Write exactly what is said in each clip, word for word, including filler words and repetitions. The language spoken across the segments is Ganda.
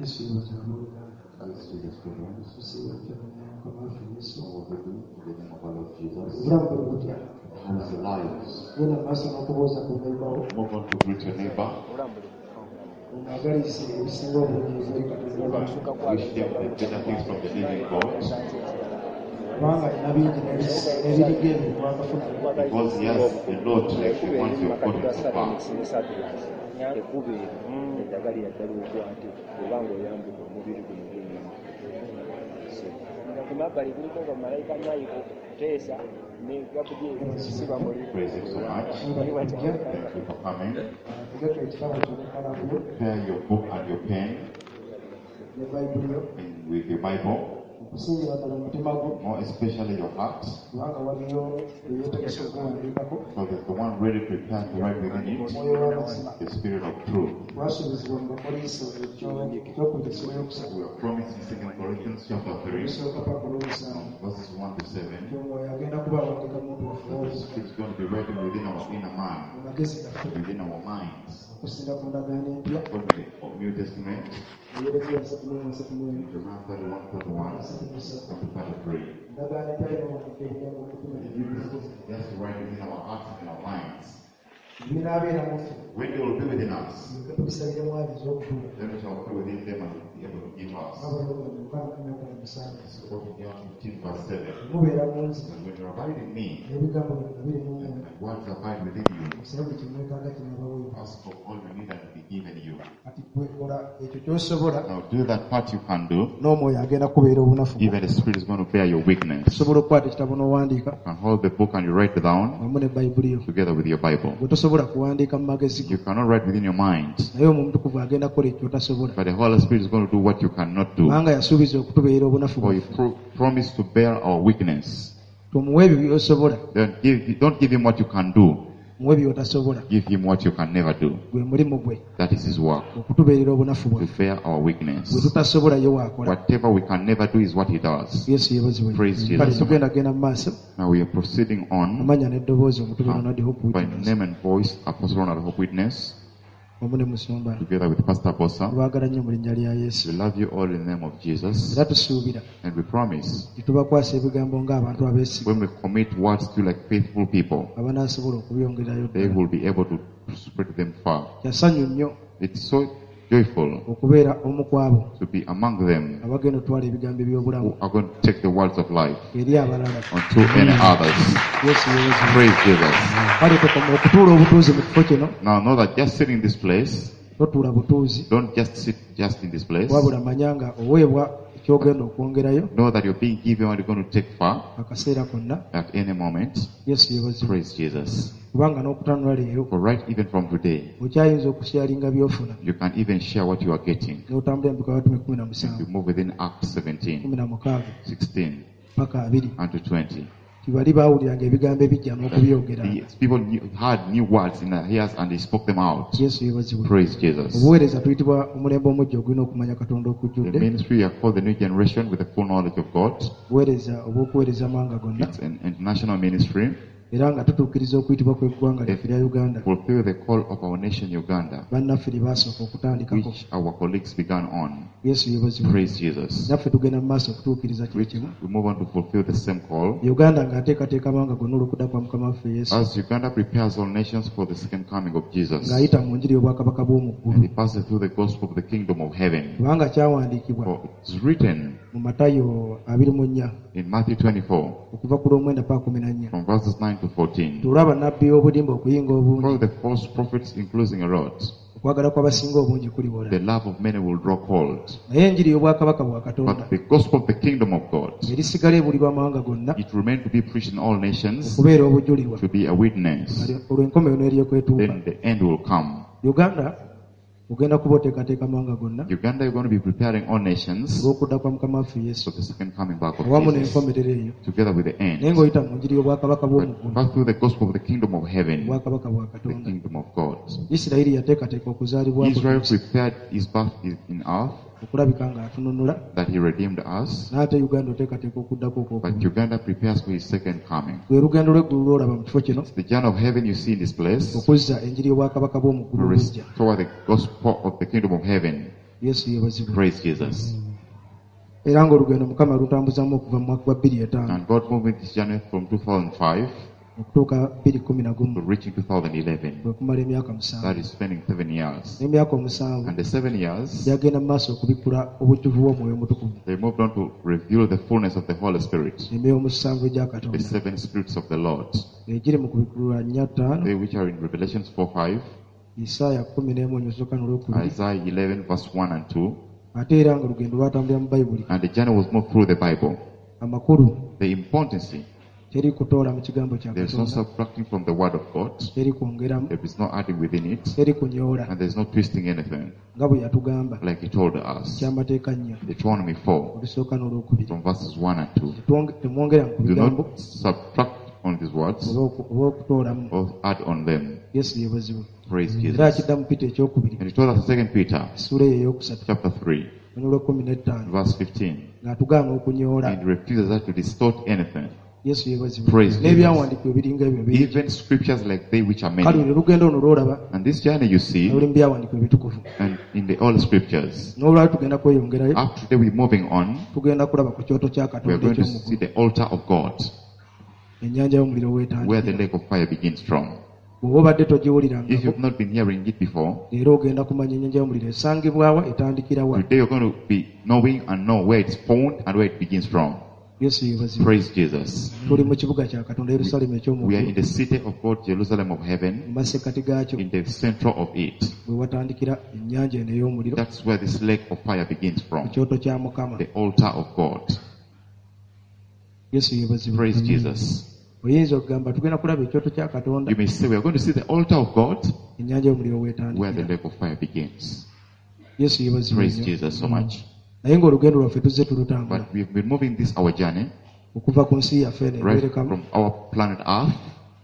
Move on to greet your neighbor. Wish them the better things from the living God. Because he has a lot like the ones you have gotten so far. Praise him so much. Thank you for coming. Prepare your book and your pen in, with your Bible. More especially your heart. So there's the one ready prepared to write within it, the Spirit of truth. We are promised in Second Corinthians chapter three, verses one to seven. It's going to be written within our inner man, within our minds. New Testament, Jeremiah thirty-one, thirty-one, thirty-three. Just to write within our hearts and our minds. When they will be within us, then we shall be within them and be able to give us. fifteen verse seven. And when you abide in me, and words abide within you, ask for all you need and be given you. Now do that part you can do. Even the Spirit is going to bear your weakness. You can hold the book and you write it down together with your Bible. You cannot write within your mind, but the Holy Spirit is going to do what you cannot do. For He pro- promised to bear our weakness. Don't give, don't give Him what you can do. Give Him what you can never do. That is His work, to bear our weakness. Whatever we can never do is what He does. Praise Jesus. Now we are proceeding on by name and voice, Apostle Ronald Hope Witness, together with Pastor Bosa. We love you all in the name of Jesus, and we promise when we commit words to like faithful people, they will be able to spread them far. It's so joyful to be among them who are going to take the words of life unto any others. Praise Jesus. Now know that just sitting in this place, don't just sit just in this place. Know that you're being given what you're going to take far at any moment. Praise Jesus. For right even from today, you can even share what you are getting. If you move within Acts seventeen, sixteen, and to twenty. The people knew, had new words in their ears and they spoke them out. Praise Jesus. The ministry are called the New Generation with the full knowledge of God. It's an international ministry. Fulfill the call of our nation Uganda, which our colleagues began on. Praise Jesus. We move on to fulfill the same call. As Uganda prepares all nations for the second coming of Jesus, and he passes through the gospel of the kingdom of heaven. For it's written in Matthew twenty-four, from verses nine to fourteen. For the false prophets including a lot, the love of many will draw cold. But the gospel of the kingdom of God, it remains to be preached in all nations, to be a witness. Then the end will come. Uganda, you're going to be preparing all nations for the second coming back of Jesus, together with the end. Pass through the gospel of the kingdom of heaven, the kingdom of God. Israel prepared his birth in earth, that he redeemed us, but Uganda prepares for his second coming. It's the journey of heaven you see in this place, to restore the gospel of the kingdom of heaven Praise Jesus. Era ng'olugendo Mukama lutambuzamu okuva mu mwaka gwa bbiri etaano And God moved me this journey from two thousand five okutuuka bbiri kumi na to gumu reaching two thousand eleven. kwe kumala emyaka That musanvu is spending seven years. n'emyaka omusanvu And the seven years, byagenda mu maaso okubikula obujjuvu bw'omwoyo omutukuvu they moved on to reveal the fullness of the Holy Spirit, emyoyo musanvu egya the Katonda seven spirits of the Lord, egiri mu kubikulula nnya ttaano they which are in Revelations four five, Isaaya kumi n'emu onyoosoka n'olwokubiri Isaiah eleven verse one and two. ate era ng'olugendo lwatambulira mu bayibuli And the journey was moved through the Bible. amakulu The importance, teri kutoola mu kigambo kya there is no Katonda subtracting from the Word of God, teri kwongeramu there is no adding within it, teri kunyoola and there is no twisting anything, nga bwe yatugamba like He told us. kyamateeka nnyo Deuteronomy four olusooka n'olwokubiri from verses one and two. Tetwonge- temwongera ku Do bigambo not subtract on these words oba oku- oba okutoolamu or add on them. yesu yebazibwe Praise era Jesus. akidda mu Peter ekyokubiri And He told us in Second Peter essula eyo eyokusatu chapter three olw'ekkumi n'ettaano verse fifteen. ng'atugaana okunyoola And He refuses us to distort anything. yesu yebazibwe Praise n'ebyawandiikibwa ebiringa ebyo biri Even scriptures like they which are kale many. olwo lugendo luno lw'olaba And this journey you see, oli mu byawandiikibwa ebitukuvu and in the old scriptures, n'olwali tugenda kweyongerayo up to today we're moving on. tugenda kulaba ku kyoto kya We are Katonda going to eky'omugulu see the altar of God, ennyanja y'omuliro where the weetandikira lake of fire begins from. bw'oba obadde If togiwulirangako you've not been hearing it before, leero ogenda kumanya ennyanja y'omuliro esangibwawa etandikira wa today you're going to be knowing and know where it's found and where it begins from. yesu yebazibwe Praise Jesus. tuli mu kibuga kya Katonda Yerusaalemu We are eky'omugulu in the city of God, Jerusalem of mu heaven, masekkati gaakyo in the center of it. bwe watandikira ennyanja eno ey'omuliro That's where this lake of fire begins ku from. kyoto kya Mukama The altar of God. yesu yebazibwe Praise Jesus. oyinza okugamba tugenda kulaba ekyoto kya Katonda You may say we are going to see the altar of God, ennyanja y'omuliro where the weetandikira lake of fire begins. yesu yebazibwe Praise nnyo. Jesus so much. naye ng'olugendo lwaffe tuzze tulutambula But we've been moving this our journey okuva ku nsi yaffe eno right ebeerekamu from our planet Earth.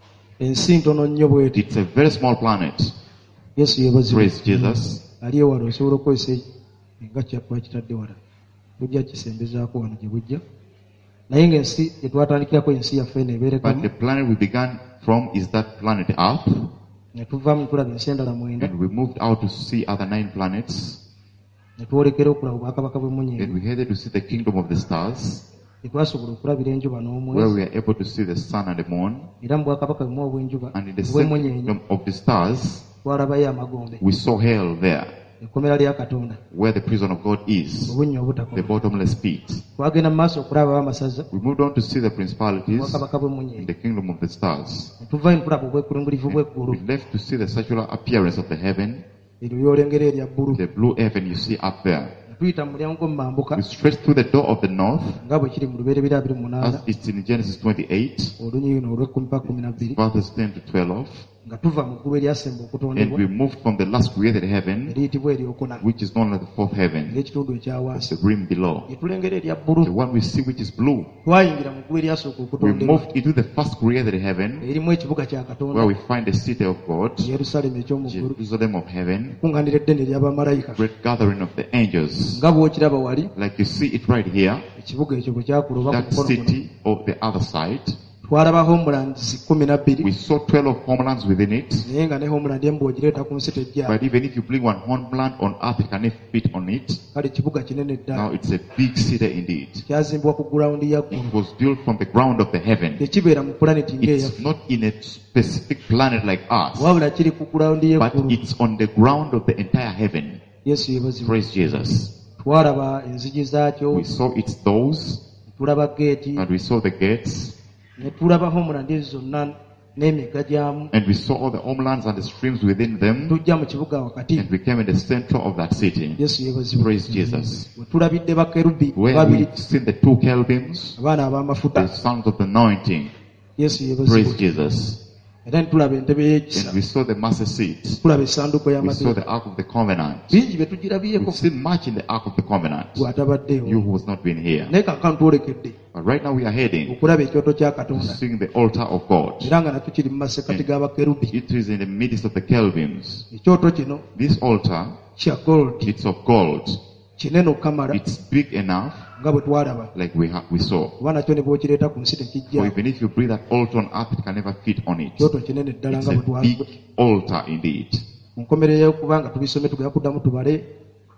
ensi ntono nnyo bweti It's a very small planet. yesu yebazibwe Praise Jesus. ali ewala osobola okukozesa nga kyatwakitadde wala tujja kisembezaako wano gye bujja naye ng'ensi gye twatandikirako ensi yaffe eno But ebeerekamu the planet we began from is that planet Earth, ne tuvaamu ne tulaba ensi endala mwenda and we moved out to see other nine planets. ne twolekera okulaba obwakabaka Then bw'emmunyeenye we headed to see the kingdom of the stars, ne twasobola okulabira enjuba where n'omwezi we are able to see the sun and the moon. era mu bwakabaka bwemu obw'enjuba And in the obw'emmunyeenye kingdom of the stars, twalabayo amagombe we saw hell there, ekkomera lya Katonda where the prison of God is, obunnya the obutakoma bottomless pit. twagenda mu maaso okulaba abamasaza We moved on to see the principalities obwakabaka in bw'emmunyeenye the kingdom of the stars. ne tuvayo ne tulaba obwekulungirivu bw'eggulu We left to see the circular appearance of the heaven, eryo lyolengera erya bbulu the blue heaven you see up there. ne tuyita mu mulyango mu mambuka We stretched through the door of the north, nga bwe kiri mu lubereberye abiri mu munaana as it's in Genesis twenty-eight, olunyirino olw'ekkumi pa kumi na bbiri verses ten to twelve. nga tuva mu ggulu eryasemba And okutondebwa we moved from the last created heaven, eriyitibwa eryokuna which is known as the fourth heaven, ng'ekitundu ekya the wansi rim below. gye tulengera erya The bbulu one we see which is blue. twayingira mu ggulu eryasooka We okutondebwa moved into the first created heaven, erimu ekibuga kya where Katonda we find the city of God, Yerusaalemu eky'omuggulu Jerusalem of heaven, kuŋŋaanira eddene ery'abamalayika great gathering of the angels. nga bw'okiraba wali Like you see it right here, ekibuga ekyo bwe kyakula oba ku that mukono guno city of the other side. twalaba homelands kumi na bbiri We saw twelve homelands within it. naye nga ne homeland emu bw'ogireeta ku nsi tejja But even if you bring one homeland on earth, it can fit on it. kale kibuga kinene ddala Now it's a big city indeed. kyazimbibwa ku gulawundi ya ggulu It was built from the ground of the heaven. tekibeera mu planeti It's ng'eyaffe not in a specific planet like us, wabula kiri ku gulawundi but y'eggulu it's on the ground of the entire heaven. yesu yebazibwa Praise Jesus. twalaba enzigi zaakyo We saw its doors, ne tulaba geeti and we saw the gates, ne tulaba homeland ezo zonna n'emigga gyamu and we saw all the homelands and the streams within them, tujja mu kibuga wakati and we came in the center of that city. yesu yebazibwa Praise Jesus. we tulabidde bakerubi Where babiri we've seen the two cherubims, abaana ab'amafuta the sons of the anointing. yesu Praise yebazibwa Jesus. era ne tulaba entebe y'ekisa And we saw the mercy seat. tulaba essanduuko We saw y'amateeka the Ark of the Covenant. bingi bye tugirabyeko We've seen much in the Ark of the Covenant. bw'atabaddeewo You who has not been here. naye kankano twolekedde But right now we are heading okulaba ekyoto kya to Katonda seeing the altar of God. era nga nakyo kiri mu masekkati g'abakerubi It is in the midst of the cherubims. ekyoto kino This altar, kya gold it's of gold. kinene okukamala It's big enough, nga bwe twalaba like we ha- we saw. kuba nakyo ne bw'okireeta ku nsi For tekijja even if you bring that altar on earth, it can never fit on it. kyoto kinene ddala It's nga bwe a big twalaba altar indeed. ku nkomerero y'okuba nga tubisome tugenda kuddamu tubale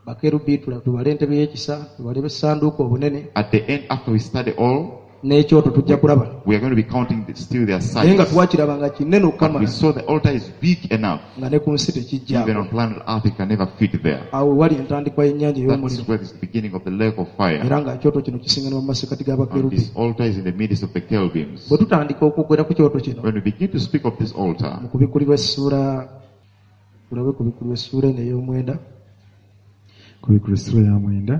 bakerubi tubale entebe y'ekisa tubale essanduuko obunene. At the end, after we study all, n'ekyoto tujja kulaba. We are going to be counting the, still their size. Naye nga twakirabanga kinene okamala. We saw the altar is big enough. Nga ne ku nsi tekijjako. Even on planet Earth it can never fit there. Awo wali entandikwa y'ennyanja ey'omuliro. That's where is the beginning of the lake of fire. Era nga ekyoto kino kisinganwa mu masekkati g'abakerubi. This altar is in the midst of the cherubims. Bwe tutandika okwogera ku kyoto kino. When we begin to speak of this altar, mu kubikulibwa essuula tulabe kubikulibwa essuula eno ey'omwenda. Kubikulibwa essuula ya mwenda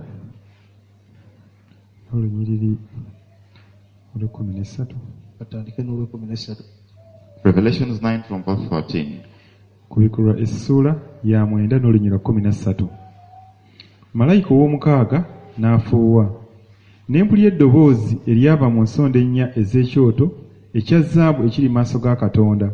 olunyiriri olw'ekkumi n'essatu. Batandike n'olw'ekkumi n'essatu. Revelations nine from verse fourteen. Kubikulibwa essuula ya mwenda n'olunyiriri kkumi na ssatu. Malayika ow'omukaaga n'afuuwa, ne mpulira eddoboozi eryava mu nsonda ennya ez'ekyoto ekya zaabu ekiri mu maaso ga Katonda.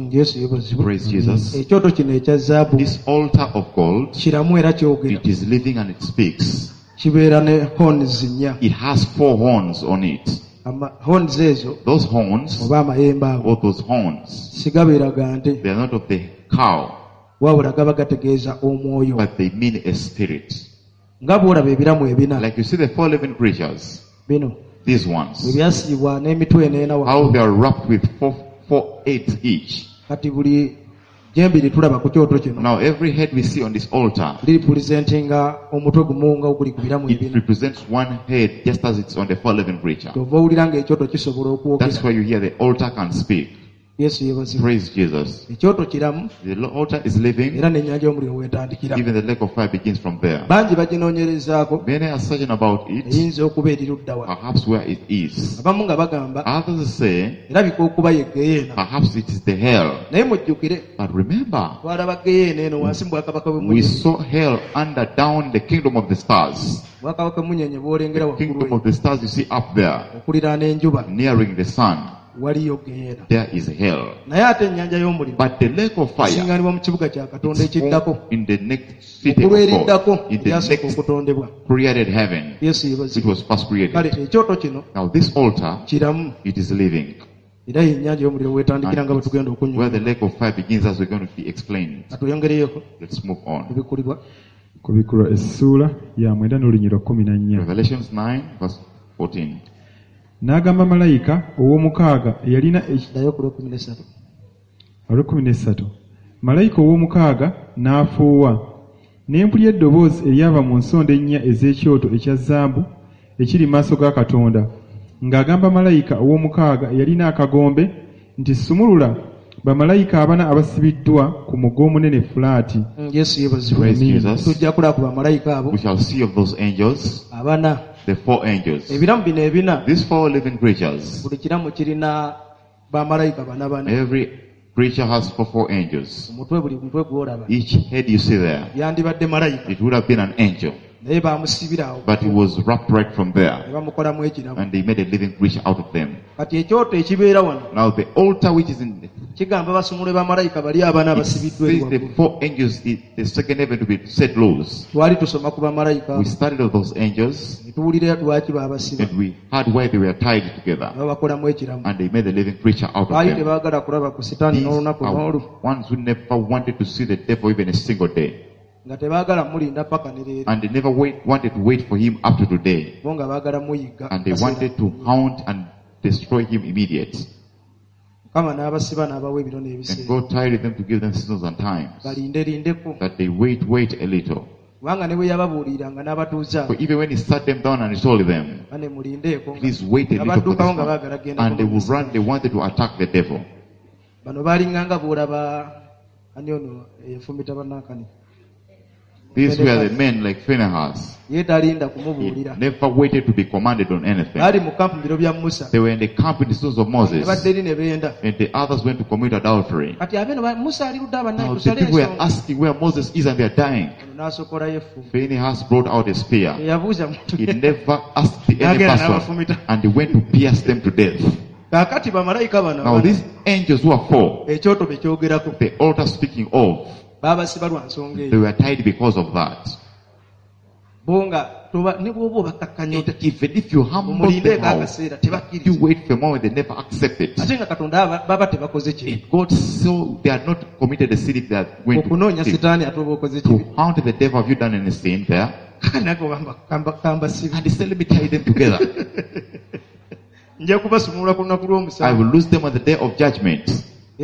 Praise Jesus. Ekyoto kino ekya zaabu. This altar of gold, kiramu era kyogera. it is living and it speaks. Kibeera ne horns nnya. It has four horns on it. Ama horns ezo. Those horns, oba amayembe ago, or those horns, sigabeeraga nte. they are not of the cow, wabula gaba gategeeza omwoyo. but they mean a spirit. Nga bw'olaba ebiramu ebina. Like you see the four living creatures, bino, these ones, bwe byasibwa n'emitwe eneena wa. how they are wrapped with four, four heads each. Kati buli jembiri tulaba ku kyoto kino. Now every head we see on this altar, representinga omutwe gumu nga oguli ku biramu it ebina. represents one head just as it's on the four living creature. Tova owulira ng'ekyoto kisobola okwogera. That's why you hear the altar can speak. Yesu yeebazibwe. Praise Jesus. Ekyoto kiramu. The altar is living. Era n'ennyanja y'omuliro w'etandikira. Even the lake of fire begins from there. Bangi baginoonyerezaako. Many are searching about it. Eyinza okuba eri ludda wa. Perhaps where it is. Abamu nga bagamba. Others say. Erabika okuba ye Geyeena. Perhaps it is the hell. Naye mujjukire. But remember. Twalaba Geyeena eno wansi mu bwakabaka bw'emmunyenye. We saw hell under down the kingdom of the stars. Bwakabaka bw'emmunyenye bw'olengera waggulu. The kingdom of the stars you see up there. Okuliraana enjuba. Nearing the sun. Waliyo Geyeena. There is hell. Naye ate ennyanja y'omuliro. But the lake of fire. Kisinganibwa mu kibuga kya Katonda ekiddako. In the next city of God. In the next okutondebwa. created heaven. Yesu yeebazibwe. Which was first created. Kale ekyoto kino. Now this altar. Kiramu. It is living. Era ennyanja y'omuliro wetandikira nga bwe tugenda okunywa. Where the lake of fire begins as we're going to be explained. Atuyongereyeko. Let's move on. Kubikulibwa. Kubikulibwa essuula ya mwenda n'olunyiriri kkumi na nnya. Revelations nine verse fourteen. N'agamba malayika ow'omukaaga eyalina ekidayo ku lw'ekkumi n'essatu. olw'ekkumi n'essatu. Malayika ow'omukaaga n'afuuwa, ne mpulira eddoboozi eryava mu nsonda ennya ez'ekyoto ekya zaabu ekiri mu maaso ga Katonda, ng'agamba malayika ow'omukaaga eyalina akagombe nti sumulula bamalayika abana abasibiddwa ku mugo omunene fulaati. Yesu yeebazibwe. Tujja kulaba ku bamalayika abo. We shall see of those angels. Abana. The four angels. Ebiramu bino ebina. These four living creatures. Buli kiramu kirina bamalayika bana bana. Every creature has four four angels. Omutwe buli mutwe gw'olaba. Each head you see there. Yandibadde malayika. It would have been an angel. Naye baamusibira awo. But he was wrapped right from there. Ne bamukolamu ekiramu. And they made a living creature out of them. Kati ekyoto ekibeera wano. Now the altar which is in the kigamba basumule bamalayika bali abana abasibiddwa eri waggulu. The four angels, the, the second heaven to be set loose. Twali tusoma ku bamalayika. We studied of those angels. Ne tuwulira lwaki baabasiba. And we heard why they were tied together. Ne babakolamu ekiramu. And they made a living creature out of Baali them. tebaagala kulaba ku sitaani n'olunaku n'olu. Ones who never wanted to see the devil even a single day. Nga tebaagala mulinda paka ne leero. And they never wait, wanted to wait for him up to today. Bo nga baagala muyigga. And they wanted to hound and destroy him immediate. Mukama n'abasiba n'abawa ebiro n'ebiseera. And God tied them to give them seasons and times. Balinde lindeko. That they wait, wait a little. Kubanga ne bwe yababuuliranga n'abatuuza. For even when he sat them down and he told them, bane mulindeeko. Please wait a little for this one. And they would run, they wanted to attack the devil. Bano balinganga bw'olaba ani ono efumita bannakani. These were the men like Phinehas. Ye talinda kumubuulira. He never waited to be commanded on anything. Bali mu kampu biro bya Musa. They were in the camp in the sons of Moses. Badde ne beenda. And the others went to commit adultery. Kati abeno Musa ali ludda abannaye Now the people were asking where Moses is and they are dying. N'asokola Yefu. Phinehas brought out a spear. Yabuuza muntu. He never asked the any person. And they went to pierce them to death. Kakati bamalayika bano. Now these angels who are four. Ekyoto be kyogerako. The altar speaking of. Babasiba lwa nsonga eyo. They were tied because of that. Bonga even if you humble them out, you wait for a moment, they never accept it. And God, so they are not committed a sin if they are going to, to haunt the devil. Have you done any sin there? And he said, let me tie them together. I will lose them on the day of judgment. We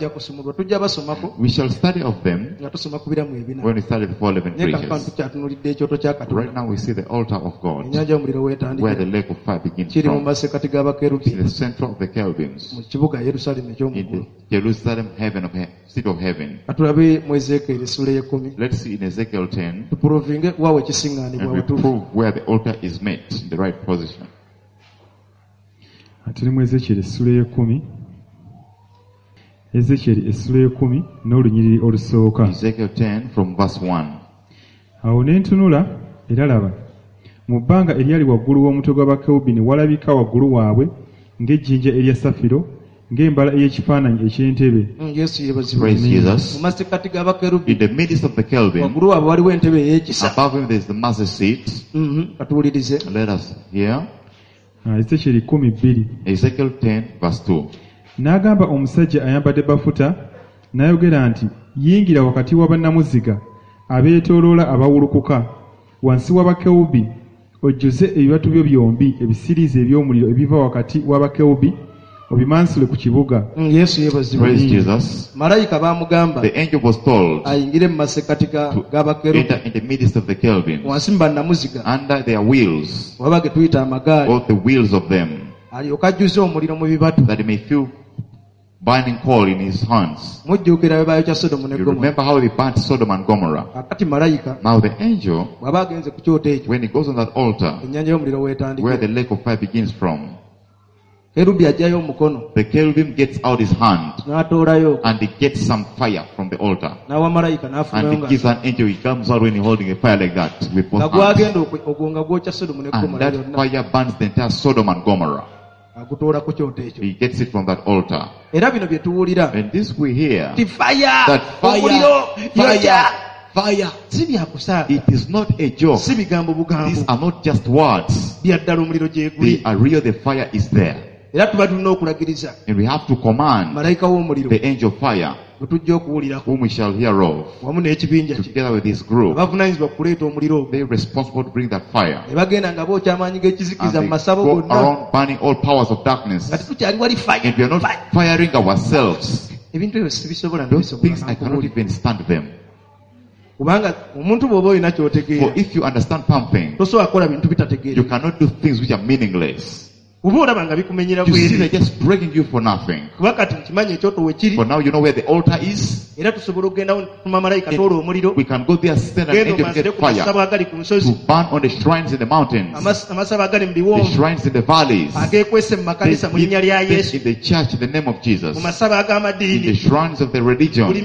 shall study of them when we study the four living creatures. Right now we see the altar of God, where the lake of fire begins from. It's in the center of the cherubims, in the Jerusalem heaven of he- city of heaven. Let's see in Ezekiel ten, and we prove where the altar is met in the right position. Tuli mu Ezekiel essula y'ekumi. Ezekiel essula y'ekumi n'olunyiriri olusooka. Ezekiel ten from verse one. Awo ne ntunula era laba, mu bbanga eryali waggulu w'omutwe gw'abakerubi ne walabika waggulu waabwe ng'ejjinja erya safiro, ng'embala ey'ekifaananyi eky'entebe. Praise Jesus. In the midst of the cherubim, above him there is the master seat. Let us hear. Ezekiel kumi bbiri. Ezekiel ten verse two. N'agamba omusajja ayambadde bafuta, n'ayogera nti, yingira wakati wa bannamuziga abeetooloola abawulukuka wansi w'abakerubi, ojjuze ebibatu byo byombi ebisiriizi eby'omuliro ebiva wakati w'abakerubi, obimansule ku kibuga. Praise Jesus. The angel was told to enter in the midst of the cherubim, under their wheels, or the wheels of them, that he may feel burning coal in his hands. You remember how he burnt Sodom and Gomorrah. Now the angel, when he goes on that altar, where the lake of fire begins from, the cherubim gets out his hand and he gets some fire from the altar, and he gives an angel. He comes out when he's holding a fire like that with both hands, and that fire burns the entire Sodom and Gomorrah. He gets it from that altar. And this we hear, that fire, fire, fire. It is not a joke. These are not just words. They are real. The fire is there. And we have to command the angel of fire, whom we shall hear of, together with this group. They are responsible to bring that fire. And they go around burning all powers of darkness. And we are not firing ourselves. Those things, I cannot even stand them. For if you understand something, you cannot do things which are meaningless. You see, they're just breaking you for nothing. For now, you know where the altar is. And we can go there, stand and angel get fire to burn on the shrines in the mountains, the shrines in the valleys, the, in the church in the name of Jesus, in the shrines of the religions.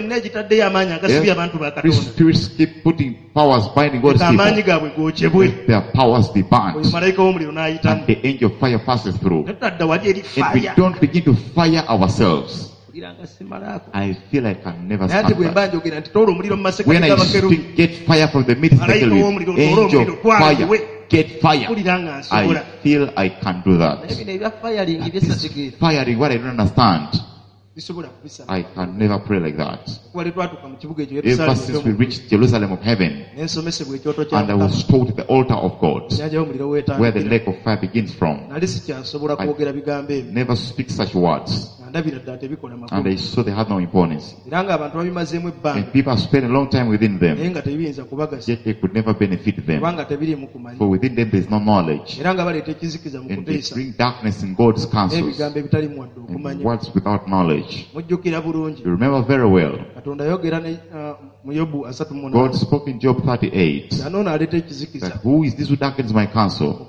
Yes, spirits keep putting powers binding God's people. Let their powers be burned, and the angel of fire passes through. And we don't begin to fire ourselves. I feel I can never stand that. When I speak, get fire from the midst of the cherubim, angel fire, get fire, I feel I can do that. Firing what I don't understand, I can never pray like that. Ever since we reached Jerusalem of heaven, and I was taught the altar of God, where the lake of fire begins from, I never speak such words. And I saw they had no importance. And people have spent a long time within them, yet they could never benefit them. For within them there is no knowledge. And they bring darkness in God's counsels, and words without knowledge. You remember very well, God spoke in Job thirty-eight, that who is this who darkens my counsel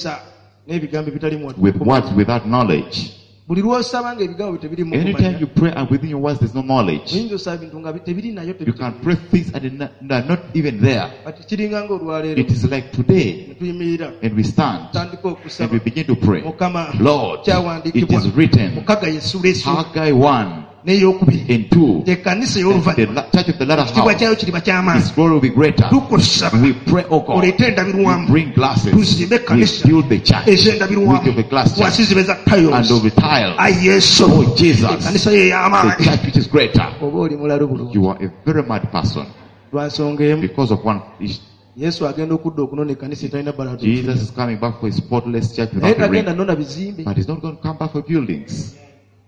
with words without knowledge? Anytime you pray and within your words there's no knowledge, you can pray things and they're not even there. It is like today, and we stand and we begin to pray, Lord, it is written, Haggai one n'eyokubiri and two, ekkanisa the ey'oluvannyuma la- church of the latter ekitiibwa kyayo house, kiriba ky'amaanyi. His glory will be greater. Tukusaba We pray, oh God, oleete we endabirwamu bring glasses, tuzimbe we ekkanisa build the church ez'endabirwamu with the glass wansi church zibe za and tiles. of the tiles. Ayi Yesu, Oh Jesus, ekkanisa ye the ey'amaanyi. church which is greater. Oba oli mulalu bulungi. You are a very mad person Lwa nsonga emu because of one issue. Yesu agenda okudda okunona ekkanisa etalina bbala Jesus is coming back for his spotless church naye without a tagenda ring. nona bizimbe. But he's not going to come back for buildings.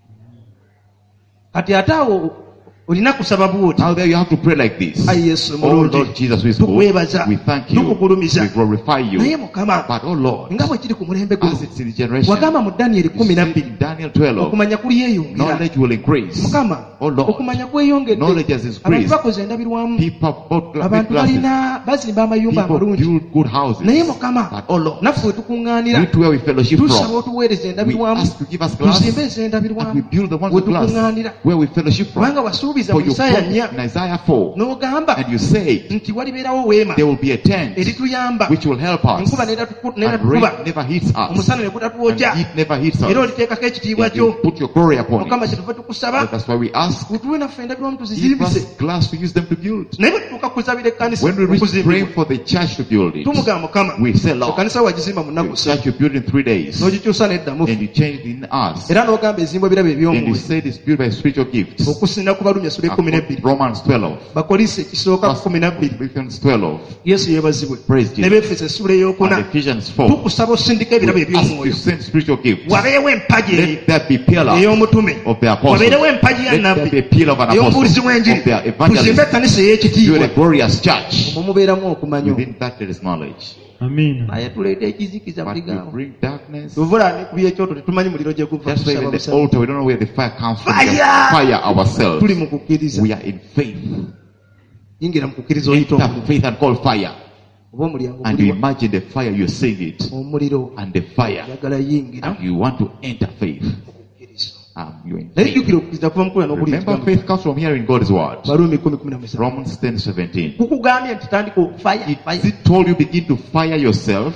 Kati ate awo olina kusaba bw'oti. Now there you have to pray like this. Ayi Yesu Oh mulungi, Lord Jesus, who is good, tukwebaza, we thank you, tukugulumiza. we glorify you. Naye Mukama, But oh Lord, nga bwe kiri ku mulembe as guno, it's in the generation, wagamba mu Danyeri you kumi na see bbiri in Daniel twelve, okumanya kuli yeeyongera. knowledge will increase. Mukama, Oh Lord, okumanya kweyongedde. knowledge has Abantu increased. bakoze endabirwamu, People bought gla- big abantu glasses. balina bazimba amayumba People amalungi. build good houses. Naye Mukama, But oh Lord, naffe we tukuŋŋaanira, we to where we fellowship tusaba from, otuweereza we endabirwamu, ask to give us glass, tuzimbe and we ez'endabirwamu, build the ones we with glass tukuŋŋaanira. where we fellowship from. Kubanga wasuubiza For mu you Isaaya promised nnya in Isaiah four, n'ogamba and you say nti walibeerawo weema there will be a tent erituyamba, which will help us, enkuba n'eratuku- and rain n'eratukuba, never hits us, omusana ne and gutatuwokya, heat never hits era us. oliteekako ekitiibwa And kyo. you put your glory upon Mukama it. kyetuva tukusaba, So that's why we ask, utuwe naffe endabirwamu give tuzizimbise. us glass to use them to build. Naye bwe tutuuka kuzabira ekkanisa When we reach praying okuzimbibwa, for the church to build it, tumugamba Mukama, we say, Lord, ekkanisa wagizimba mu the nnaku ssatu, church you build in three days, n'ogikyusa n'eddamu, and you change it in us, era n'ogamba ezimbwa ebirabo and you eby'omwoyo, said it's built by spiritual gifts. okusinda ku Balumi essula ekkumi n'ebbiri, Romans twelve, Bakolisi ekisooka ku kumi na bbiri, Philippians twelve, Yesu yeebazibwe, praise ne Jesus, Befeso essula and ey'okuna. Ephesians four. Tukusaba osindika ebirabo We ask you eby'omwoyo, send spiritual gifts. wabeewo empagi Let there be pillar ey'omutume, of the apostles. wabeerewo empagi ya Let there nabbi, be a pillar of an ey'omubuulizi apostle, w'enjiri, of their tuzimbe evangelist. ekkanisa Build ey'ekitiibwa. a glorious church. Omwo mubeeramu okumanya. Within that there is knowledge. Amiina. Naye tuleeta ekizikiza But buli we gaawo. bring darkness. Tuvula ne ku by'ekyoto tetumanyi muliro gye guva. That's why Tusaba even the busaba. altar, we don't know where the fire comes from. Fire! We fire ourselves. Tuli mu kukkiriza. We are in faith. Yingira mu kukkiriza oyita Enter omuliro. faith and call fire. Oba omulyango And you guliwa. imagine the fire, you're seeing it. Omuliro And the fire. yagala yingira. And you want to enter faith. Kukkiriza. Um, you're in Naye faith. jjukira okukkiriza kuva mu kulira n'okuwulira Remember, ekigambo. faith comes from hearing God's word. Barumi kumi kumi na musanvu. Romans ten seventeen. Kukugambye nti tandika okufaya Is fire. it told you begin to fire yourself?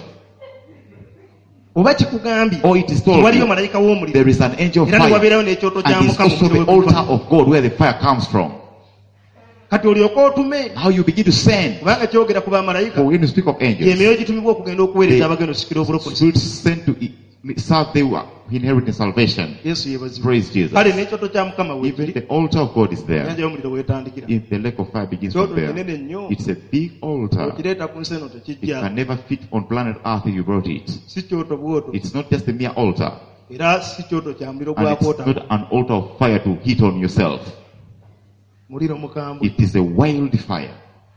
Oba kikugambye Or it is told waliyo you malayika w'omuliro. there is an angel of Era ne fire. wabeerawo n'ekyoto kya And it's Mukama also omuliro the we altar guva. of God where the fire comes from. Kati olyoke otume. Now you begin to send. Kubanga kyogera ku bamalayika. For when you speak of angels, Emyoyo gitumibwa okugenda okuweereza They- abagenda osikira obulokozi. spirits sent to e- serve they were inheriting salvation. Yesu yeebazibwe. Praise Jesus. Kale n'ekyoto kya Mukama Even weekiri. the altar of God is there. Ennyanja y'omuliro weetandikira. If the lake of fire begins Kyoto from there, kinene nnyo. it's a big altar. Okireeta ku nsi eno It tekijja. can never fit on planet Earth if you brought it. Si kyoto bwoto. It's not just a mere altar. Era si kyoto kya muliro And gwa it's kwota. not an altar of fire to hit on yourself. Muliro mukambwe. It is a wild fire.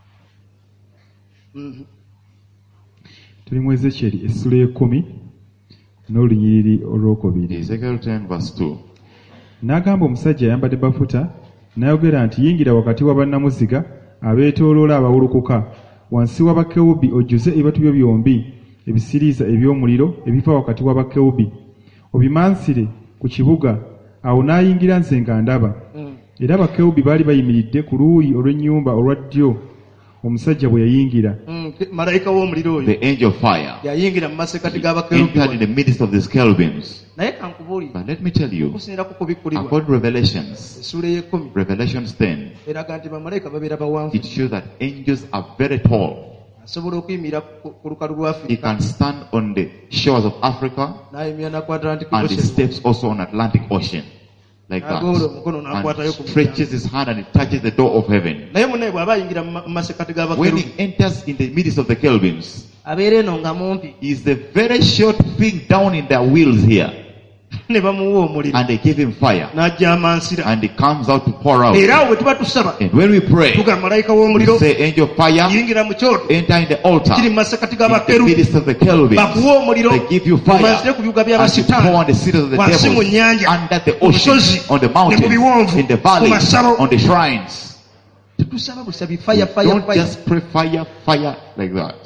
Mhm. Tuli mu Ezekyeri essula y'ekkumi n'olunyiriri olwokubiri. Ezekiel ten verse two. N'agamba omusajja ayambadde bafuta n'ayogera nti yingira wakati wa bannamuziga abeetooloola abawulukuka wansi wa bakewubi ojjuze ebibatu byo byombi ebisiriiza eby'omuliro ebiva wakati wa bakewubi obimansire ku kibuga. Awo n'ayingira nze nga ndaba Mm. era bakewubi baali bayimiridde ku luuyi olw'ennyumba olwa ddyo omusajja bwe yayingira. Mm, malayika w'omuliro oyo The angel of fire yayingira mu masekati entered in g'abakerubi. the midst of these cherubims. Naye kankubuulire But let me tell you, okusinziira ku kubikkulibwa according to Revelations, essula ey'ekkumi Revelations ten, eraga nti bamalayika babeera bawanvu. it shows that angels are very tall. Asobola okuyimirira ku ku lukalu lwa He Afirika can stand on the shores of Africa n'ayimirira na ku Atlantic and he Ocean. steps also on Atlantic Ocean. Like N'agolola omukono n'akwatayo ku that. And mulyango. stretches his hand and it touches the door of heaven. Naye munnaye bw'aba ayingira mu ma- mu masekati When g'abakerubi he enters in the midst of the cherubims, abeera eno nga mumpi he is the very short thing down in their wheels here. ne bamuwa omuliro And they give him fire. n'ajja amansira. And he comes out to pour out. Era awo bwe tuba tusaba And when we pray, tugamba malayika we w'omuliro say, angel of fire, yingira mu kyoto enter in the altar. kiri mu masekati In the g'abakerubi midst of the cherubims, bakuwa omuliro they give you omanzire fire. ku bibuga And you by'abasitaani pour on the seat of the wansi mu devils, nnyanja under the ku ocean, busozi on the ne mu mountains, biwonvu in the mu valleys, masabo. on the shrines. Tetusaba busabi fire fire Don't fire. just pray fire, fire like that.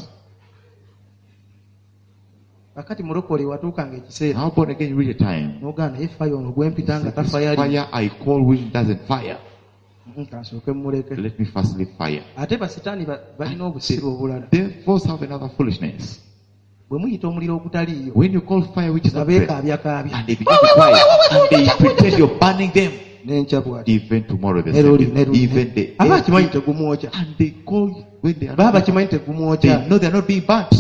Kakati mulokole watuukanga ekiseera How about again you reach a time? n'ogaana naye fire ono gwempita nga This tafayali fire I call which doesn't fire. kansooke mmuleke. Let me first leave fire. Ate basitaani ba- balina obusiru obulala. Devils have another foolishness. Bwe muyita omuliro ogutaliiyo When you call fire which is nga not there, beekaabya kaabya and they begin to fire, and they pretend you're burning them. Even tomorrow the same. Even the eighth. And they call when they are not, they know they are not being burnt.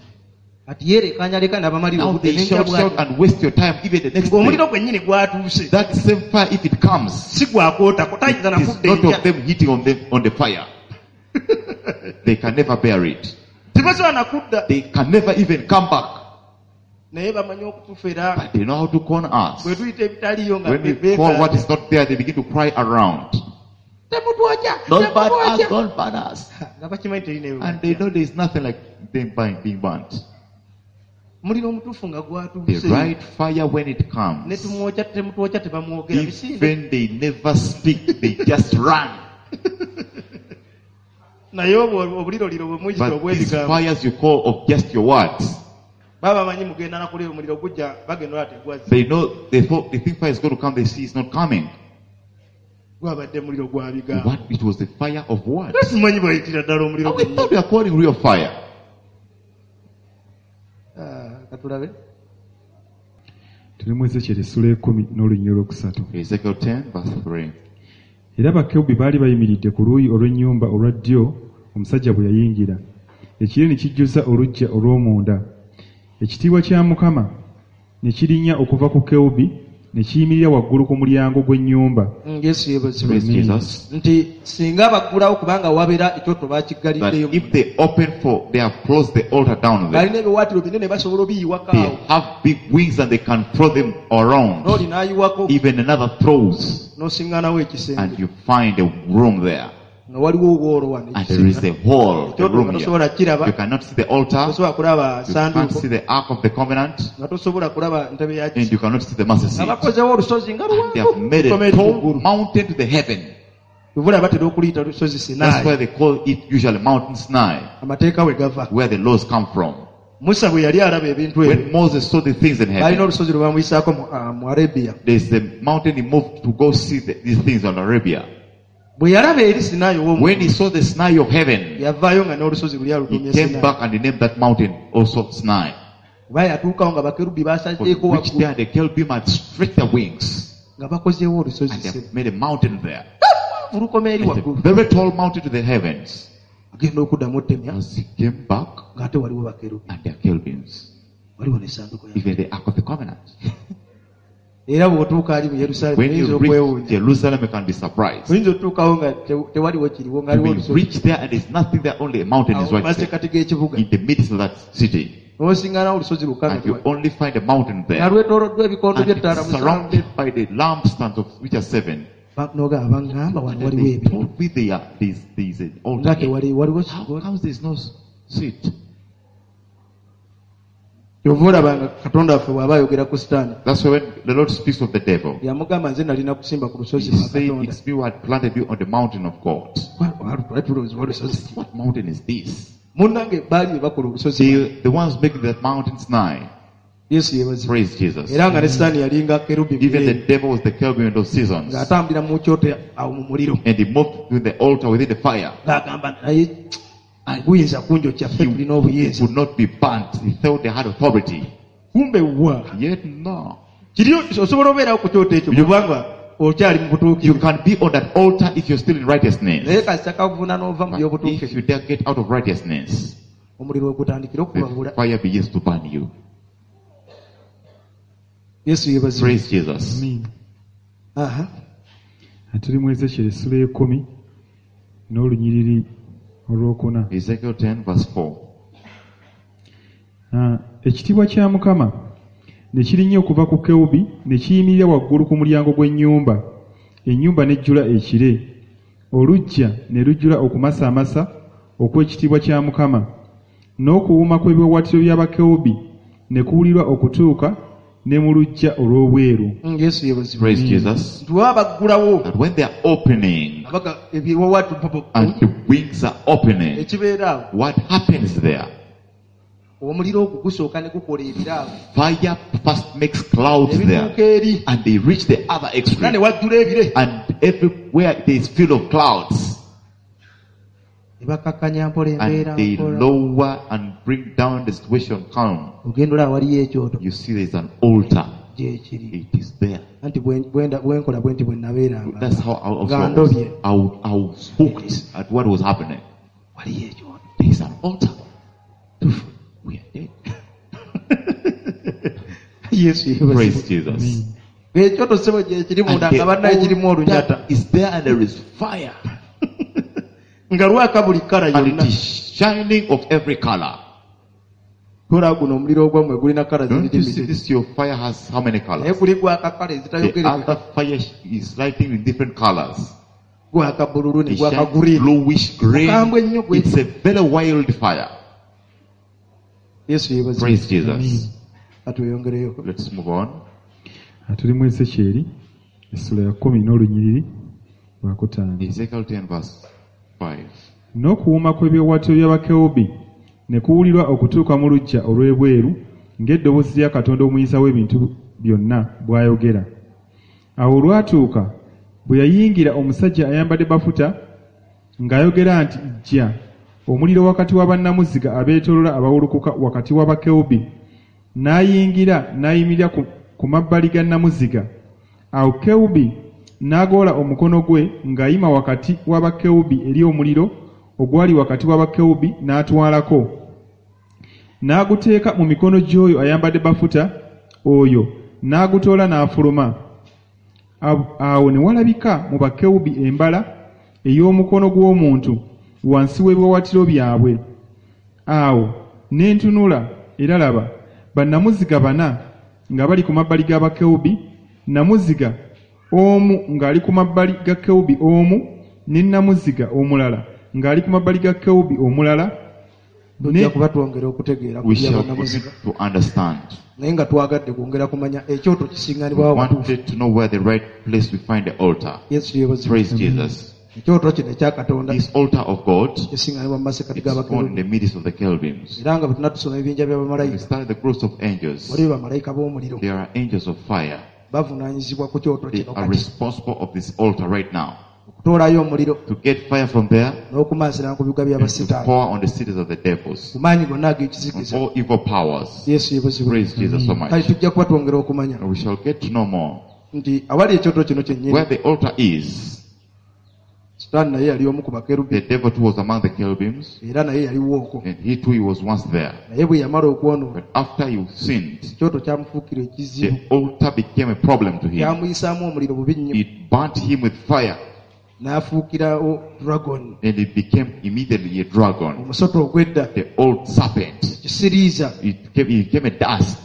Now they shout, shout and waste your time even the next day. That same fire, if it comes, it is not of them hitting on them on the fire. They can never bear it. They can never even come back. But they know how to con us. When we call what is not there, they begin to cry around. Don't burn us, don't burn us. And they know there is nothing like them being burnt. The right fire when it comes, even they never speak, they just run. But these fires you call of just your words, they know, they thought, they think fire is going to come, they see it's not coming. What? It was the fire of words. And we thought we are calling real fire. Ezekiel ten verse three. Era bakerubi baali bayimiridde ku luuyi olw'ennyumba olwa ddyo omusajja bwe yayingira. Ekire ne kijjuza oluggya olw'omunda. Ekitiibwa kya Mukama ne kirinnya okuva ku kerubi ne kiyimirira waggulu ku mulyango gw'ennyumba. Nti singa baggulawo kubanga wabeera ekyoto baakiggaliddeyo. If they open for, they have closed the altar down there. Balina ebiwaatiro binene basobola obiyiwako. They have big wings and they can throw them around. N'oli n'ayiwako. Even another throws. N'osiŋŋaanawo ekisenge. And you find a room there. And there is a hole, a room here. You cannot see the altar. You can't see the Ark of the Covenant. And you cannot see the Mercy Seat. And they have made a tall mountain to the heaven. That's why they call it usually Mountain Sinai, where the laws come from. When Moses saw the things in heaven, there's the mountain he moved to go see the, these things on Arabia. When he saw the Sinai of heaven, he came back and he named that mountain also Sinai. For which there the cherubim had stretched their wings, and they have made a mountain there. A very tall mountain to the heavens. As he came back, and their cherubims, even the Ark of the Covenant. When you reach Jerusalem, you can be surprised. You will reach there and there's nothing there, only a mountain is right there, in the midst of that city. And you only find a mountain there. And it's surrounded by the lampstands of which are seven. And they told me there are these, these altar. How comes there's no seat? That's why when the Lord speaks of the devil, he said, it's me who had planted you on the mountain of God. What mountain is this? The, the ones making that mountain Sinai. Praise Jesus. Even the devil was the cherubim in those seasons. And he moved to the altar within the fire. And he could not be burnt. He thought they had authority. Yet no. You, you can be on that altar if you're still in righteousness. But if you dare get out of righteousness, the fire begins to burn you. Praise Jesus. Uh-huh. Ezekiel ten verse four. Uh, ekitiibwa kya Mukama ne kirinnya okuva ku kerubi ne kiyimirira waggulu ku mulyango gw'ennyumba. Ennyumba nejjula ekire. Oluggya ne lujjula okumasaamasa okw'ekitiibwa kya Mukama. N'okuwuuma kw'ebiwaawaatiro by'abakerubi ne kuwulirwa okutuuka ne mu luggya olw'obweru. Praise Jesus. That when they are opening and the wings are opening, what happens there? Fire first makes clouds there, and they reach the other extreme, and everywhere there is filled of clouds, and they lower and bring down the situation calm. You see there is an altar. It is there. Anti bwenda bwenkola bwenti bwe nabeeranga. That's how I was, I was, I was, I was hooked at what was happening. Waliyo ekyo. There is an altar. We are dead. Yes, praise Jesus. Ekyoto sebo gye kiri munda nga banna ekirimu olunyata. Is there and there is fire. Nga lwaka buli kala yonna. And yonna. it is shining of every color. Tola guno omuliro ogwamwe gulina kala Don't you see ziri this? Your fire has how many colors? naye guli gwaka kala The ezitayogereka. other fire is lighting in different colors. Gwaka bululu ne It gwaka shines green. bluish green. Mukambwe nnyo gwe. It's a very wild fire. Yesu yebazi. Praise Jesus. Atuyongereyo. Let's move on. Tuli mu Ezekyeri essula ya kumi n'olunyiriri lwakutaano. Ezekiel ten verse five. N'okuwuuma kw'ebiwaawaatiro by'abakerubi ne kuwulirwa okutuuka mu luggya olw'ebweru ng'eddoboozi lya Katonda omuyisa w'ebintu byonna bw'ayogera. Awo olwatuuka bwe yayingira omusajja ayambadde bafuta ng'ayogera nti, jja, omuliro wakati wa bannamuziga abeetoolola abawulukuka wakati w'abakerubi. N'ayingira n'ayimirira ku, ku mabbali ga nnamuziga. Awo kerubi n'agoola omukono gwe ng'ayima wakati w'abakerubi eri omuliro ogwali wakati w'abakerubi n'atwalako. N'aguteeka mu mikono gy'oyo ayambadde bafuta, oyo n'agutoola n'afuluma. Awo ne walabika mu bakerubi embala ey'omukono gw'omuntu wansi w'ebiwaawaatiro byabwe. Awo ne ntunula era laba, bannamuziga bana nga bali ku mabbali g'abakerubi, namuziga omu ng'ali ku mabbali ga kerubi omu, ne namuziga omulala ng'ali ku mabbali ga kerubi omulala. Tujja kuba twongera okutegeera ku bya bannamuziga. To understand. Naye nga twagadde kwongera kumanya ekyoto kisinganibwa we wanted to know where the right place we find the altar. Yesu yebazi. Praise Jesus. Ekyoto kino ekya Katonda. This altar of God kisinganibwa mu masekati is found in the midst of the cherubims. Era nga bwe tunatusoma ebibinja by'abamalayika. We start the groups of angels. Waliwo bamalayika b'omuliro. There are angels of fire. Bavunaanyizibwa ku kyoto They kino are responsible of this altar right now. okutoolayo omuliro. To get fire from there. N'okumansira ku bibuga by'abasitaani. To pour on the cities of the devils. Ku maanyi gonna ag'ekizikiza. All evil powers. Yesu yebazi. Praise Jesus so much. Kale tujja kuba twongera okumanya. We shall get to know more. Nti awali ekyoto kino kyennyini. Where the altar is. Sitaani naye yali omu ku bakerubi. The devil too was among the cherubims. Era naye yaliwo okwo. And he too he was once there. Naye bwe yamala okwonoona. But after you sinned. Ekyoto kyamufuukira ekizibu. The altar became a problem to him. Kyamuyisaamu omuliro bubi nnyo. It burnt him with fire. N'afuukirawo dragon. And it became immediately a dragon. Omusota ogw'edda. The old serpent. Kisiriiza. It became, it became a dust.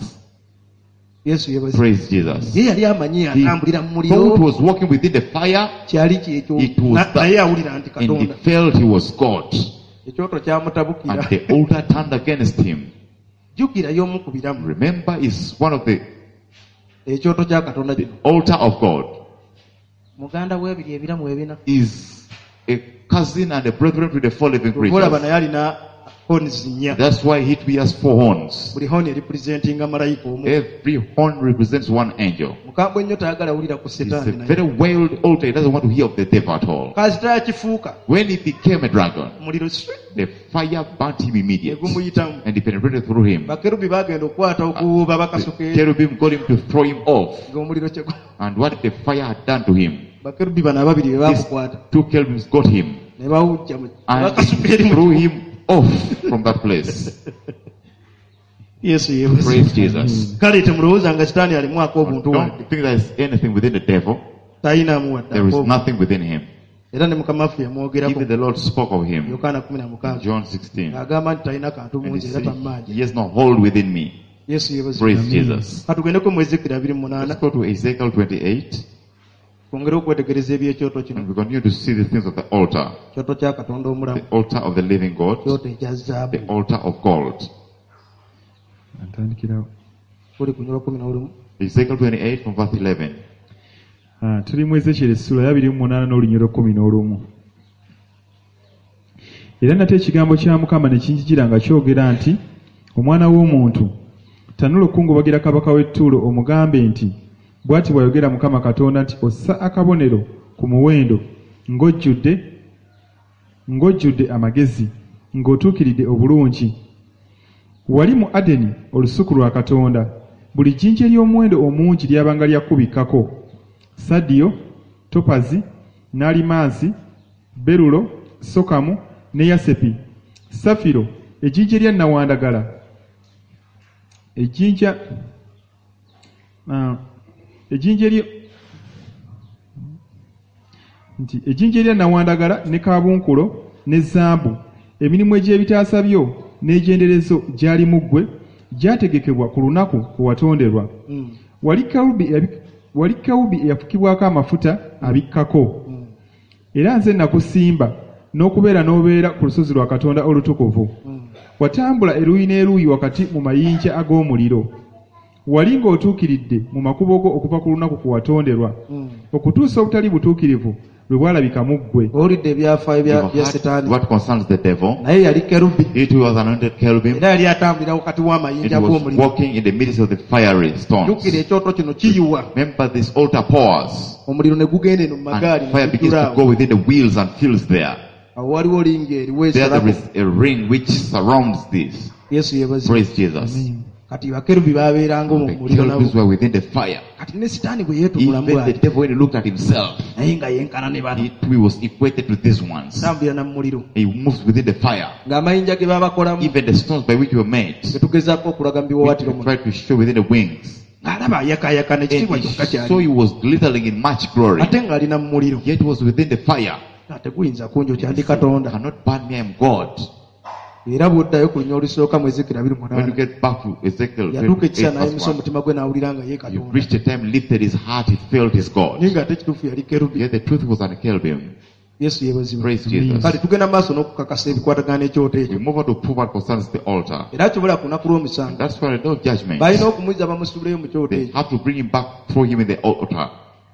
Yesu yebazi. Praise Jesus. Ye yali amanyi atambulira mu muliro. Thought was walking within the fire. Kyali kyekyo. It was naye awulira nti and Katonda. he felt he was God. Ekyoto kyamutabukira. And the altar turned against him. Jjukira y'omu ku biramu. Remember, is one of the ekyoto kya Katonda the altar of God. Muganda w'ebiri ebiramu ebina. Is a cousin and a brethren to the four living creatures. Olaba naye alina horns nnya. That's why he too has four horns. Buli horn representinga malayika omu. Every horn represents one angel. Mukambwe nnyo tayagala wulira ku Setaani. It's a very wild altar. He doesn't want to hear of the devil at all. Kasita yakifuuka. When he became a dragon, muliro the fire burnt him immediately. Egumuyitamu. And it penetrated through him. Bakerubi bagenda okukwata okuwuuba bakasuke. Cherubim got him to throw him off. Ng'omuliro kyego. And what the fire had done to him. Bakerubi bano ababiri be bamukwata. Two cherubims got him. Ne bawujja mu. And threw him off from that place. Yesu yebazi. Praise Jesus. Kale temulowooza nga Setaani alimu ak'obuntu Don't think there is anything within the devil. Tayinaamu wadde. There is nothing within him. Era ne Mukama waffe yamwogerako. Even the Lord spoke of him. Yokaana kumi na mukaaga. John sixteen. Agamba nti talina kantu And he mungi era said, tammaaji. he has no hold within me. Yesu yebazi. Praise Jesus. Katugendeko mu Ezekiel abiri mu munaana. Let's go to Ezekiel twenty-eight. Twongere okwetegereza ebyekyoto kino. And we continue to see the things of the altar. Kyoto kya Katonda omulamu. The altar of the living God. Kyoto ekya zaabu. The altar of gold. Ntandikirawo. Kuli ku kumi na lumu. Ezekiel twenty-eight from verse eleven. Ah, tuli mu Ezekyeri essula ya abiri mu munaana n'olunyiriro kkumi n'olumu. Era nate ekigambo kya Mukama ne kinjijira nga kyogera nti, omwana w'omuntu, tanula okungubagira kabaka w'e Ttuulo omugambe nti, bw'ati bw'ayogera Mukama Katonda nti, ossa akabonero ku muwendo ng'ojjudde ng'ojjudde amagezi ng'otuukiridde obulungi. Wali mu Adeni olusuku lwa Katonda, buli jjinja ery'omuwendo omungi lyabanga lyakubikkako sadiyo, topazi, nalimansi, berulo, sokamu ne yasepi, safiro, ejjinja erya nawandagala, ejjinja uh, ejjinja eryo nti ejjinja erya nawandagala ne kabunkulo ne zambu, emirimu egy'ebitaasa byo n'egyenderezo gyali mu ggwe gyategekebwa ku lunaku kwe watonderwa. Mm. Wali kerubi wali kerubi eyafukibwako amafuta abikkako. Mm. Era nze nakusimba n'okubeera n'obeera ku lusozi lwa Katonda olutukuvu. Mm. Watambula eruuyi n'eruuyi wakati mu mayinja ag'omuliro. Wali ng'otuukiridde mu makubo go okuva ku lunaku kwe watonderwa. Mm. Okutuusa obutali butuukirivu bwe bwalabika mu ggwe. Owulidde ebyafaayo bya Setaani. What concerns the devil? Naye yali kerubi. It was anointed cherubim. Era yali atambulira wakati w'amayinja ag'omuliro. It was walking in the midst of the fiery stones. Jjukira ekyoto kino kiyuwa. Remember this altar pours. Omuliro ne gugenda eno mu magaali. And fire begins to go within the wheels and fills there. Awo waliwo linga eriweesa. There there is a ring which surrounds this. Yesu yebazi. Praise Jesus. Amen. Kati bakerubi babeeranga mu muliro nabo. Were within the fire. Kati ne Setaani bwe yeetuula mu Even the devil, when he looked at himself, naye nga yenkana ne bano. He was equated to these ones. Tambulira na mu muliro. He moves within the fire. Ng'amayinja ge babakolamu. Even the stones by which you were made. Getugezaako okulaga mu biwawaatiro mu. Try to show within the wings. Ng'alaba ayakaayaka n'ekitiibwa kyokka kyali. So he was glittering in much glory. Ate ng'ali na mu muliro. Yet was within the fire. Ate guyinza kunjokya ndi Katonda. Cannot burn me, I am God. Era bw'oddayo ku lunya olusooka mu Ezekiel abiri mu munaana. When you get back to Ezekiel, yatuuka ekisa nayimusa omutima gwe n'awulira nga ye Katonda. You reached a time, lifted his heart, he felt his God. Naye ng'ate ekituufu yali kerubi. Yet the truth was on a cherubim. Yesu yeebazibwa. Praise Jesus. Kale tugenda maaso n'okukakasa ebikwatagana ekyoto ekyo. We move on to prove what concerns the altar. Era kyobola ku lunaku lw'omusango. That's why the day of judgment. Balina okumuyinza bamusuuleyo mu kyoto ekyo. They have to bring him back, throw him in the altar.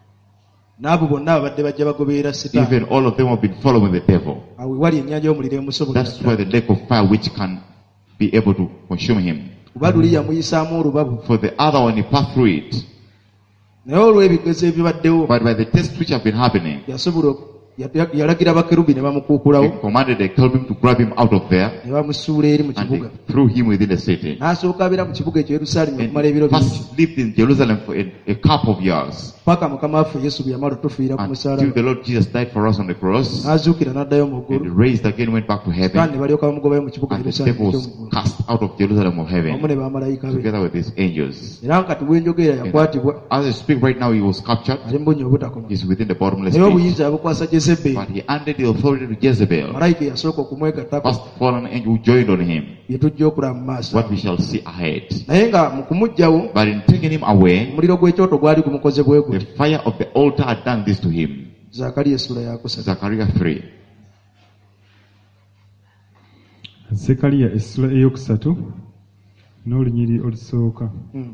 N'abo bonna abadde bajja bagoberera Setaani. Even all of them have been following the devil. Awo wali ennyanja y'omuliro emusobola. That's why the lake of fire which can be able to consume him. Kuba luli yamuyisaamu olubabu. For the other one, he passed through it. Naye olw'ebigezo ebibaddewo. But by the tests which have been happening, yasobola yalagira abakerubi ne bamukuukulawo. He commanded the cherubim to grab him out of there. Ne bamusuula eri mu And kibuga. they threw him within the city. N'asooka abeera mu kibuga ekyo Yerusaalemi okumala ebiro And bingi. first lived in Jerusalem for a, a couple of years. Paka Mukama waffe Yesu bwe yamala otufiira ku Until musaalaba. the Lord Jesus died for us on the cross. N'azuukira n'addayo mu And ggulu. raised again, went back to Kandi heaven. ne balyoka bamugobayo mu kibuga And the Yerusaalemi devil was eky'omu ggulu. cast out of Jerusalem of Wamu heaven. ne bamalayika be. Together with his angels. Era nga kati bw'enjogera yakwatibwa. As I speak right now, he was captured. Ali mu bunnya obutakoma. He's within the bottomless Naye pit. obuyinza abukwasa Jezebeli. But he handed the authority to Jezebel. Malayika eyasooka okumwegattako. First fallen angel who joined on him. bye tujja okulaba mu maaso. What we shall see ahead. Naye nga mu kumuggyawo. But in taking him away, omuliro gw'ekyoto gwali gumukoze bwe the guti. fire of the altar had done this to him. Zakariya essula yakusatu. Zechariah three. Zekaliya essula eyokusatu n'olunyiri olusooka. Hmm.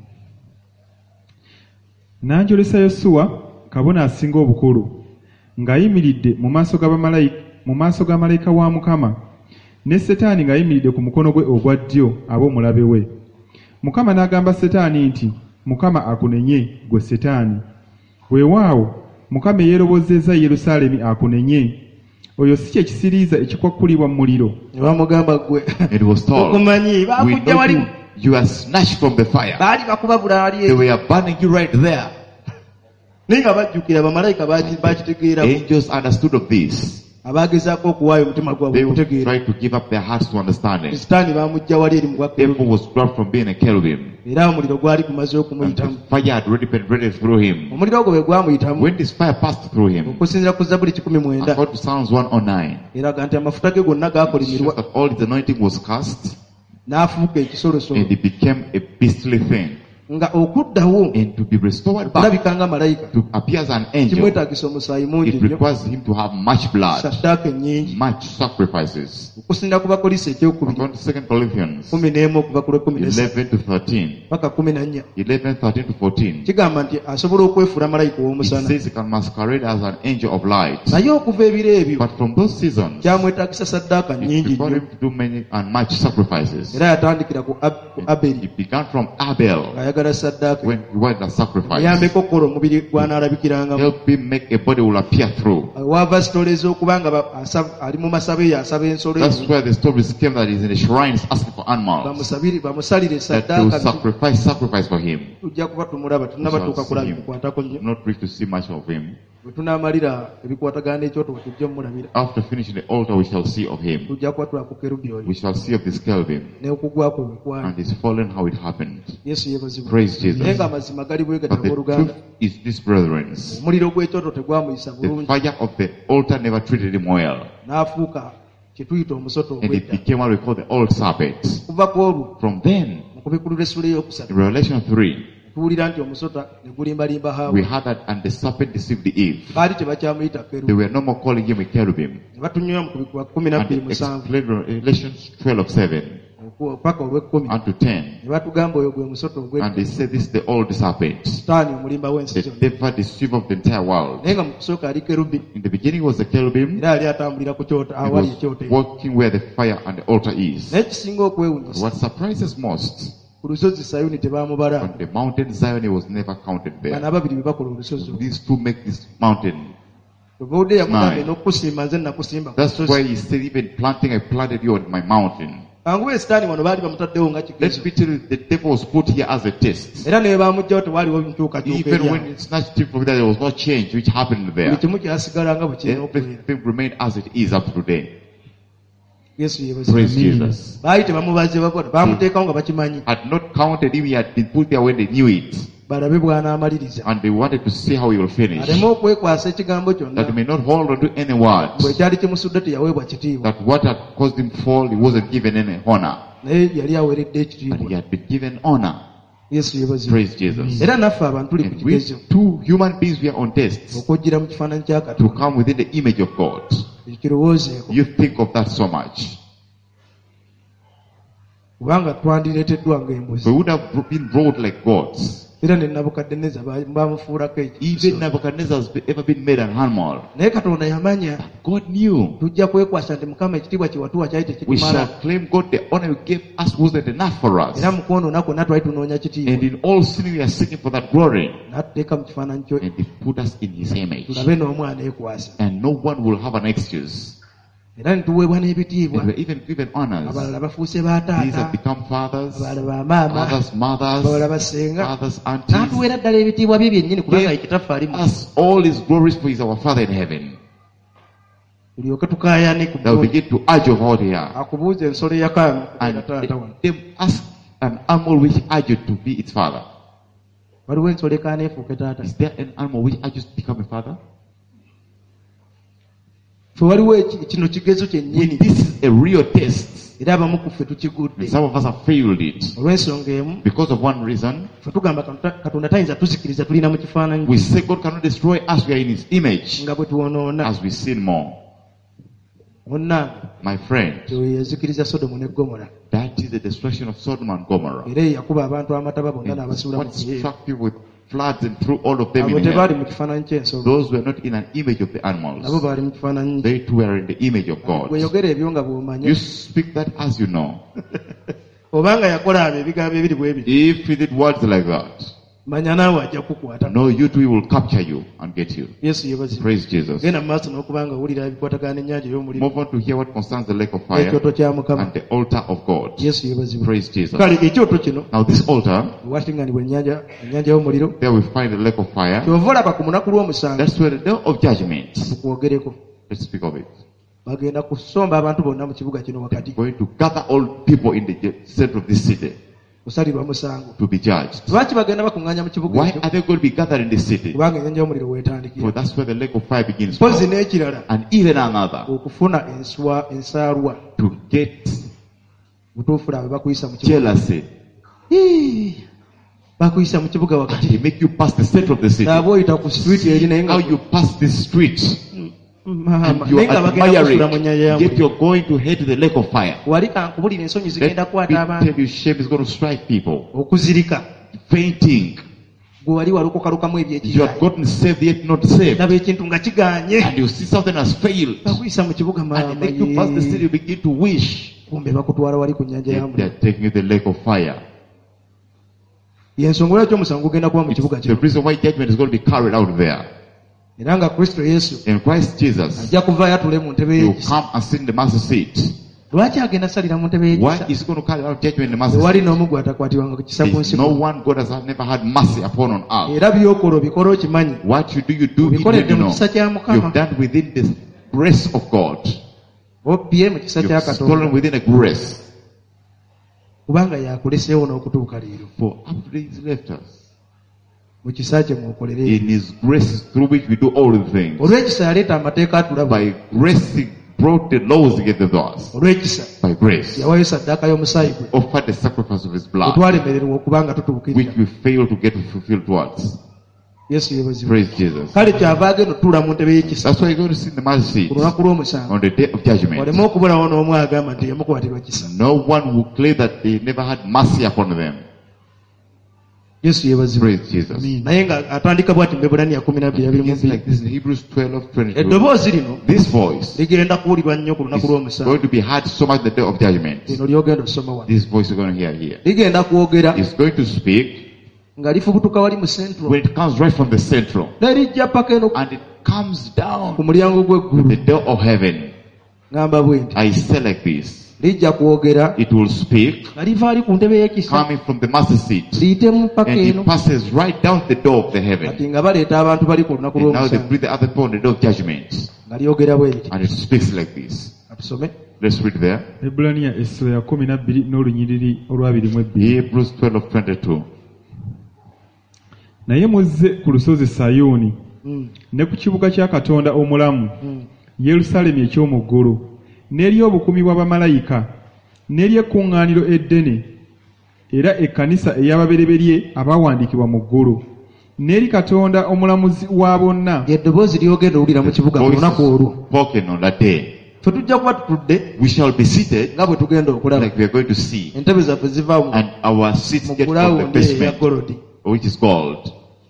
N'anjolesa Yosuwa kabona asinga obukulu ng'ayimiridde mu maaso g'abamalayika mu maaso ga malayika wa Mukama, ne Setaani ng'ayimiridde ku mukono gwe ogwa ddyo ab'omulabe we. Mukama n'agamba Setaani nti, Mukama akunenye gwe Setaani. Weewaawo Mukama yeerobozezza Yerusaalemi akunenye. Oyo si kye kisiriiza ekikwakkulibwa mu muliro. Ne bamugamba ggwe. It was told, okumanyi we bakujja know wali you, you are snatched from the fire. baali bakuba bulaali They were burning you right there. naye nga bajjukira bamalayika bakitegeera Angels understood of this. abaagezaako okuwaayo omutima gwabwe They would okutegeera. try to give up their hearts to understanding. Sitaani baamugja wali eri mu gwa Devil kerubi. was grabbed from being a cherubim. Era omuliro gwali gumaze And okumuyitamu. the fire had already penetrated through him. omuliro ogwo bwe gwamuyitamu When this fire passed through him, okusinziira ku Zabbuli kikumi mwenda according to Psalms one oh nine, eraga nti amafuta ge gonna it shows gaakolimirwa that all his anointing was cast n'afuuka ekisolosolo and he became a beastly thing. nga okuddawo And to be restored back, okulabika nga malayika to appear as an angel, kimwetaagisa omusaayi mungi it nnyo, requires him to have much blood, ssaddaaka ennyingi much sacrifices. okusinziira ku bakolisa ekyokubiri According to Second Corinthians kumi n'emu okuva ku lw'ekkumi n'esatu eleven to thirteen, paka kumi na nnya eleven, thirteen to fourteen, kigamba nti asobola okwefuula malayika it ow'omusana says he can masquerade as an angel of light. naye okuva ebiro ebyo But from those seasons, kyamwetaagisa ssaddaaka it nnyingi required nnyo him to do many and much sacrifices. era yatandikira ku Ab- ku He aberi began from Abel. ng'ayagala ayagala saddaaka when he wanted a sacrifice, yambeko okukola omubiri gw'anaalabikirangamu help him make a body will appear through. waava sitole ez'okuba nga ba- asaba- ali mu masabe ye asaba ensolo That's ezo where the stories came that he's in the shrines asking for animals, bamusabire bamusalire that they will saddaaka sacrifice sacrifice for him. tujja kuba tumulaba tunabatuuka kulaba bimukwatako nnyo Not reach to see much of him. bwe tunaamalira ebikwatagana n'ekyoto tujja mumulabira After finishing the altar, we shall see of him. tujja kuba tulaba ku kerubi oyo We shall see of this cherubim n'okugwako wekwali and his fallen, how it happened. yesu yeebazibwa Praise Jesus. naye ng'amazima gali bwe But gati the abooluganda truth is this, brethren, omuliro gw'ekyoto tegwamuyisa the bulungi fire of the altar never treated him well, n'afuuka kye tuyita omusoto and it ogw'edda became what we call the old serpent. kuva ku olwo From then, mu kubikulula essula in eyokusatu Revelation three, tuwulira nti omusota ne gulimbalimba we haawe heard that, and the serpent deceived Eve. baali tebakyamuyita They kerubi were no more calling him a cherubim. ne batunyola mu kubikula kumi na And bbiri they musanvu explained Revelation twelve seven paka olw'ekkumi unto ten. ne batugamba oyo gwe musota And ogw'edda they said this is the old serpent, sitaani omulimba w'ensi the zonna devil deceiver of the entire world. naye nga mu kusooka ali kerubi In the beginning was the cherubim. era ali atambulira ku kyota He awali was ekyoto ekyo. walking where the fire and the altar is. naye kisinga okwewunyisa What surprises most, ku lusozi sayuni tebaamubala on the mountain Zion, he was never counted bana there. ababiri be bakola olusozi olwo. These two make this mountain. Obudde yamugambye Nine. n'okukusiima nze nakusimba ku That's lusozi why he said, even planting, I planted you on my mountain. kanguwe sitaani wano baali bamutaddewo nga kigezo Let me tell you, the devil was put here as a test. era ne baamugjawo tewaaliwo nkyukakyuka Even eryawo. when it snatched him from there, there was no change which happened buli there. kimu kyasigala nga bwe kirina okubeera Everything remained as it is up to today. yesu yeebazibwa. Praise Jesus. baali tebamubaze bakola baamuteekawo nga bakimanyi Had not counted him, he had been put there when they knew it. balabe bw'anaamaliriza And they wanted to see how he will finish. aleme okwekwasa ekigambo kyonna That he may not hold on to any word. bwe kyali kimusudde teyaweebwa kitiibwa That what had caused him fall, he wasn't given any honor. naye yali aweeredde But he ekitiibwa had been given honor. yesu yeebazibwa. Praise Jesus. era naffe abantu tuli ku And we kigezo two human beings, we are on tests okujjira mu kifaananyi kya to katonda come within the image of God. ekirowoozeeko You think of that so much. kubanga twandireeteddwa ng'embuzi We would have been brought like gods. era ne nabukaddeneza ba- bamufuulako Even ekyo Nebuchadnezzar has ever been made an animal. naye katonda yamanya God knew. tujja kwekwasa nti mukama ekitiibwa kyewatuwa kyali We tekitumala shall claim God, the honor you gave us wasn't enough for us. era mu kwonoona kwonna twali tunoonya kitiibwa And in all sin we are seeking for that glory. n'atuteeka mu kifaananyi kyo And he put us in his image. tulabe n'omwana ekwasa And no one will have an excuse. era ne tuweebwa n'ebitiibwa And we're even given honors. abalala bafuuse These baataata have become fathers, abalala bamaama others abalala mothers, basenga others aunties. n'atuweera ddala ebitiibwa bye byennyini kubanga Give ekitaffe alimu us all his glories, for he is our Father in heaven. tulyoke tukaayane ku They'll bboozi begin to urge of out here. akubuuza ensolo eyakaamu And kubeera taata wano they ask an animal which urged to be its father. waliwo ensolo ekaana efuuke taata Is there an animal which urges to become a father? fe waliwo eki- kino kigezo kyennyini This is a real test. era abamu ku ffe tukigudde And some of us have failed it. olw'ensonga emu Because of one reason, fe tugamba Katonda- katonda tayinza tuzikiriza tulina mu kifaananyi we say God cannot destroy us, we are in his image. nga bwe tuwonoona As we sin more. munnange My friend, eyo yazikiriza sodomu ne gomora that is the destruction of Sodom and Gomorrah. era eyo yakuba abantu amataba bonna And n'abasuula mu what kiyeera struck people with floods and threw all of them abo in tebaali hell. mu kifaananyi ky'ensolo Those were not in an image of the nabo animals. baali mu kifaananyi They too were in the image of God. bweyogera ebyo nga bw'omanya You speak that as you know. obanga yakola abo ebigambo ebiri bwe biri If he did words like that, manya naawe ajja kukwata no, you too he will capture you and get you. yesu yebazibu Praise Jesus. genda mu maaso n'okubanga owulira ebikwatagana n'ennyanja ey'omuliro Move on to hear what concerns the lake of fire ekyoto kya mukama and the altar of God. yesu yebazibu Praise Jesus. kale ekyoto kino Now this altar, watinganibwa ennyanja ennyanja y'omuliro there we find the lake of fire. kyova olaba ku munaku lw'omusango That's where the day of judgment. tukwogereko Let's speak of it. bagenda kusomba abantu bonna mu kibuga kino wakati Going to gather all people in the center of this city kusalirwa musango to be judged. lwaki bagenda bakuŋŋaanya mu kibuga Why ekyo are they going to be gathered in the city? kubanga ennyanja y'omuliro For weetandikira that's where the lake of fire begins mpozi from. n'ekirala And even another, okufuna enswa ensaalwa to get butuufu laabe bakuyisa mu kibuga jealousy. Hii, bakuyisa mu kibuga And wakati they make you pass the center of the city. laba oyita ku street eri naye How nga you pass this street. Maama, And you naye nga are bagenda kusula mu admiring. nnyanja ya Yet muliro you're going to head to the lake of fire. wali kankubulira ensonyi zigenda Let kukwata me abantu tell you, shame is going to strike people. okuzirika Fainting. gwe wali walukokalukamu You have ebyekiyanja gotten saved yet not saved. laba ekintu nga kiganye And you see something has failed. bakuyisa mu kibuga And maama they make you pass the city, you begin to wish. kumbe bakutwala wali ku nnyanja ya Yet they muliro are taking you to the lake of fire. yensonga lwaki omusango gugenda kuba mu kibuga The kino. reason why judgment is going to be carried out there. Era nga Kristo Yesu In Christ Jesus, ajja kuvaayo atule mu ntebe He will y'ekisa. come and sit in the master seat. Lwaki agenda salira mu ntebe Why y'ekisa? is He going to carry out judgment in the master Tewali seat? n'omu gw'atakwatibwanga ku kisa ku There's nsi no kuno. one God has never had mercy upon on earth. Era by'okola obikola okimanyi. What you do, you do it Obikoledde when you mu know. kisa kya Mukama. You've done within the grace of God. Obbye mu kisa kya You've stolen Katonda. within a grace. Kubanga yakuleseewo n'okutuuka leero. For up to He's left us. Mu kisa kye mwokolere. In His grace through which we do all the things. Olw'ekisa yaleeta amateeka atulaba. By grace He brought the laws together to us. Olw'ekisa By grace. yawayo saddaaka y'omusaayi gwe. Offered the sacrifice of His blood. Twalemererwa okubanga Which tutuukirira. we fail to get fulfilled towards. Yesu yeebazibwe. Praise Jesus. Kale kyava agenda otuula mu ntebe y'ekisa. That's why you're going to see the master seat Ku lunaku lw'omusango. on the day of judgment. Waleme okubulawo n'omu agamba nti yamukwatirwa kisa. No one will claim that they never had mercy upon them. Yesu yeebazibwe. Praise Jesus. Naye nga atandika bw'ati mu Ebbulaniya kumi na bbiri abiri mu It's bbiri. like this in Hebrews twelve twenty-two. Eddoboozi lino This voice ligenda kuwulirwa nnyo ku is lunaku lw'omusango. going to be heard so much the day of judgment. Lino lyogenda osoma wano. This voice you're going to hear here. Ligenda kwogera It's going to speak nga lifubutuka wali mu central. when it comes right from the central. Nerijja paka eno And it comes down ku mulyango gw'eggulu. the door of heaven. Ngamba bwe nti I say like this. lijja kwogera It will speak nga liva ali ku ntebe y'ekisa. coming from the master seat. Liyitemu paka And eno. it passes right down the door of the heaven. Kati nga baleeta abantu bali ku lunaku And now they lw'omusango. bring the other people on the door of judgment. Nga lyogera bwe liti. And it speaks like this. Atusome. Let's read there. Ebbulaniya essula ya kumi na bbiri n'olunyiriri olwabiri mu ebbiri. Hebrews twelve twenty-two. Naye muzze ku lusozi Sayuuni Mm. ne ku kibuga kya Katonda omulamu, Mm. Yerusaalemi eky'omu ggulu, n'eri obukumi bw'abamalayika, n'eri ekkuŋŋaaniro eddene, era ekkanisa ey'ababereberye abaawandiikibwa mu ggulu, n'eri Katonda omulamuzi wa bonna. Eddoboozi lyogenda owulira mu kibuga ku Voice lunaku olwo. spoken on that day. Ffe tujja kuba tutudde We shall be seated nga bwe tugenda okulaba. like we are going to see. Entebe zaffe ziva mu And our seats mu get from the gulawundi eya basement, golodi. which is gold.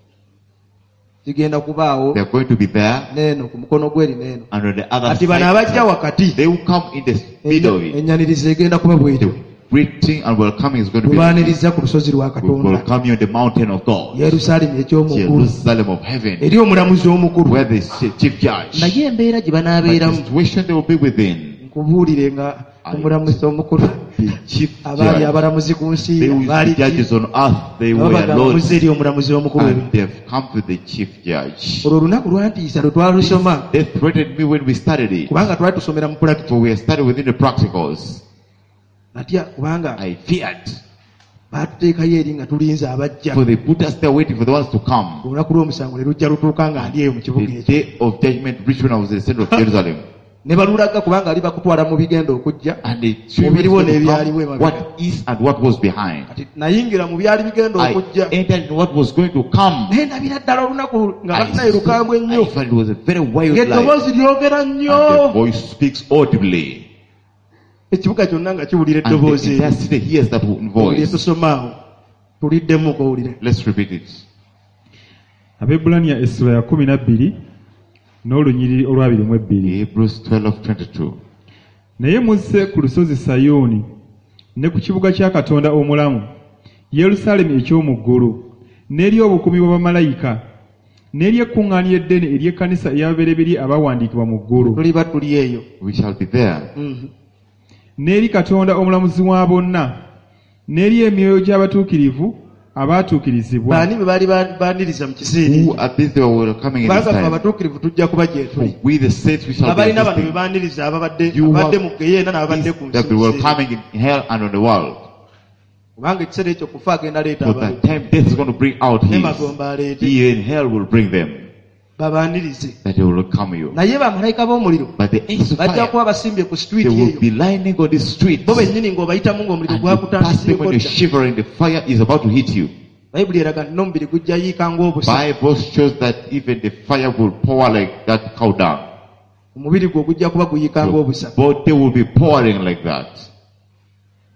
Zigenda kubaawo They are going to be there. n'eno ku mukono gw'eri n'eno. And on the other Kati bano abajja side, wakati they will come in the middle of it. ennyanirizzo egenda kuba bw'etyo. The greeting and welcoming is going to be Tubaaniriza ku lusozi lwa we Katonda. welcome you on the mountain of God. Yerusaalemi eky'omu ggulu. Jerusalem of heaven. Eri omulamuzi omukulu. Where the chief judge. Naye embeera gye But the banaabeeramu situation they will be within. nkubuulire nga omulamuzi omukulu The chief abaali judge. abalamuzi ku nsi They will baali be judges on earth. They nabo were bagamba lords. muzze eri omulamuzi omukulu. And they've come to the chief judge. olwo olunaku lwantiisa lwe twalusoma They threatened me when we started it. kubanga twali tusomera mu pulakiti. For we had started within the practicals. natya kubanga I feared. baatuteekayo eri nga tulinze abajja. For they put us there waiting for the ones to come. olunaku lw'omusango ne lujja lutuuka nga ndi eyo mu kibuga The ekyo. day of judgment reached when I was in the center of Jerusalem. ne balulaga kubanga ali bakutwala mu bigenda okujja. And they showed me Mubiriwo n'ebyaliwo emabega. what is and what was behind. kati nayingira mu byali bigenda I okujja. entered in what was going to come. naye ndabira ddala olunaku nga I, balinayo lukambwe nnyo. I felt it was a very wild life. ng'eddoboozi lyogera And the nnyo. voice speaks audibly. ekibuga kyonna nga kiwulira And the eddoboozi entire eryo. city hears that Owulire voice. tusoma awo. tuliddemu kowulire. Let's repeat it. Abebbulaniya essula ya kumi na bbiri n'olunyiriri olwabiri mu ebbiri. Hebrews twelve twenty-two. Naye muzze ku lusozi Sayuuni ne ku kibuga kya Katonda omulamu, Yerusaalemi eky'omu ggulu, n'eri obukumi bw'abamalayika, n'eri ekkuŋŋaaniro eddene ery'ekkanisa ey'ababereberye abaawandiikibwa mu ggulu, tuliba tuli eyo. We shall be there. Mhm. n'eri Katonda omulamuzi wa bonna, n'eri emyoyo gy'abatuukirivu abaatuukirizibwa. baani be baali ba- baaniriza mu kiseera Who ekyo. are these that were coming in this kubanga ffe time? abatuukirivu tujja kuba gye For tuli. we the saints we shall be abalina bano be existing. baaniriza ababadde You abadde have mu geyeena n'ababadde ku nsi That mu we were kiseera. coming in hell and on the world. kubanga ekiseera ekyo kufa agenda aleeta For abantu. that time death is going to bring out ne his. magomba aleete. He in hell will bring them. babaanirize. That he will come you. naye bamalayika b'omuliro But the angels of bajja fire, kuba basimbye ku they street will eyo. be lining on the streets. bo bennyini ng'obayitamu ng'omuliro And you pass gwakutandise them when you're kodda. shivering, the fire is about to hit you. bayibuli eraga nti n'omubiri gujja yiika ng'obusa. Bible shows that even the fire will pour like that cow dung. omubiri gwe ogujja kuba guyiika Your ng'obusa. body will be pouring like that.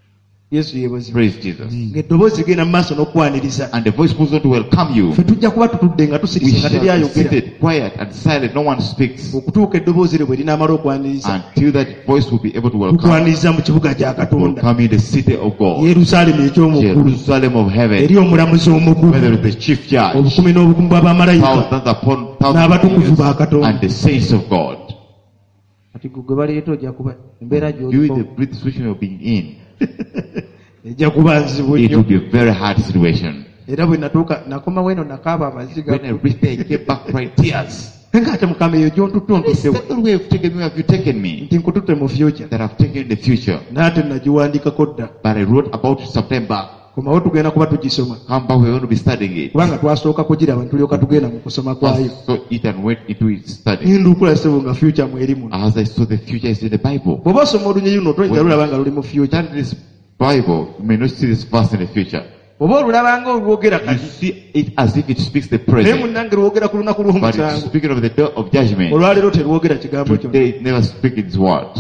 Yesu yebazi. Praise Jesus. Ng'eddoboozi ligenda mu maaso n'okwaniriza. And the voice goes on to welcome you. Ffe tujja kuba tutudde nga tusirise We nga shall teri be ayogera. seated, quiet and silent, no one speaks, Okutuuka eddoboozi lye bwe linaamala okwaniriza. until that voice will be able to welcome, Tukwaniriza mu kibuga kya Katonda. welcome in the city of God, Yerusaalemi eky'omuggulu. Jerusalem of heaven, Eri omulamuzi omukulu. whether it's the chief judge, Obukumi n'obukumu bw'abamalayika. thousands upon thousands N'abatukuvu of ba angels, Katonda. and the saints of God. Kati gwe baleeta ojja kuba embeera You in the gy'oliko breath situation you're being in, ejja kuba nzibu it nnyo. will be a very hard situation. Era bwe natuuka nakoma weno nakaaba amaziga. When I reached there, I came back crying tears. Ng'ate Mukama eyo gy'ontutte This ontutte wa? second way of taking me, have you taken me? Nti nkututte mu future. That I've taken in the future. N'ate nagiwandiikako dda. But I wrote about it sometime back. Komawo tugenda kuba tugisoma. Come back, we're going to be studying it. Kubanga twasooka kugiraba ne tulyoka tugenda mu kusoma kwayo. I saw it and went into its study. Ninduukula ssebo nga future mweri muno. As I saw the future is in the Bible. Bw'oba osoma olunyiriri luno toyinza lulaba nga luli mu future. Study this Bible, you may not see this verse in the future. Oba olulaba nga olwogera You kati. see it as if it speaks the Naye present. munnange lwogera ku lunaku But it's lw'omusango. speaking of the day of judgment. Olwaleero terwogera kigambo kyonna. Today it never speaks its word.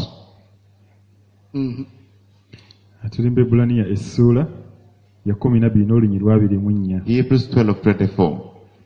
Mhm. tuli mu Ebbulaniya essuula ya kumi na bbiri n'olunyiriri lw'abiri mu nnya. Hebrews twelve twenty-four.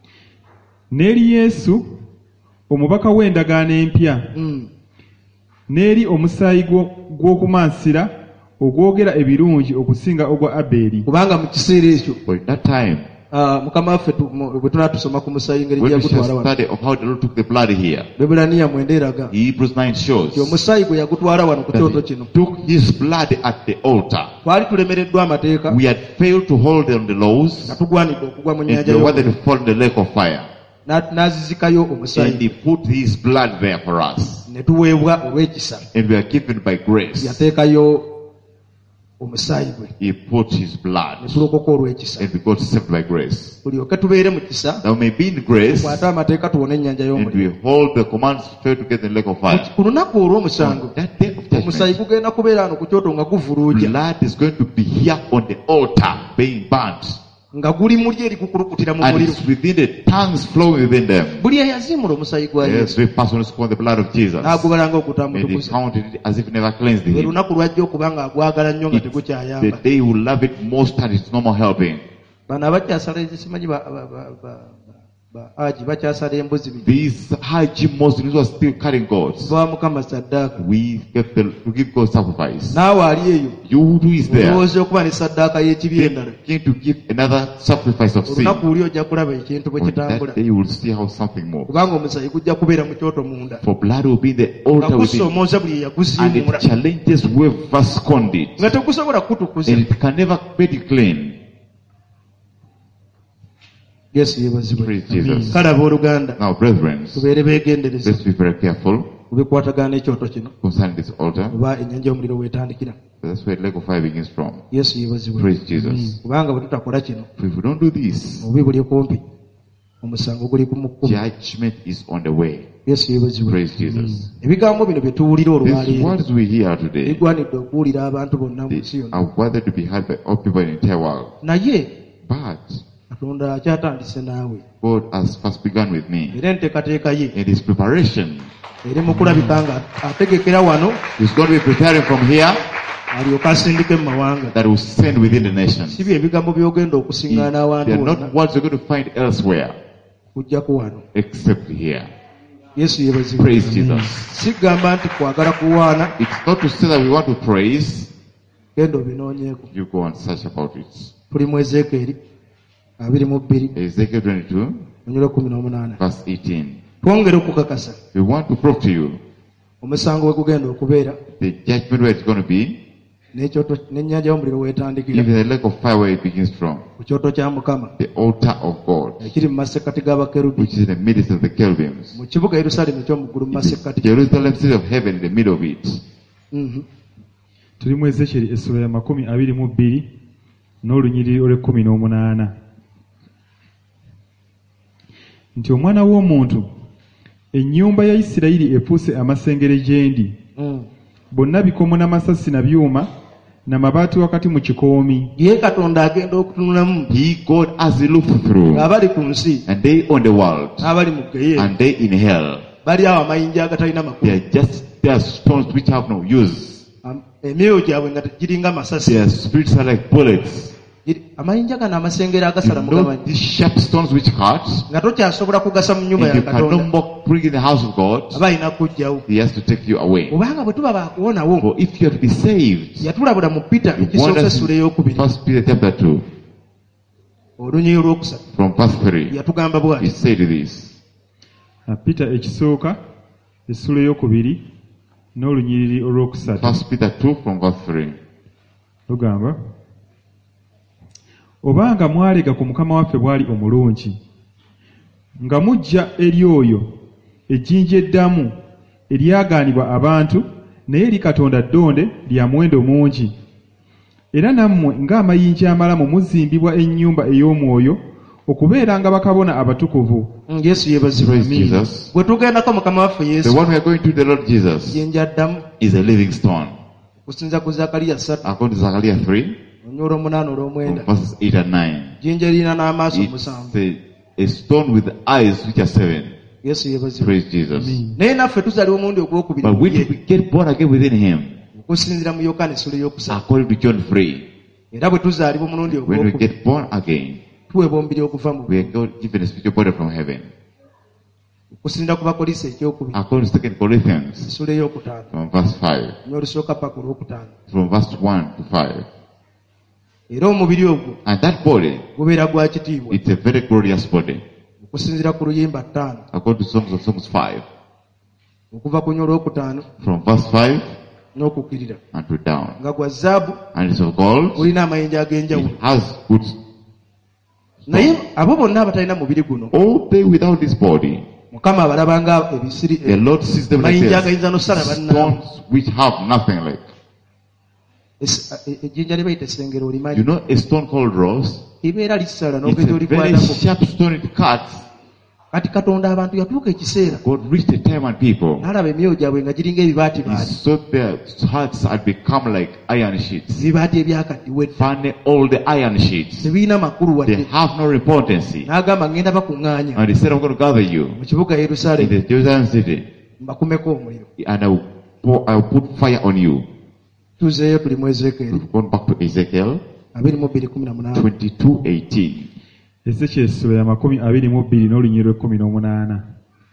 N'eri Yesu omubaka w'endagaano empya, Mm. n'eri omusaayi gwo- gw'okumansira ogwogera ebirungi okusinga ogwa Aberi. Kubanga mu kiseera ekyo For in that time, ah, Mukama waffe tu- mu- bwe tunaa tusoma ku musaayi ngeri when we gyagutwala shall wano. study of how the Lord took the blood here, Ebbulaniya mwenda eraga Hebrews nine shows nti omusaayi gwe yagutwala wano ku kyoto that kino. he took his blood at the altar. Twali tulemereddwa amateeka We had failed to hold on the laws, nga tugwanidde okugwa mu and nnyanja we wanted y'omuliro. to fall in the lake of fire. Na- n'azizikayo And omusaayi he put his blood there for us. ne tuweebwa olw'ekisa. And we are given by grace. Yateekayo omusaayi gwe He put his ne blood. tulokoka olw'ekisa. And we got saved by grace. Tulyoke tubeere mu kisa, Now may be in grace, tukwate amateeka tuwone ennyanja and y'omuliro. we hold the commands fail to get in the lake of fire. Ku lunaku olw'omusango On that day of omusaayi judgment, gugenda kubeera wano ku kyoto nga guvuluuja, blood is going to be here on the altar being burnt. nga guli muli eri gukulukutira mu And muliro. it's within the tongues flowing within them. Buli eyaziimula omusaayi gwa Yesu Every person who scorned the blood of Jesus. n'agubala And he ng'okutamutukuza. counted it as if he never cleansed Lwe him. lunaku lwajja okuba nga agwagala nnyo nga The tegukyayamba. day you love it most and it's no more helping. Bano abakyasala ezisimanyi ba ba- ba- ba- ba aji bakyasala embuzi bino. These Haji Muslims were still cutting goats. Ba Mukama saddaaka. We get the, to give God sacrifice. Naawe ali eyo You who is there, olowooza okuba ne saddaaka y'ekibi endala. begin to give another sacrifice of sin. Olunaku luli ojja kulaba ekintu bwe On kitambula. that day you will see how something moves. Kubanga omusaayi gujja kubeera mu kyoto munda. For blood will be in the Nga altar within. gusoomooza buli And eyagusiimula. it challenges whoever scorned it. Nga tegusobola kutukuza. And it can never make it clean. Yesu yeebazibwe. Praise Jesus. Kale abooluganda Now, brethren, tubeere beegendereza let's be very careful ku bikwatagana ekyoto kino concerning this altar. oba ennyanja y'omuliro weetandikira. That's where the lake of fire begins from. Yesu yeebazibwe. Praise Jesus. Kubanga bwe tutakola kino For if we don't do this, obubi buli kumpi, omusango guli ku mukkubo. judgment is on the way. Yesu yeebazibwe. Praise Jesus. Ebigambo bino bye tuwulira These olwaleero words we hear today, bigwanidde okuwulira abantu bonna mu they nsi yonna. are worthy to be heard by all people in the entire world. Naye But Katonda akyatandise naawe God has first begun with me. era enteekateeka ye In his preparation, eri mu kulabika nga ategekera wano he's going to be preparing from here alyoke asindike mu mawanga. that will send within the nations. Si bye ebigambo by'ogenda okusiŋŋaana They awantu are wonna not words you're going to find elsewhere kujjaku wano. except here. Yesu yeebazibwe. Praise Jesus. Si kugamba nti kwagala kuwaana It's not to say that we want to praise. genda obinoonyeeko. You go and search about it. Tuli mu Ezeekeri abiri mu bbiri Ezekiel twenty-two, onyolo kumi n'omunaana. verse eighteen. Twongere okukakasa We want to prove to you omusango we gugenda okubeera the judgment where it's going to be, n'ekyoto n'ennyanja y'omuliro weetandikira even the lake of fire where it begins from, ku kyoto kya Mukama the altar of God, ekiri mu masekkati g'abakerubi which is in the midst of the cherubims. mu kibuga Yerusaalemi eky'omuggulu mu It is masekkati. Jerusalem, city of heaven, in the middle of it. Mhm. Tuli mu Ezekyeri essula ya makumi abiri mu bbiri n'olunyiriri olw'ekkumi n'omunaana. Nti omwana w'omuntu, ennyumba ya Isirayiri efuuse amasengere gye ndi. Mm. Bonna bikomo n'amasasi na byuma n'amabaati wakati mu kikoomi. Ye Katonda agenda okutunulamu He, God, as he looked through, abali ku nsi and they on the world, n'abali mu ggeyeeri and they in hell, bali awo amayinja agatalina they makulu. are just, they are stones which have no use. Am- emyoyo gyabwe nga giringa masasi. Their spirits are like bullets. Amayinja gano amasengere You agasala know mugamanyi these sharp stones which cut, nga tokyasobola kugasa mu nnyumba and ya you cannot Katonda more bring in the house of God. aba alina kujjawo. He has to take you away. Obanga bwe tuba bakuwonawo For if you have to be saved, yatulabula mu Peter you want ekisooka us essula in ey'okubiri First Peter chapter two, olunyiri olwokusatu from verse three. yatugamba He bw'ati said this. Peter ekisooka essula ey'okubiri n'olunyiriri olwokusatu First Peter two from verse three. lugamba obanga mwalega ku mukama waffe bw'ali omulungi nga mujja eri oyo ejjinja eddamu eryagaanibwa abantu naye eri Katonda ddonde lya muwendo mungi era nammwe ng'amayinja amalamu muzimbibwa ennyumba ey'omwoyo okubeeranga bakabona abatukuvu. Yesu yeebazibwa. Praise Jesus. Bwe tugendako mukama waffe The Yesu one we are going to, the Lord Jesus, jjinja ddamu is a living stone. kusinza ku Zakaliya ssatu According to Zechariah three, onyoola omunaana from olw'omwenda verses eight and nine. jjinja erina n'amaaso It's musanvu. a, a stone with eyes which are seven. Yesu yeebazibwa. Praise Jesus. naye naffe tuzaalibwa omulundi ogwokubiri But mu we ye, we get born again within Him, okusinziira mu Yokaana essula ey'okusatu. according to John three. Era bwe tuzaalibwa omulundi When we ogwokubiri get born again, tuweebwa omubiri okuva mu we are God given a spiritual body from heaven. okusinziira ku Bakolisi ekyokubiri According to Second Corinthians, essula ey'okutaano from verse five, n'olusooka paka olwokutaano. from verse one to five. Era omubiri ogwo And that body, gubeera gwa kitiibwa it's a very glorious body. okusinziira ku luyimba ttaano According to Songs of Songs five, okuva ku nnya olwokutaano from verse five n'okukkirira unto down. nga gwa zaabu And it's of gold. gulina amayinja ag'enjawulo. It has good. Naye abo bonna abatalina mubiri guno All they without this body, Mukama abalaba nga ebisiri the Lord sees them like amayinja this. agayinza n'osala bannaabwe. Stones which have nothing like. Es- e- ejjinja lye bayita essengero You olimanyi know a stone called rose? libeera lisala It's n'ogenda a very olikwatako. sharp stone it cuts. Kati Katonda abantu yatuuka ekiseera God reached a time when people, n'alaba emyoyo gyabwe nga giringa ebibaati he baati saw their hearts had become like iron sheets. ebibaati ebyakaddiwedde Funny, all the iron sheets. tebirina makulu They wadde. have no importance. N'agamba ngenda bakuŋŋaanya And he said, I'm going to gather you mu kibuga in Yerusaalemi the Jerusalem city, mbakumeko omuliro. and I will, pour, I will put fire on you. Tuzeeyo tuli mu Ezeekeri We've gone back to Ezekiel abiri mu bbiri kumi na munaana. twenty-two eighteen. Ezekyeri essula ya makumi abiri mu bbiri n'olunyiriri lw'ekkumi n'omunaana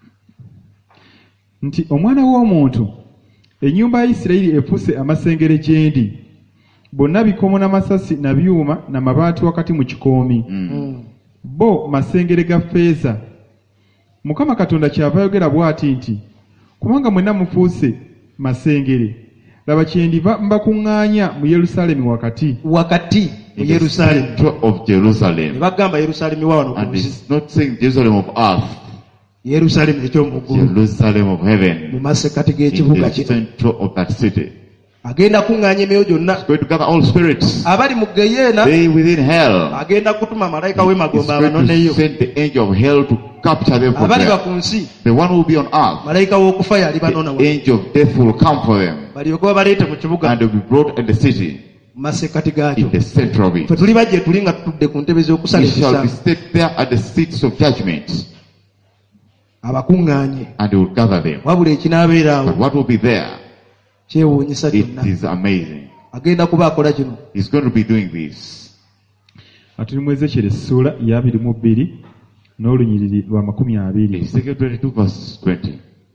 nti omwana w'omuntu ennyumba ya Isirayiri efuuse amasengere gye ndi bonna bikomo n'amasasi na byuma na mabaati wakati mu kikoomi Mm. bo masengere ga ffeeza. Mukama Katonda kyava ayogera bw'ati nti kubanga mwenna mufuuse masengere laba kyendiva mbakuŋŋaanya mu Yerusaalemi wakati. wakati mu In the Yerusaalemi center of ne Jerusalem. bagamba Yerusaalemi wa wano ku And nsi, it's not saying Jerusalem of earth, Yerusaalemi eky'omu ggulu Jerusalem of mu heaven, masekkati in g'ekibuga the kino. center of that city. Agenda kuŋŋaanya emyoyo gyonna He's going to gather all spirits. abali mu geyeena, They within hell. agenda kutuma malayika He's w'emagomba going to abanoneyo. send the angel of hell to capture them from Abali ba there. ku nsi, The one who will be on earth, malayika w'okufa yali banona the angel of death will come for them. balyoke babaleete mu kibuga And they'll be brought in the city, mu masekkati gaakyo. in the center of it. Ffe tuli bajje tuli nga tutudde ku ntebe z'okusala He shall be emisango, set there at the seats of judgment, abakuŋŋaanye. and he will gather them. Wabula ekinaabeera awo But what will be there? kyewuunyisa It kyonna. is amazing. Agenda kuba akola kino. He's going to be doing this. Atuli mu Ezekyeri essula ya abiri mu bbiri n'olunyiriri lwa makumi abiri. Ezekiel twenty-two verse twenty.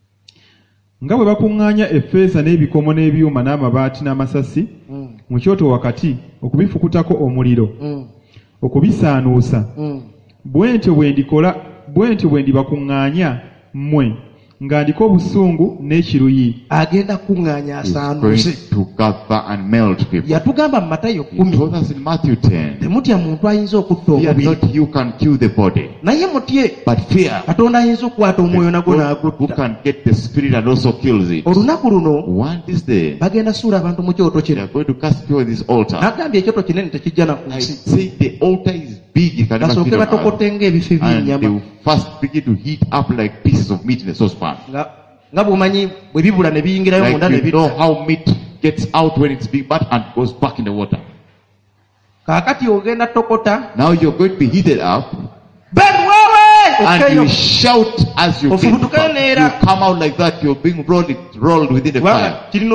Nga bwe bakuŋŋaanya effeeza n'ebikomo n'ebyuma n'amabaati n'amasasi Mm, mu kyoto wakati okubifukutako omuliro mm, okubisaanuusa mm. bwe ntyo bwe ndikola bwe ntyo bwe ndibakuŋŋaanya mmwe nga ndiko obusungu n'ekiruyi. Agenda kuŋŋaanya He's going asaanuuse. to gather and melt people. Yatugamba mu Matayo He kumi, told us in Matthew ten, temutya muntu ayinza okutta fear omubiri, not you can kill the body, naye mutye but fear Katonda ayinza okukwata omwoyo nagwo who n'agutta. can get the spirit and also kills it. Olunaku luno One this day, bagenda suula abantu mu kyoto they kino. are going to cast people in this altar. N'agambye ekyoto kinene tekijja na ku I nsi. say the altar is big, it can never Basooke fit on earth. batokote ng'ebifi And they by'ennyama. will first begin to heat up like pieces of meat in a saucepan. Nga nga bw'omanyi bwe bibula ne biyingirayo munda ne Like you know bitta. how meat gets out when it's big, but and goes back in the water. Kaakati ogenda tokota, Now you're going to be heated up. Ben wewe! And you shout as you being, you come out like that, you're being rolled, rolled within the fire. It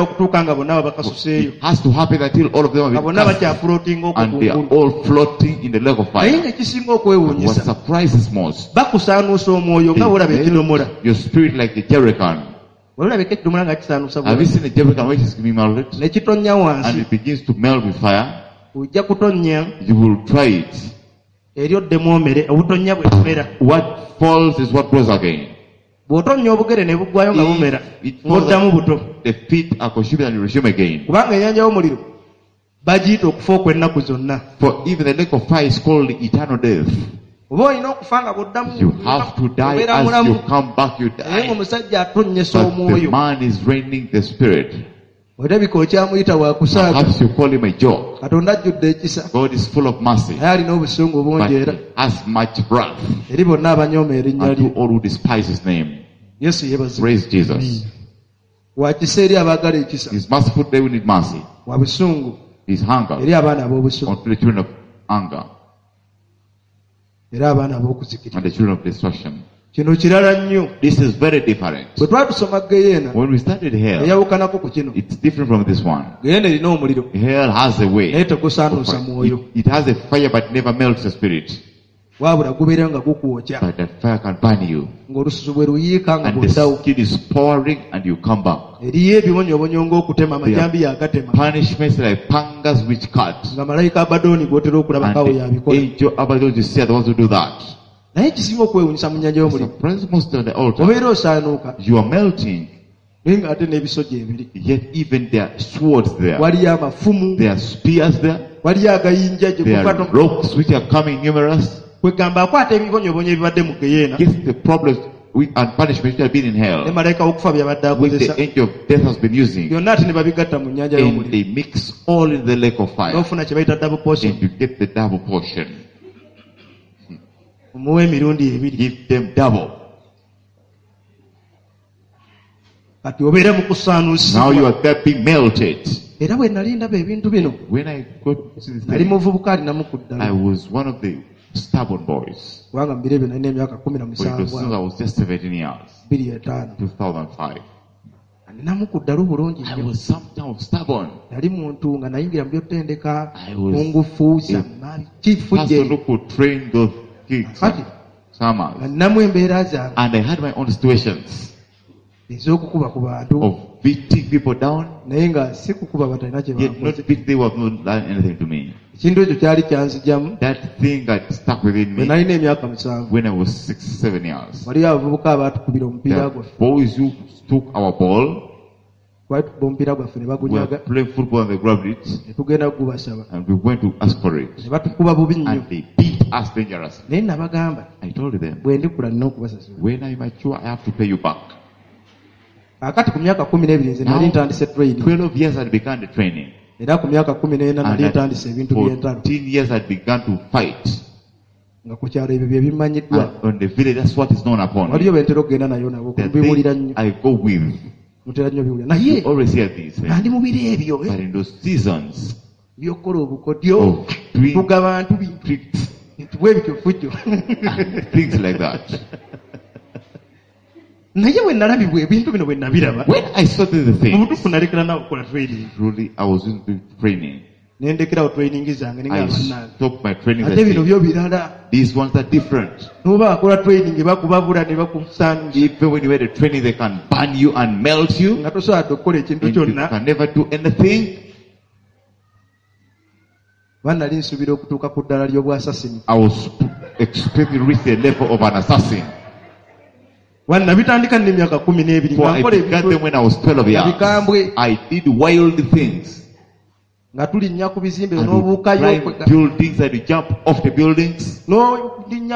has to happen until all of them are cast, and they are all floating in the lake of fire. What surprises most, your spirit like a jerrycan. Have you seen a jerrycan which is being melted? And it begins to melt with fire. You will try it. What falls is what grows again. If it falls, the feet are consumed and you resume again. For even the lake of fire is called eternal death. You have to die as you come back, you die. But the man is reigning the spirit. Perhaps you call him a joke. God is full of mercy, but he has much wrath unto all who despise his name. Praise Jesus. He's merciful, they will need mercy. He's hunger unto the children of anger and the children of destruction. This is very different. When we started hell, it's different from this one. Hell has a way. It, it has a fire but never melts the spirit. But the fire can burn you. And the skin is pouring and you come back. There are punishments like pangas which cut. And the angel Abaddon is the ones who do that. Surprise most on the altar. You are melting. Yet even there are swords there. There are spears there. There are ropes which are coming numerous. Yes, the problems with and punishment which have been in hell, which the angel of death has been using, and they mix all in the lake of fire, and you get the double portion. Give them double. Now you are there being melted. When I got to this thing, I was one of the stubborn boys. But it was since I was just seventeen years. two thousand five. I was sometimes stubborn. I was a person who could train those kids and summers. And I had my own situations of beating people down, yet not beat they were not done anything to me. That thing got stuck within me when I was six, seven years. The boys who took our ball, we were playing football and they grabbed it, and we went to ask for it, and they beat us dangerously. I told them, when I mature, I have to pay you back. Now, twelve years I began the training. And at fourteen years I began to fight. And on the village, that's what is known upon me. The thing I go with. You always hear this. Eh? But in those seasons of doing tricks and things like that. When I started the thing, truly I was doing training. I stopped my training. I said, these ones are different. Even when you had a training, they can burn you and melt you. And you can never do anything. I was expecting to reach the level of an assassin. For I began them when I was twelve years. I did wild things. I would climb buildings, I would jump off the buildings. And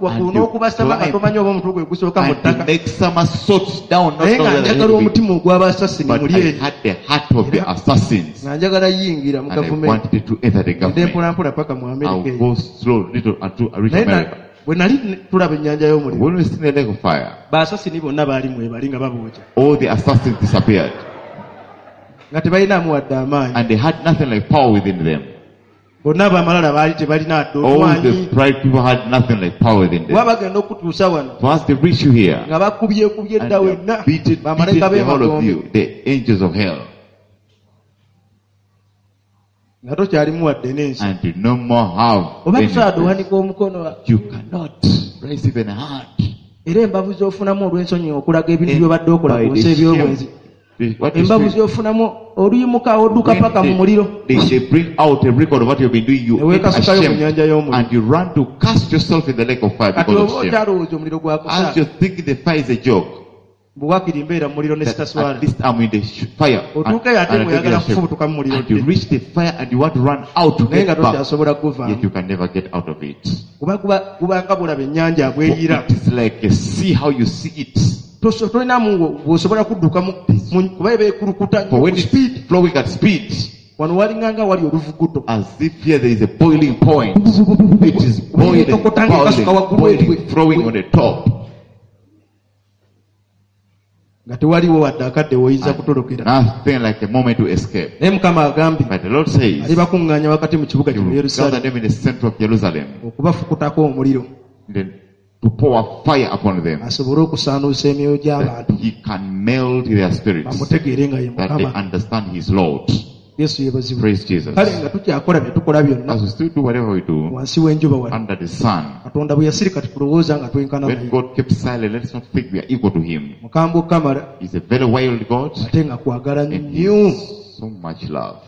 to make somersaults down, not knowing but I had the heart of the assassins. And I wanted to enter the government. I would go slow little until I reach America. When we see the lake of fire, all the assassins disappeared. And they had nothing like power within them. All the pride people had nothing like power within them. Once they reach you here, and they are beaten, beaten the whole of you, the angels of hell. And you no more have anything. You cannot raise even a hand. Embavu z'ofunamu oluyimuka odduka paka mu muliro. They bring out a record of what you've been doing. You get ashamed and you run to cast yourself in the lake of fire because of shame. As you're thinking the fire is a joke, that at least I'm in the fire and, and, and you reach the fire and you want to run out to get back, yet you can never get out of it. It is like a sea, how you see it. For when it's flowing at speed, as if here there is a boiling point, it is boiling, boiling, boiling, flowing on the top. Nothing like a moment to escape. But the Lord says, He will gather them in the center of Jerusalem, then to pour fire upon them, that He can melt their spirits, that they understand His Lord. Praise Jesus. As we still do whatever we do under the sun, when God kept silent, let's not think we are equal to Him. He's a very wild God, and He has so much love.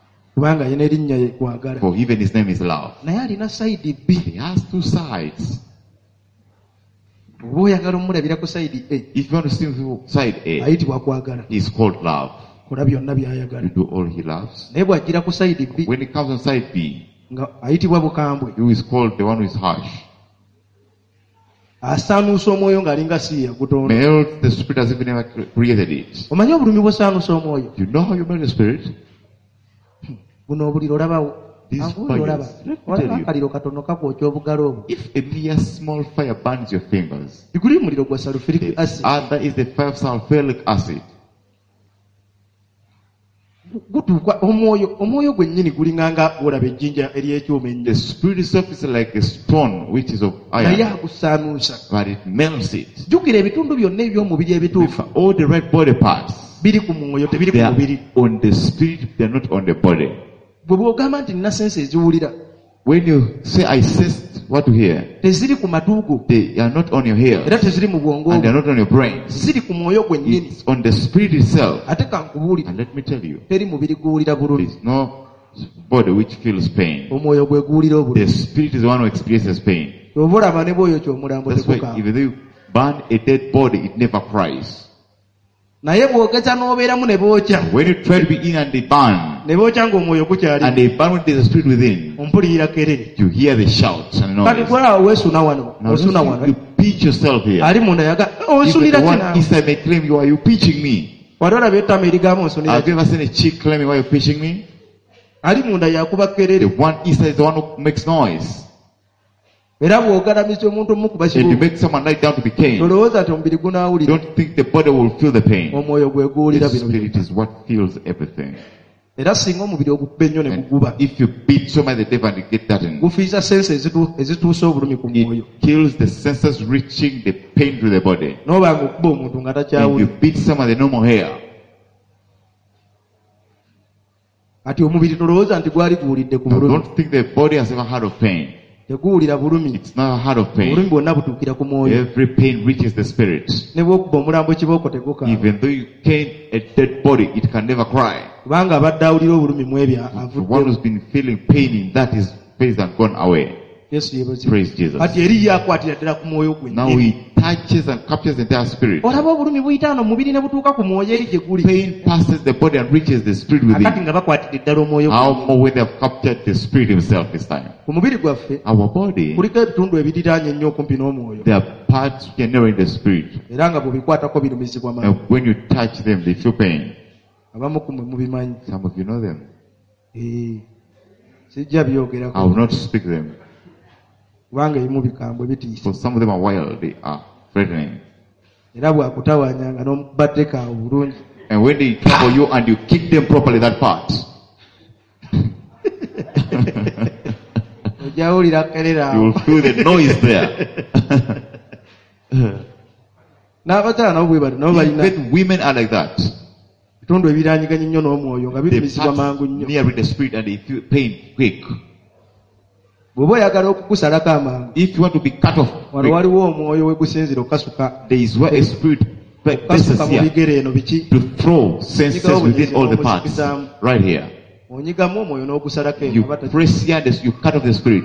For even His name is love. He has two sides. If you want to see side A, He's called love. You do all He loves. When it comes on side B, who is called the one who is harsh. Melt the spirit as if He never created it. You know how you melt the spirit? These fires, if a mere small fire burns your fingers, the other is the fire of sulfuric acid. The spirit itself is like a stone which is of iron, but it melts it. All the right body parts, they are on the spirit, they are not on the body. When you say I sensed what to hear, they are not on your hair and they are not on your brain. It's on the spirit itself. And let me tell you, there is no body which feels pain. The spirit is the one who experiences pain. That's why even though you burn a dead body, it never cries. When you try to be in and they burn, and they burn with the spirit within, you hear the shouts and noise. Now you pitch yourself here. If the one inside may claim, you are you pitching me? Have you ever seen a chick claiming, why are you pitching me? The one inside is the one who makes noise. And you make someone lie down to be cane. Don't think the body will feel the pain. The spirit is what feels everything. And if you beat somebody, the devil and get that in, it kills the senses reaching the pain to the body. If you beat somebody, no more hair. Now, don't think the body has ever heard of pain. It's not heard of pain. Every pain reaches the spirit. Even though you cane a dead body, it can never cry. The one who's been feeling pain in that is face and gone away. Praise Jesus. Now He touches and captures the entire spirit. Pain passes the body and reaches the spirit within. How more when they have captured the spirit Himself this time? Our body, there are parts which are near in the spirit. And when you touch them, they feel pain. Some of you know them. I will not speak them. For some of them are wild, they are threatening. And when they trouble you and you kick them properly, that part. ojja wulira kerera. You will feel the noise there. N'abakyala nabo bwe bali nabo balina. Even women are like that. Bitundu ebiranyiganye nnyo n'omwoyo nga They bitumizibwa mangu nnyo. pass near with the spirit and they feel pain quick. Bw'oba oyagala okukusalako amangu. If you want to be cut off, wano waliwo omwoyo we gusinzira okukasuka. there is where a spirit okukasuka mu bigere eno biki. to throw senses within all the parts. Right here. Onyigamu omwoyo n'ogusalako eno. You press here, this- you cut off the spirit.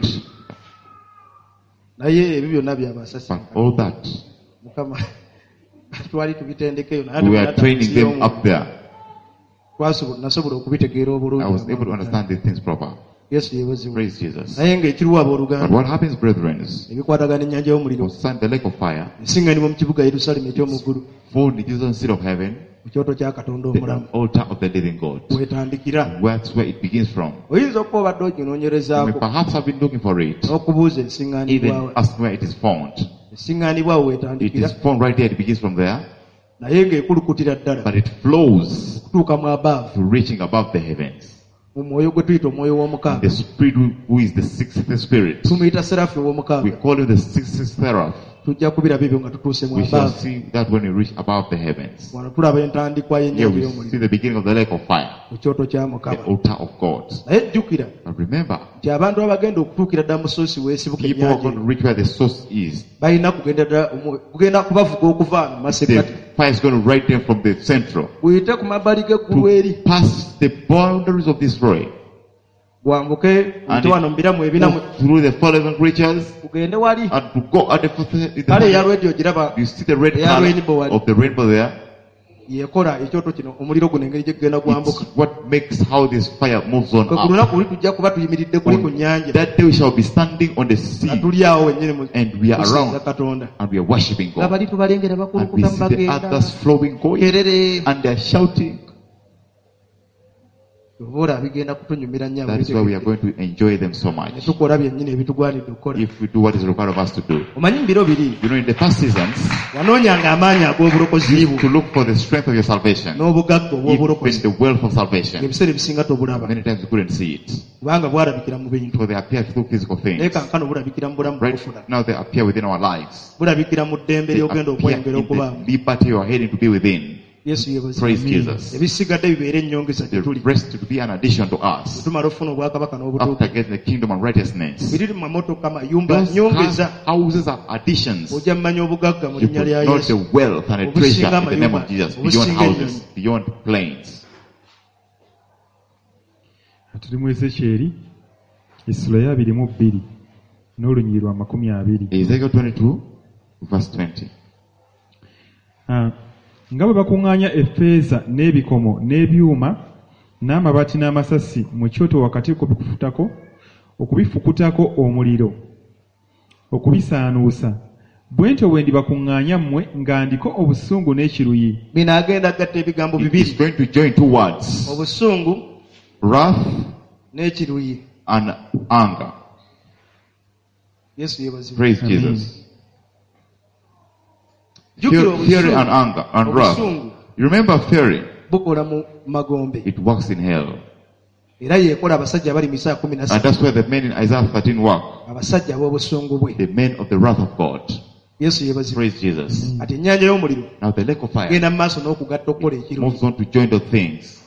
Naye ebyo byonna byabasasi. But all that, Mukama twali tubitendekeyo we are training them up there. nasobola okubitegeera I was obulungi. able to understand these things proper. Yesu yeebazibwa. Praise Jesus. Naye ng'ekiruwa But abooluganda what happens, brethren, is ebikwatagana ennyanja y'omuliro concerning the lake of fire, esiŋŋanibwa mu kibuga Yerusaalemi eky'omu ggulu found in Jesus' seat of heaven, ku kyoto kya Katonda the omulamu altar of the living God. wetandikira. That's where it begins from. Oyinza okuba obadde You may oginoonyerezaako perhaps have been looking for it, n'okubuuza even ensiŋŋanibwawe. ask where it is found. Esiŋŋanibwawe It wetandikira is found right there, it begins from there, naye ng'ekulukutira ddala but it flows okutuuka mu abaavu to reaching above the heavens. mu mwoyo gwe tuyita omwoyo w'omukaaga. The spirit who- who is the sixth spirit, tumuyita serafi we w'omukaaga. call him the sixth seraph. Tujja kubiraba ebyo nga tutuuse mu We shall abaavu. see that when we reach above the heavens. Wano tulaba entandikwa Here y'ennyanja we y'omuliro see the beginning of the lake of fire, ku kyoto kya the Mukama. altar of God. Naye jjukira But remember, nti abantu abagenda okutuukira ddala mu soosi weesibuka people are ennyanja going to eyo, reach where the source is. balina kugenda ddala omwo- kugenda kubavuga okuva mu The masekkati fire is going to right them from the central buyite ku mabbali g'eggulu eri to pass the boundaries of this road bwambuke And nti wano mu biramu ebina move through the fallen creatures kugende wali and to go at the foot of the kale eya lwediyo giraba You see the red eya rainbow color wali of the rainbow there? yekola ekyoto kino omuliro guno engeri gye gugenda gwambuka. It's what makes how this fire moves on Kwe ku up. lunaku luli tujja kuba tuyimiridde kuli ku On nnyanja that day we shall be standing on the nga sea tuli awo wennyini mu and we are kusinza around Katonda. and we are worshiping nga God. bali tubalengera And we bakulukuta mu see the bagenda others flowing going kerere and they are shouting. obola bigenda kutunyumira nnyo That is why we are going to enjoy them so ne much. tukola byennyini ebitugwanidde okukola. If we do what is required of us to do. Omanyi mu biro biri You know, in the past seasons, wanoonyanga amaanyi ag'obulokozi bwo to look for the strength of your salvation, n'obugagga even obw'obulokozi the wealth of salvation. ng'ebiseera ebisinga tobulaba Many times we couldn't see it. kubanga bwalabikira mu bintu, For they appear through physical naye things. kankano bulabikira mu bulamu Right bw'ofuna, now they appear within our lives. bulabikira mu ddembe They ly'ogenda appear okweyongera in okubaamu. the liberty you are heading to be within. Yesu yeebazibwe. Praise Jesus. ebisigadde bibeere ennyongeza gye The tuli rest to be an addition to us. tumala okufuna obwakabaka n'obutuufu After getting the kingdom and righteousness. biriri mu mamotoka mayumba Those nyongeza cars, houses are additions. ojja mmanya obugagga mu You linnya put lya not Yesu. the wealth and the Obusinga treasure in the name amayumba, of Jesus. Beyond obusinga houses, ennyonyi. beyond planes. tuli mu Ezekyeri essula ya abiri mu bbiri n'olunyiriri lwa makumi abiri. Ezekiel twenty-two, verse twenty. Ah, nga bwe bakuŋŋaanya effeeza n'ebikomo n'ebyuma n'amabaati n'amasasi mu kyoto wakati okubikufutako okubifukutako omuliro okubisaanuusa, bwe ntyo bwe ndibakuŋŋaanya mmwe nga ndiko obusungu n'ekiruyi. bino agenda gatta ebigambo It is bibiri, going to join two words. obusungu Wrath n'ekiruyi. and anger. Yesu yeebazibwe. Praise Amen. Jesus. Jjukira Fury, fury and obusungu anger and wrath. obusungu You remember fury? bukola mu magombe It works in hell. era yeekola abasajja abali mu Isaaya kumi na And ssatu, that's where the men in Isaiah thirteen work. abasajja ab'obusungu bwe. The men of the wrath of God. Yesu yeebazibwe. Praise Jesus. Ati ennyanja y'omuliro Now the lake of fire genda mu maaso n'okugatta okukola ekiruyi. moves on to join the things.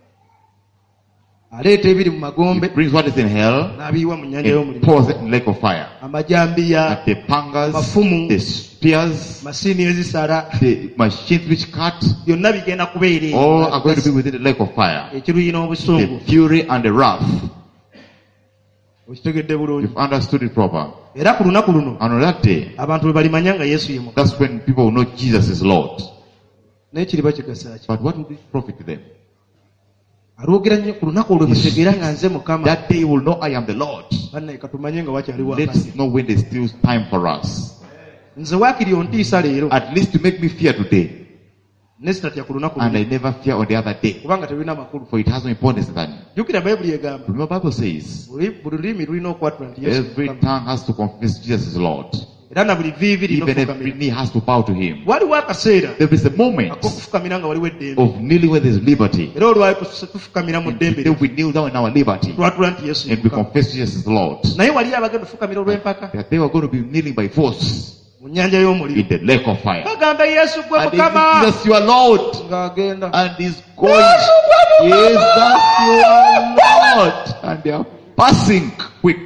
aleeta ebiri mu magombe It brings what is in hell n'abiyiwa mu nnyanja and y'omuliro. pours it in the lake of fire. amajambiya, And the pangas, Mafumu. the spears, masiini ezisala, the machines which cut, byonna bigenda kubeera eyo. all are going to be within the lake of fire. ekiruyi n'obusungu. The fury and the wrath. Okitegedde bulungi. You've understood it proper. Era ku lunaku luno And on that day, abantu bwe balimanya nga Yesu ye Mukama. that's when people will know Jesus is Lord. Naye kiriba kigasa ki? But what will it profit them? Alwogera nnyo ku lunaku olwo mutegeera nga nze Mukama. That day you will know I am the Lord. Bannaye katumanye nga wakyaliwo akasi. Let's know when there's still time for us. Nze waakiri ontiisa leero At least to make me fear today. ne sitatya ku lunaku And I luno never fear on the other day. kubanga terulina makulu. For it has no importance than. Jjukira Bayibuli egamba Remember, Bible says, buli buli lulimi lulina okwatula nti Yesu every Mukama. tongue has to confess Jesus is Lord. Even every knee has to bow to him. waliwo akaseera There is a moment ak'okufukamira nga waliwo eddembe of kneeling with his liberty. era olwali tufukamira mu ddembe Then we kneel down in our liberty twatula nti yesu and we confess Jesus is Lord. naye wali abagenda ofukamira olw'empaka That they were going to be kneeling by force mu nnyanja y'omuliro in the lake of fire. bagamba yesu gwe And mukama Jesus, you are Lord. ng'agenda And he's going. Jesus, you are Lord. And they are passing quick.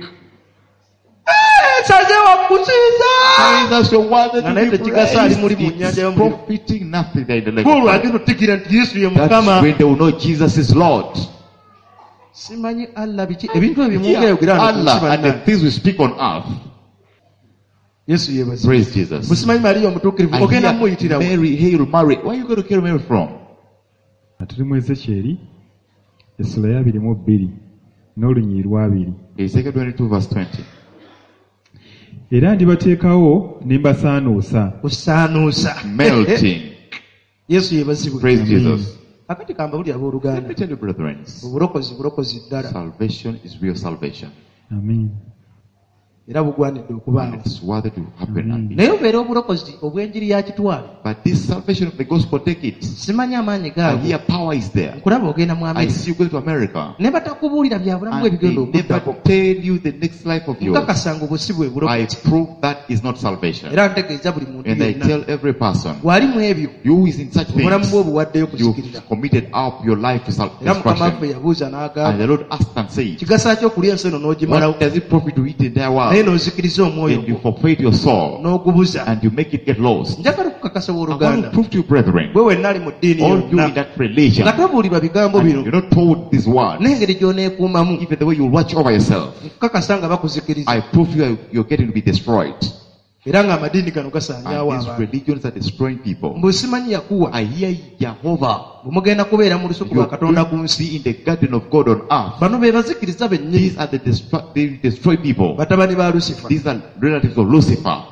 saze wakusinza Jesus, you're worthy nga naye to be tekigasa ali muli mu praised. nnyanja It's y'omuliro profiting nothing there in the lake of olwo fire. agenda otegeera nti yesu ye That's mukama when they will know Jesus is Lord. simanyi allah biki ebintu ebyo Yeah, mungeyogerana Allah and the things we speak on earth. yesu yebazi Praise Jesus. musimanyi mariya omutuukirivu I ogenda hear mumuyitirawo Mary, hail Mary. Where are you going to carry Mary from? tuli mu Ezekyeri essula ya abiri mu bbiri n'olunyiri lwabiri. Ezekiel twenty-two verse twenty. Era ndibateekawo ne mbasaanuusa. kusaanuusa Melting. yesu yebazibwe Praise Jesus. akati kamba buli Let me abooluganda tell you, brethren, obulokozi bulokozi ddala salvation is real salvation. Amiina. era bugwanidde okubaawo And it's worthy to happen. Amen. naye obeera obulokozi obw'enjiri ya kitwale But this salvation of the gospel, take it. simanyi amaanyi I gaago hear power is there. nkulaba ogenda mu I amerika see you going to America. ne batakubuulira bya bulamu And they bw'ebigenda never okuddako tell you the next life of yours. nkakasanga obusi bwe I bulokozi prove that is not salvation. era ntegeeza buli muntu And I yenna tell every person, bw'ali mu ebyo you who is in such obulamu things, bwe obuwaddeyo kuzikirira you've committed up your life to sal- era mukama waffe destruction. yabuuza And n'agamba the Lord asked and said, kigasa ki okulya ensi eno n'ogimalawo what does it profit to eat the entire naye world n'ozikiriza omwoyo and you gwo forfeit your soul n'ogubuza and you make it get lost? njagala okukakasa I want owooluganda to prove to you, brethren, bwe wenna ali mu ddiini all you in yonna that religion, nga tobuulirwa bigambo and bino you're not told these words, n'engeri gy'oneekuumamu even the way you watch over yourself, nkukakasa nga bakuzikiriza I prove you you're getting to be destroyed. era ng'amadiini gano gasaanyaawo And these abantu religions are destroying people. mbu simanyi yakuwa I hear Jehovah. bwe mugenda kubeera mu lusuku lwa You're katonda ku going to nsi be in the garden of God on earth. bano be bazikiriza bennyini These are the destru- they destroy people. batabani ba lusifa These are relatives of Lucifer.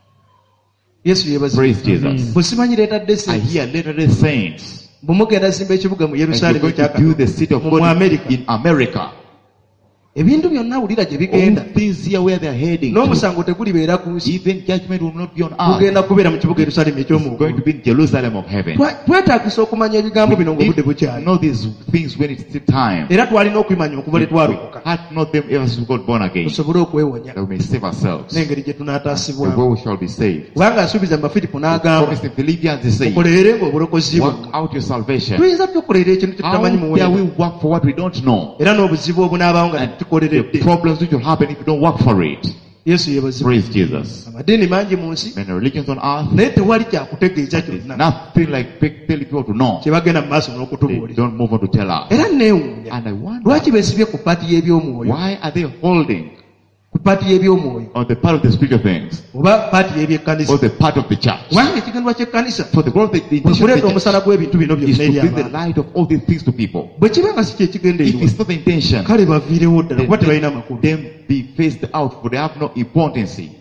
yesu yebazi Praise Jesus. bwe simanyi leetadde I se hear literally saints. bwe mugenda zimba ekibuga mu And you're yerusaalemu going to build the city of mu God amerika in America. ebintu byonna awulira gye All bigenda things here where they're heading to. n'omusango tegulibeera ku nsi Even judgment will not be on earth. gugenda kubeera mu kibuga yerusaalemu It's going to eky'omugulu be in Jerusalem of heaven. Twa- twetaagisa okumanya ebigambo bino We ng'obudde need to bukyali know these things when it's still time. era twalina okubimanya okuva We letwalokoka had not them ever since we got born again. tusobole okwewonya That we may save ourselves. n'engeri gye The tunaataasibwamu way we shall be saved. kubanga asuubiza mu bafiripo n'agamba Promise in Philippians he says, mukolerere ng'obulokozi work bwammwe out your salvation. tuyinza tukolerera ekintu kye How tutamanyi dare we muwendo work for what we don't know? era n'obuzibu obunaabaawo nga And tetukoleredde the problems which will happen if you don't work for it. yesu yebazibu Praise Jesus. amadiini mangi mu nsi Many religions on earth, naye tewali kyakutegeeza there's kyonna nothing like big- telling people to know. kye bagenda mu maaso They n'okutubuulira don't move on to tell us. era neewuunya And I wonder, lwaki beesibye ku paati y'ebyomwoyo why are they holding ku paati y'ebyomwoyo on the part of the spiritual things oba paati y'ebyekkanisa or the part of the church? kubanga ekigendwa ky'ekkanisa For the growth of the, the kwe intention kuleeta of the omusana church gw'ebintu bino is byonna eri to bring the abantu light of all these things to people. bwe kiba nga si kye If kigendeerwa it's not the intention, kale baviirewo ddala then kuba tebalina let makulu them be phased out, for they have no importance.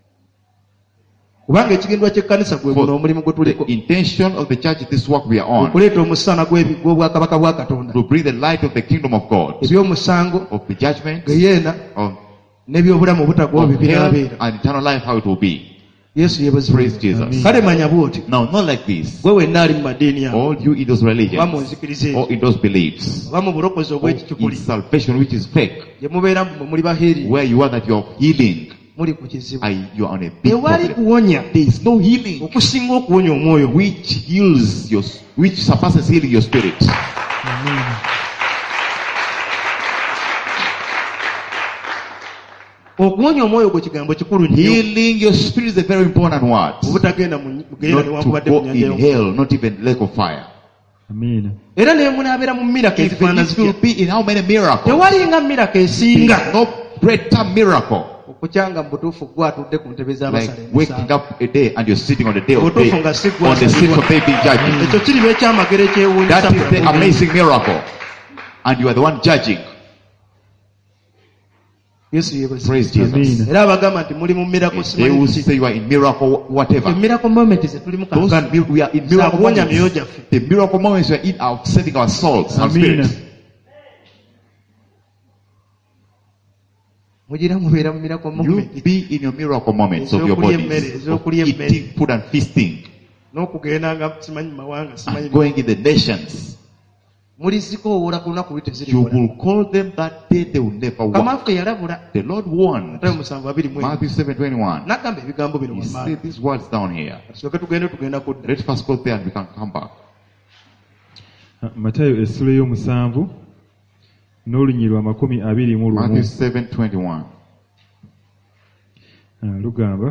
kubanga ekigendwa ky'ekkanisa gwe guno omulimu gwe The tuliko intention of the church is this work we are on, okuleeta omusana gw'ebi- gw'obwakabaka bwa katonda to bring the light of the kingdom of God, eby'omusango of the judgment, geyeena of, n'ebyobulamu obutagwawo of bye hell binaabeera and eternal life, how it will be. yesu Praise yebazibu Jesus. kale manya bw'oti Now, not like this. gwe wenna ali mu madiini awo All you in those oba religions, mu nzikiriza or ezo in those beliefs, oba mu bulokozi or obw'ekicukuli in salvation which is fake, gye mubeera mwe muli baheeri where you are that you're healing, muli ku kizibu I, you are on a big tewali problem. kuwonya There is no healing okusinga okuwonya omwoyo gwe which heals your, which surpasses healing your spirit. okuwonya omwoyo gwe kigambo kikulu nnyo Healing your spirit is a very important word. obutagenda mu geera Not to newankubadde mu go nyanja in y'omuliro. hell, not even lake of fire. Amiina. era naye munaabeera mu mirako If ezifaanana it will zitya be in how many miracles? tewalinga mirako esinga There's no greater miracle okukyanga mu butuufu gwe atudde ku ntebe like z'abasala waking emisango up a day and you're sitting on the day of Otuufu day, nga si gwe on the seat asalibwa. of day being judging. ekyo kiriba ekyamagero ekyewuunyisa That is the buli muntu. amazing miracle. And you are the one judging. yesu yebazibu Praise Jesus. Amiina. era abagamba nti muli mu mirako They will say you are in miracle, whatever. emirako moment ze tulimu Those kaakano mir- we are in miracle zaakuwonya myoyo moments. gyaffe The miracle moments we are in are saving our souls, our Amiina. spirits. mugira mubeera mu miracle You moment be in your miracle moments of your bodies, of eating food and feasting, n'okugendanga simanyi mawanga simanyi and going in the nations. mulizikoowola ku lunaku luli You tezirikola will call them that day, they will never walk. kamaffe yalabula The Lord warned. matayo musanvu abiri mu Matthew seven twenty-one. n'agamba ebigambo bino He wamaani said these words down here. tusooke tugende tugenda kudda Let's first go there and we can come back. Matayo essula ey'omusanvu n'olunyiri lwa makumi abiri mu lumu. Matthew seven twenty-one. Ah, lugamba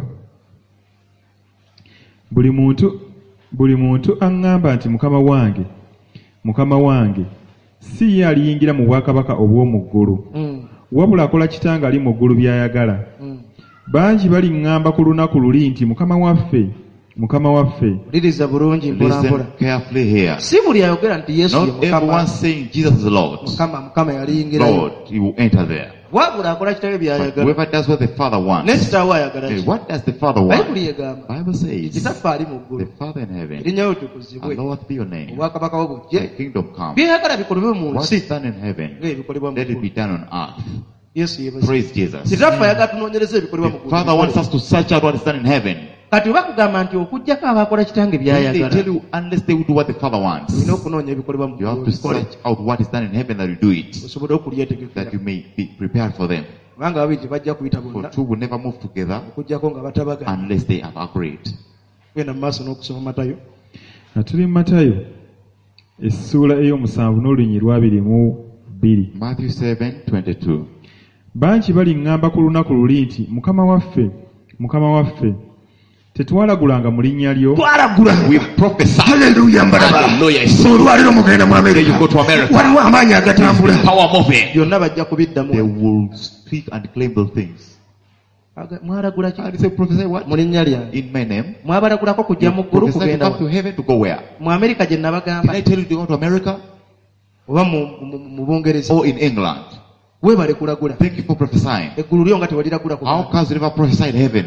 buli muntu buli muntu aŋŋamba nti mukama wange mukama wange si ye aliyingira mu bwakabaka obw'omu ggulu Mm, wabula akola kitange ali mu ggulu by'ayagala. mm. Bangi baliŋŋamba ku lunaku luli nti mukama waffe mukama waffe. Uliriza bulungi mpolampola Listen carefully here. si buli ayogera nti yesu ye Not mukama everyone saying Jesus is Lord. mukama mukama yaliyingirayo Lord, he will enter there. wabula akola kitaawe But byayagala whoever does what the Father ne wants. kitaawe ayagala Okay, ki what does the Father want? bayibuli egamba Bible says, kitaffe ali mu the ggulu Father in heaven, erinnya lyo tukuzibwe hallowed be your name. obwakabaka bwo Thy bujje kingdom come. byeyagala bikolebwe mu What's nsi done in heaven, ng'ebikolebwa mu let it be ggulu done on earth. yesu yebazi Praise Jesus. kitaffe ayagala tunoonyereza ebikolebwa mu The Father wants ggulu us to search out what is done in heaven. kati oba kugamba nti okuggyako abakola kitange When they tell byayagala you, unless they will do what the Father wants, olina okunoonya ebikolebwa mu you have ggulu to bikole search out what is done in heaven that you do it, osobole okulyetegekera that you may be prepared for them. kubanga babiri tebajja kuyita For bonna two will never move together okuggyako nga batabagana unless they have agreed. genda mu maaso n'okusoma matayo Nga tuli mu Matayo essuula ey'omusanvu n'olunyiri lw'abiri mu bbiri. Matthew seven twenty-two. Bangi baliŋŋamba ku lunaku luli nti mukama waffe mukama waffe tetwalagulanga mu linnya lyo. twalagula We prophesy. haleluya mbalaba Hallelujah. olwaliro mugenda mu Then you amerika go to America. waliwo amaanyi agatambula Power moving. byonna bajja kubiddamu They will speak and claim those things. Aga- mwalagula ki And they say, prophesy what? mu linnya lyange In my name. mwabalagulako kujja mu You ggulu prophesy to kugenda come to wa- heaven to go where? mu amerika gye Can nabagamba I tell you to go to America oba mu- mu mu bungereza or in England? weebale kulagula Thank you for prophesying. eggulu lyo nga tewaliragula ku How comes you never prophesy in heaven?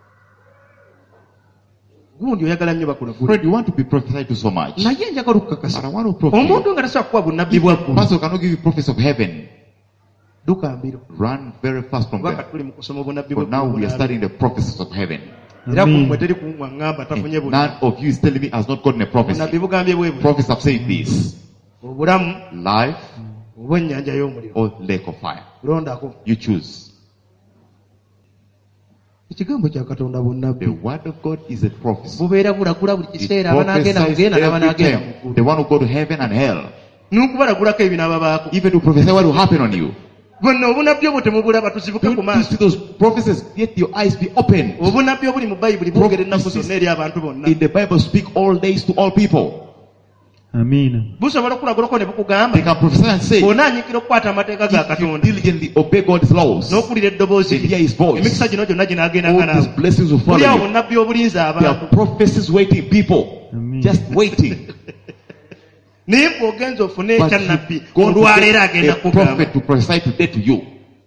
gundi oyagala nnyo bakulagula Fred, you want to be prophesied to so much. naye njagala But okukakasa I want to prophesy. omuntu nga tasobola kukuwa bunnabbi bwa ggulu Pastor cannot give you prophecy of heaven. dduka mbiro Run very fast from kubanga there. tuli mu kusoma obunnabbi For now we are bwa ggulu studying the prophecies of heaven. era Amen. kumwe teri kuŋŋamba tafunye And bunnabbi none of you is telling me has not gotten a bunnabbi prophecy. bugambye bwe buti Prophets have said this. obulamu Life oba ennyanja y'omuliro or lake of fire. londako You choose. ekigambo kya katonda The bunnabbi word of God is a prophecy. bubeera bulagula buli It kiseera abanaagenda prophesies mugenda every n'abanaagenda mu time. ggulu The one who go to heaven and hell. n'okubalagulako ebinaababaako Even to prophesy what will happen on you. bonna obunabbi obwo temubulaba tuzibuke You ku need to see maaso those prophecies, yet your eyes be open. obunabbi obuli mu bayibuli bwogera ennaku zonna eri abantu bonna In the Bible, speak all days to all people. Amiina. busobola okulagulako ne bukugamba They can prophesy and say, bw'onaanyikira okukwata amateeka ga if you katonda diligently obey God's laws, n'okulira eddoboozi and hear His voice, emikisa gino gyonna ginaagendanga all these naawe blessings will buli awo follow you. bunnabbi obulinza There abantu are prophecies waiting, people. Amen. Just waiting. naye bw'ogenza ofune But ekyannabbi you've gone to olwaleero get agenda a kukugamba prophet to prophesy today to you.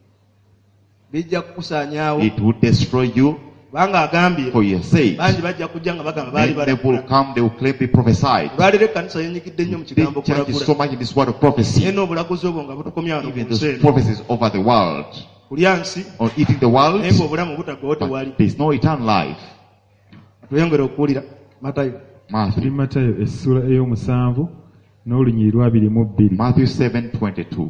bijja kukusaanyaawo It will destroy you, kubanga agambye for you say, bangi bajja kujja nga bagamba baali then they will balagula come, they will claim they prophesied. olwaleero ekkanisa yenyigidde nnyo mu The kigambo church is so kulagula much in this word of prophecy. naye n'obulaguzi obwo nga butukomya wano ku Even nsi those eno prophecies over the world, kulya nsi on eating the world, naye ng'obulamu butagwawo tewali but there's no eternal life. tweyongere okuwulira matayo Tuli Matthew, mu Matayo essula ey'omusanvu n'olunyiri lw'abiri mu bbiri. Matthew seven twenty-two.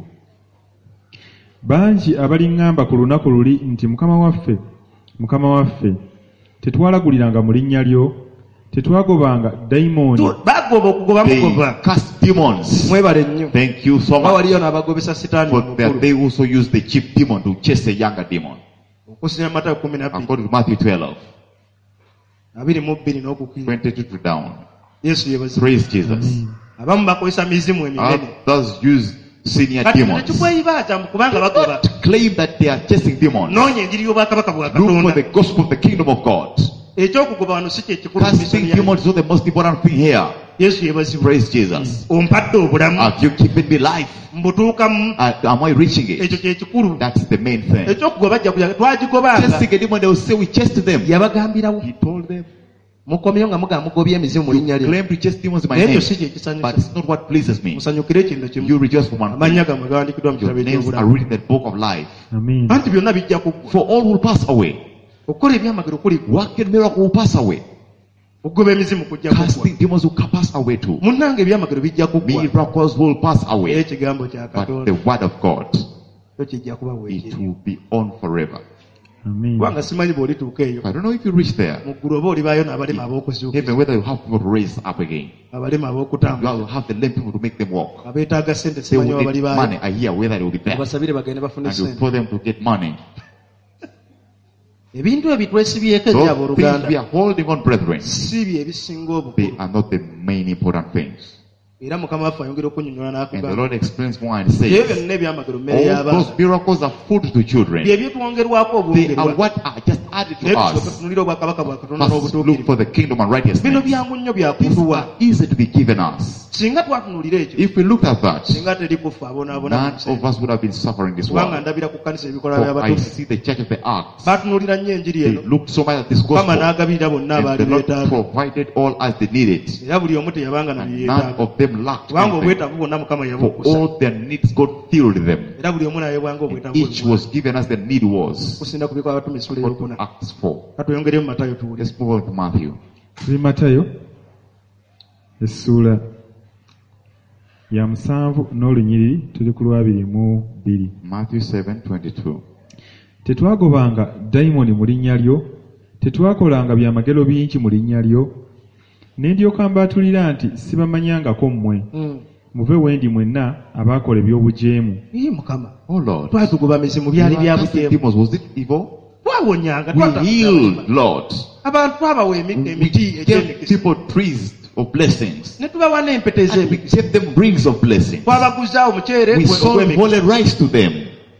Bangi abaliŋŋamba ku lunaku luli nti mukama waffe mukama waffe tetwalaguliranga mu linnya lyo tetwagobanga dayimooni. bagoba okugoba They mugoba cast demons. mwebale nnyo Thank you so oba much. waliyo n'abagobesa sitaani For that omukulu they also use the chief demon to chase a younger demon. okusinira mu matayo kumi nabbiri According to Matthew twelve, abiri mu bbiri n'okukkira twenty-two to down. yesu yebazi Praise Jesus. abamu bakozesa mizimu eminene Others use senior kati demons. nekikweyibaata mu kubanga bagoba Claim that they are chasing demons. noonya enjiri y'obwakabaka bwa Look for katonda the gospel of the kingdom of God. ekyokugoba wano si kyekikulu mu Casting misomo ya- demons is not the most important thing here. yesu yebazibwa Praise Jesus. ompadde obulamu Have you given me life? mbutuukamu Uh, am I reaching it? ekyo kyekikulu That's the main thing. ekyokugoba bajja kuja twagigobanga Chasing a demon, they will say we chased them. yabagambirawo He told them, mukomyeyo nga muga mugobye emizimu mu linnya lye. Claim to chase demons in my Naye name, ekyo si kye kisanyusa. but it's not what pleases me. Musanyukire ekintu kimu. You rejoice for one Amannya thing. gammwe gawandiikiddwa mu Your kitabo names are eky'obulamu. written in the book of life. Amen. Anti byonna bijja kuggwa. For all will pass away. Okukola ebyamagero kuliggwa. Working miracle will pass away. Okugoba emizimu kujja kuggwa. Casting demons will pass away too. Munnange ebyamagero bijja kuggwa. Miracles will pass Naye away. ekigambo kya But Katonda the word of God, kyo kijja kuba it weekiri. will be on forever. Amen. Kubanga simanyi bw'olituuka eyo. I don't know if you reach there. Mu ggulu oba olibaayo n'abalema ab'okuzuukuka. Even whether you have people to raise up again. Abalema You ab'okutambula. will have the lame people to make them walk. Abeetaaga ssente They simanyi will oba need balibaayo. money. I hear whether they will be there. Abasabire bagende bafune And you ssente. for them to get money. Ebintu ebitwesibyeko Those ebyabo things oluganda we are holding on, brethren, si bye ebisinga they obukulu. are not the main important things. Era Mukama waffe ayongera okunnyonnyola And the n'akugamba. Lord explains more and Ebyo says, byonna ebyamagero mmere all y'abaana. those miracles are food to children. Bye byetwongerwako They are obwongerwa. what are just added to Naye tusooke us. tutunulire obwakabaka bwa Katonda First, look n'obutuukirivu. for the kingdom and Bino righteousness. byangu nnyo These byakutuwa. are easy to be given us. Singa twatunuulira ekyo, If we looked at that, singa teri kufa abonaabona mu none nsi. of us would have been suffering this Kubanga world. ndabira ku kkanisa ebikola For I by'abatume. see the church of the Acts. Baatunuulira nnyo enjiri They eno. looked so much at this Mukama gospel. n'agabirira bonna And abaali the Lord beetaaga. provided all as they needed. Era buli omu teyabanga na And bye none yeetaaga. of them lacked Kubanga anything. obwetaavu bwonna Mukama For yabukusa. all their needs, God filled them. Era buli omu n'ayebwanga obwetaavu Each bwe. was given as the need was. Kusinda ku bikola abatume essula According eyokuna. to Acts four. Katweyongere mu Matayo tuwulire. Let's move on to Matthew. Tuli Matayo essuula ya musanvu n'olunyiriri tuli ku lwabiri mu bbiri. Matthew seven twenty-two. Tetwagobanga dayimoni mu linnya lyo, tetwakolanga byamagero bingi mu linnya lyo, ne ndyoka mbaatulira nti sibamanyangako mmwe. Mm. Muve wendi mwenna abaakola eby'obujeemu. Ii Mukama. Oh Lord. Twatugoba mizimu byali bya Casting bujeemu. demons, was it evil? Twawonyanga. We twata- healed, Lord. Abantu twabawa emi- We emiti gave egy'emikisa. people trees of blessings. Ne tubawa n'empeta And we ez'emikisa. gave them rings of blessings. Twabaguza omuceere We sold ogw'emikisa. holy rice to them.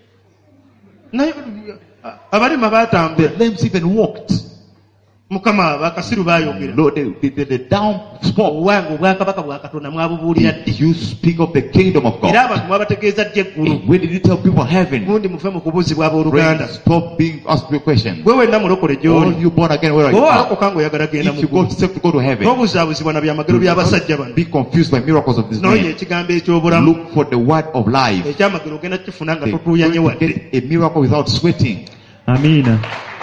Naye abalema The baatambula. lambs even walked. Mukama bakasiru baayogera. Lord, the, the, the, the down spoke. Owange obwakabaka bwa Katonda mwabubuulira ddi. Did you speak of the kingdom of Era God? abantu mwabategeeza ddi eggulu. And when did you tell people heaven? Gundi muve mu kubuuzibwa abooluganda. Friends, stop being asked your questions. Gwe wenna mulokole All gy'oli. of you born again, where are you Bw'oba at? walokoka ng'oyagala genda mu If you go ggulu. to, to go to heaven, N'obuzaabuzibwa na byamagero do by'abasajja not bano. be confused by miracles of this Noonya name. ekigambo eky'obulamu. Look for the word of life. Ekyamagero ogenda kukifuna nga They're totuuyanye going to wadde. get a miracle without sweating. Amiina.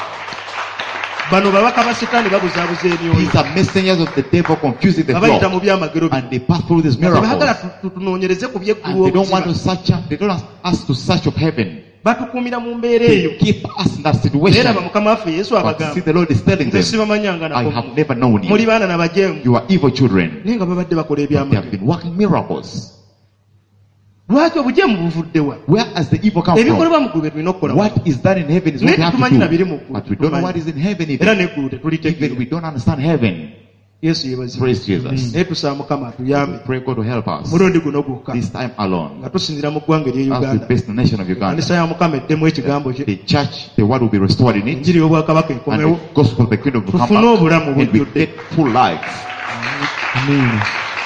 Bano babaka ba Setaani babuzaabuza emyoyo. These are messengers of the devil confusing the Nga bayita flock. mu byamagero bino. And they pass through these Tebaagala miracles. tu- tunoonyereze ku by'eggulu And they don't want to obuziba. search, they don't ask us to search of heaven. Batukuumira mu mbeera eyo. They keep us in that Era situation. ba Mukama waffe Yesu But see, abagamba. the Lord is telling Nze them, sibamanyanga I nako. have never known Muli you. baana na bajeemu. You are evil children. Naye nga babadde bakola But they have ebyamagero. been working miracles. Lwaki obujeemu buvudde wa? Where has the evil come Ebikolebwa from? mu ggulu bye tulina okukola. What is done in heaven is what Naye we have tetumanyi na biri to mu do. ggulu. But we don't know what is in heaven Era even. n'eggulu Even tetulitegeera. we don't understand heaven. Yesu yeebazibwe. Praise Jesus. Naye tusaba Mukama atuyambe. Pray God to help us. Mulundi guno gwokka. This time alone. Nga tusinzira mu ggwanga ery'e As we Uganda. base the nation of Ekkanisa Uganda. ya Mukama eddemu ekigambo kye. The church, the word will be restored in it. Enjiri y'obwakabaka And ekomewo. the gospel of the kingdom will come Tufune obulamu back. And we bujjudde. get full lives. Amiina.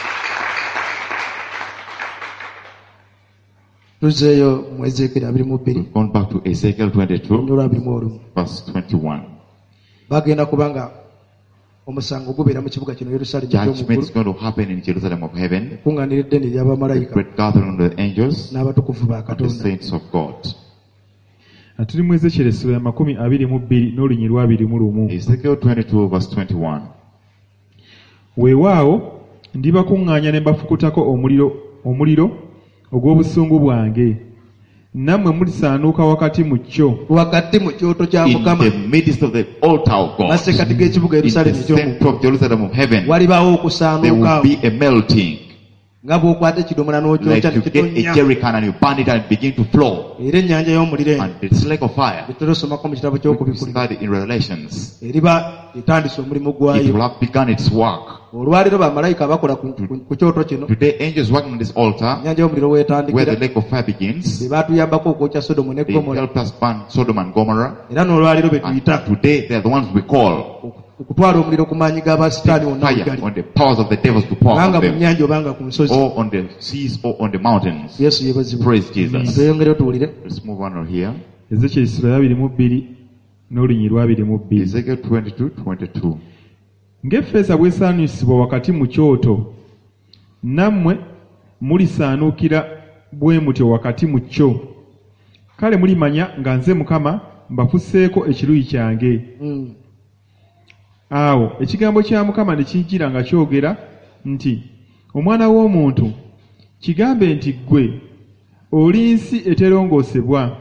Tuzzeeyo mu Ezeekeri abiri mu bbiri. We've gone back to Ezekiel twenty-two, Olwa abiri mu olumu. verse twenty-one. Bagenda kubanga omusango gubeera mu kibuga kino Yerusaalemu Judgment is eky'omuggulu. going to happen in Jerusalem of heaven. Kuŋŋaanira eddene The ly'abamalayika great gathering of the angels n'abatukuvu ba and the Katonda. saints of God. Tuli mu Ezekyeri essula ya makumi abiri mu bbiri n'olunyiriri lwabiri mu lumu. Ezekiel twenty-two, verse twenty-one. Weewaawo ndibakuŋŋaanya ne mbafukutako omuliro omuliro ogw'obusungu bwange, nammwe mulisaanuuka wakati mu kyo. Wakati mu kyoto kya In Mukama. the midst of the altar of God, Masekati g'ekibuga in the Yerusaalemu center eky'omuggulu. of Jerusalem of heaven, Walibaawo there will okusaanuuka. be a melting. Nga bw'okwata ekidomola Like n'okyokya ne you get a kitonya. jerrycan and you burn it and it begin to flow. Era ennyanja y'omuliro eno. And it's like a fire. Tetulosomako mu kitabo We ky'okubikkulira. study in Revelations. Eriba etandise omulimu It gwayo. will have begun its work. Olwaleero bamalayika bakola ku ku- ku kyoto kino. Today, angels working on this altar, Ennyanja y'omuliro where the weetandikira. lake of fire begins, Be baatuyambako okwokya Sodomu ne they Gomora. helped us burn Sodom and Gomorrah. Era n'olwaleero be And tuyita today, they are the ones we call okutwala omuliro ku maanyi g'abasitaani wonna fire wegali. on the powers of the devils to pour Kubanga on mu them, nnyanja obanga ku nsozi. or on the seas, or on the mountains. Yesu yeebazibwe. Praise Jesus. Tweyongere tuwulire. Let's move on here. Ezekyeri essula ya abiri mu bbiri n'olunyiriri lwabiri mu bbiri. Ezekiel twenty-two, twenty-two. ng'effeeza bw'esaanuusibwa wakati mu kyoto, nammwe mulisaanuukira bwe mutyo wakati mu kyo. Kale mulimanya nga nze Mukama mbafusseeko ekiruyi kyange. Mm. Awo ekigambo kya Mukama ne kijjira nga kyogera nti, omwana w'omuntu, kigambe nti ggwe oli nsi eterongoosebwa,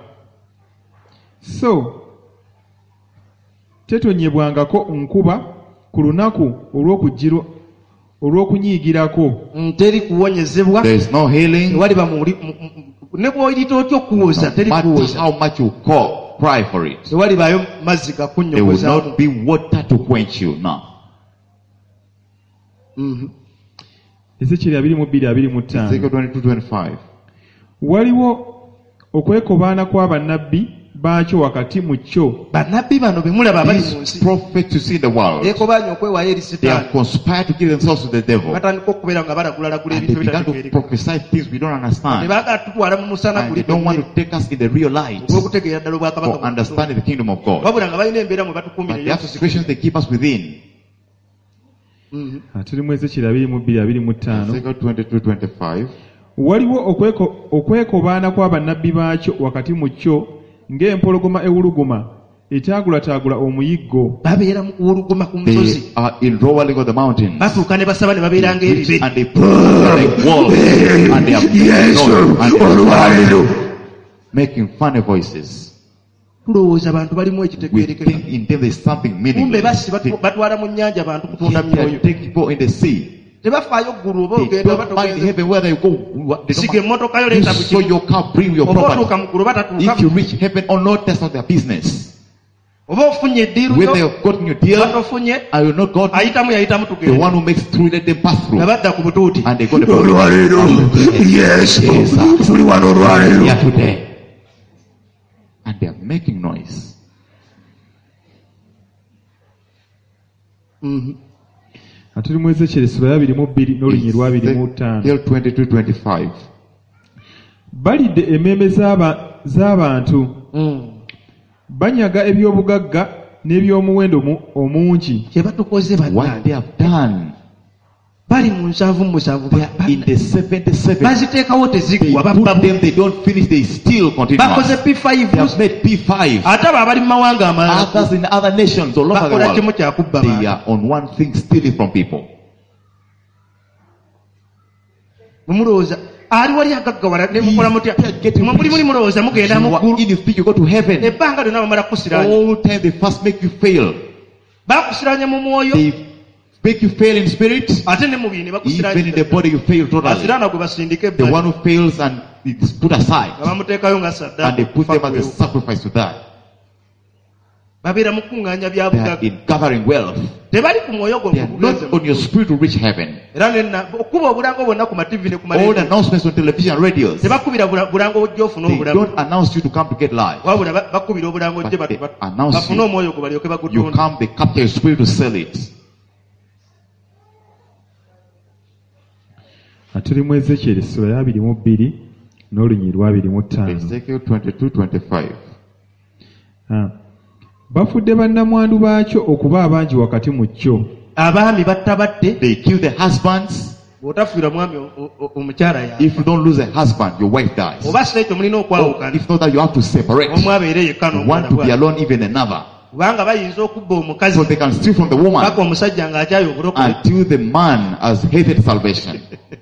so tetonyebwangako nkuba ku lunaku olw'okujjirwa olw'okunyiigirako. Mm, teri kuwonyezebwa. There is no healing. Waliba muri ne bw'oyita otyo kuwoza teri No matter kuwoza. how much you call, cry for it. Tewalibayo mazzi There will gakunnyogoza. not be water to quench you. No. Mhm. Ezekyeri abiri mu bbiri abiri mu ttaano. Ezekiel twenty-two twenty-five. Waliwo okwekobaana kw'abannabbi baakyo wakati mu kyo. Bannabbi bano be mulaba abali mu These nsi prophets you see in the world, beekobanya okwewaayo eri they have sitaani. conspired to give themselves to the devil. Batandika okubeera nga balagulaalagula And they ebintu began to ebitategeereka. prophesy things we don't understand. Tebaagala tutwala mu musana And they guli don't want to take us in the real light olw'okutegeera ddala obwakabaka for bwa understanding the kingdom of God. wabula nga balina embeera mwe batukuumira But they have Yesu. situations they keep us within. Mhm. Tuli mu Ezekyeri abiri mu bbiri abiri mu ttaano. Ezekiel twenty-two twenty-five. Waliwo okweko- okwekobaana kw'abannabbi baakyo wakati mu kyo ng'empologoma ewuluguma etaagulataagula omuyiggo. Babeera mu kuwuluguma ku They musozi. are in rolling on the mountains. Batuuka ne basaba ne babeera They reach ng'ebire. and they put like walls and they are making noise and they are making funny voices. Tulowooza abantu balimu We ekitegeerekeka. think in them there's something Kumbe meaningless. basi batu- batwala mu nnyanja abantu kutunda Yet they myoyo. are taking people in the sea. Tebafaayo ggulu oba They ogenda oba don't mind togenze. heaven whether you go. what- They Siga don't emmotoka yo mind. You leeta ku saw kimu. your car, bring your Oba otuuka property. mu ggulu oba If you tatuuka. reach heaven or not, that's not their business. Oba ofunye eddiiru Whether yo you've gotten your oba deal tofunye or you're not gotten, ayitamu yayitamu the tugenda. one who makes through, let them pass through. Ne badda ku butuuti. And they go to the olwaleero yesu tuli wano olwaleero here today. And they are making noise. Mhm. Tuli mu Ezekyeri essula ya abiri mu bbiri n'olunyi lwa abiri mu ttaano. Ezekiel twenty-two twenty-five. Balidde emmeme z'aba- z'abantu, Mm. banyaga eby'obugagga n'eby'omuwendo mu- omungi. Kye batukoze What bannange. they have done, Bali mu nsanvu mu musanvu. they are in the seventy-seven. Baziteekawo They teziggwa. put babba- them, they don't finish, they still continue. Bakoze on. P five. They have made P five. Ate abo abali mu mawanga amalala Others in other nations all over the bakola kimu world, kya kubba they bantu. are on one thing, stealing from people. Bwe mulowooza ali wali agaggawala ne mukola mutya. Mwe muli muli mulowooza mugenda mu You are ggulu. in, you think you go to heaven. Ebbanga lyonna bamala kusiranya. All the time they first make you fail. Bakusiranya mu mwoyo They make you fail in spirit. ate ne mu biri ne Even in the bakusiranya. body you fail totally. Aziraana gwe basindika The ebbali one who fails and it's put aside. nga bamuteekayo nga And they saddaaka put them as a okufa kwewo. sacrifice to that. Babeera mu kuŋŋaanya bya They are bugagga. in gathering wealth. Tebali ku mwoyo They are gwo not on your spirit to reach heaven. era nenna okuba obulango bwonna ku mativi ne ku All the maleediyo announcements on television and radios, they tebakubira bula- bulango ojja ofune obulamu don't announce you to come to get life. wabula ba- bakubira obulango ojje But they batu- announce bafune you. omwoyo gwe balyoke You bagutunda. come, they capture your spirit to sell it. Tuli mu Ezekyeri essula ya abiri mu bbiri n'olunyi lwa abiri mu ttaano. Ezekiel twenty-two twenty-five. Ah. Bafudde bannamwandu baakyo okuba abangi wakati mu kyo. Abaami battabadde They kill the husbands. bw'otafiira mwami o- o- o- omukyala yafa. If you don't lose a husband, your wife dies. Oba sitaito mulina Or okwawukana if not that, you have to separate. omu abeere yekka You want n'omwana to be bwawe. alone, even another. Kubanga bayinza okubba omukazi So they can steal from the woman paka omusajja ng'akyaye obulokole. until the man has hated salvation.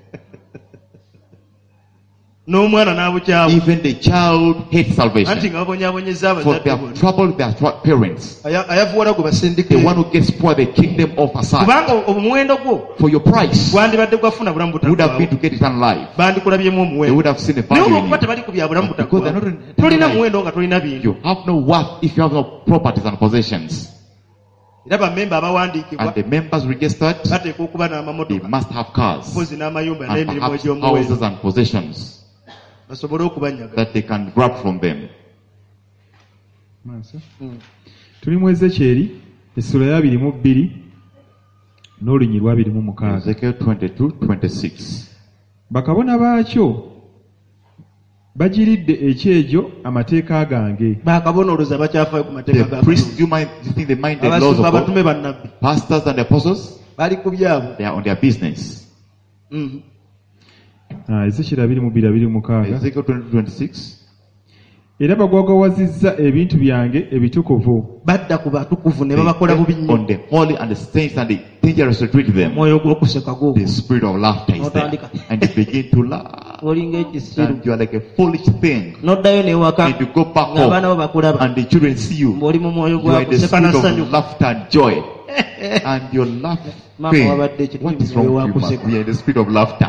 N'omwana n'abukyawe Even the child hates anti salvation. nga babonyaabonyeza For abazadde they have bonna. troubled their tra- parents. Aya- ayavuwala gwe basindika The one who gets poor, they kick them off aside. kubanga omuwendo gwo For your price, gwandibadde gwafuna bulamu would have been butaggwaawo to get eternal life. bandikulabyemu They omuwendo would have seen the naye value in olwokuba you. tebali ku bya bulamu Because they're not butaggwaawo in- tolina life. muwendo nga tolina bintu You have no worth if you have no properties and possessions. era bammemba abawandiikibwa And the members registered, bateekwa okuba they n'amamotoka must have cars mpozi n'amayumba and n'emirimu perhaps egy'omuwendo houses and possessions basobole okubanyaga. that they can grab from them. Maaso. Tuli mu Ezekyeri essula ya abiri mu bbiri n'olunyi lwa abiri mu mukaaga. Ezekiel twenty-two twenty-six. Bakabona baakyo bagiridde ekyejo amateeka gange. Bakabonoloza bakyafayo ku mateeka The priests, do you mind? Do you think they mind the laws of abatume God? bannabbi Pastors and apostles, bali ku byabo. they are on their business. Mhm. Ah, Ezekiel abiri mu bbiri abiri mu mukaaga. Ezekiel twenty twenty-six. Era bagwagawazizza ebintu byange ebitukuvu. Badda ku batukuvu ne They babakola bubi take on nnyo. the holy and the saints and they dangerously treat them. Omwoyo gw'okuseka gw'ogwo The spirit of laughter is there. And they begin to laugh. olinga ekisiru. And you are like a foolish thing. N'oddayo n'ewaka And you go back ng'abaana bo home bakulaba and the children see you. ng'oli mu mwoyo You are in the gwa kuseka spirit of n'assanyu. laughter and joy. And you're laughing. Mama wabadde ekituli What mu is wrong mwoyo wa with you, kuseka. man? We are in the spirit of laughter.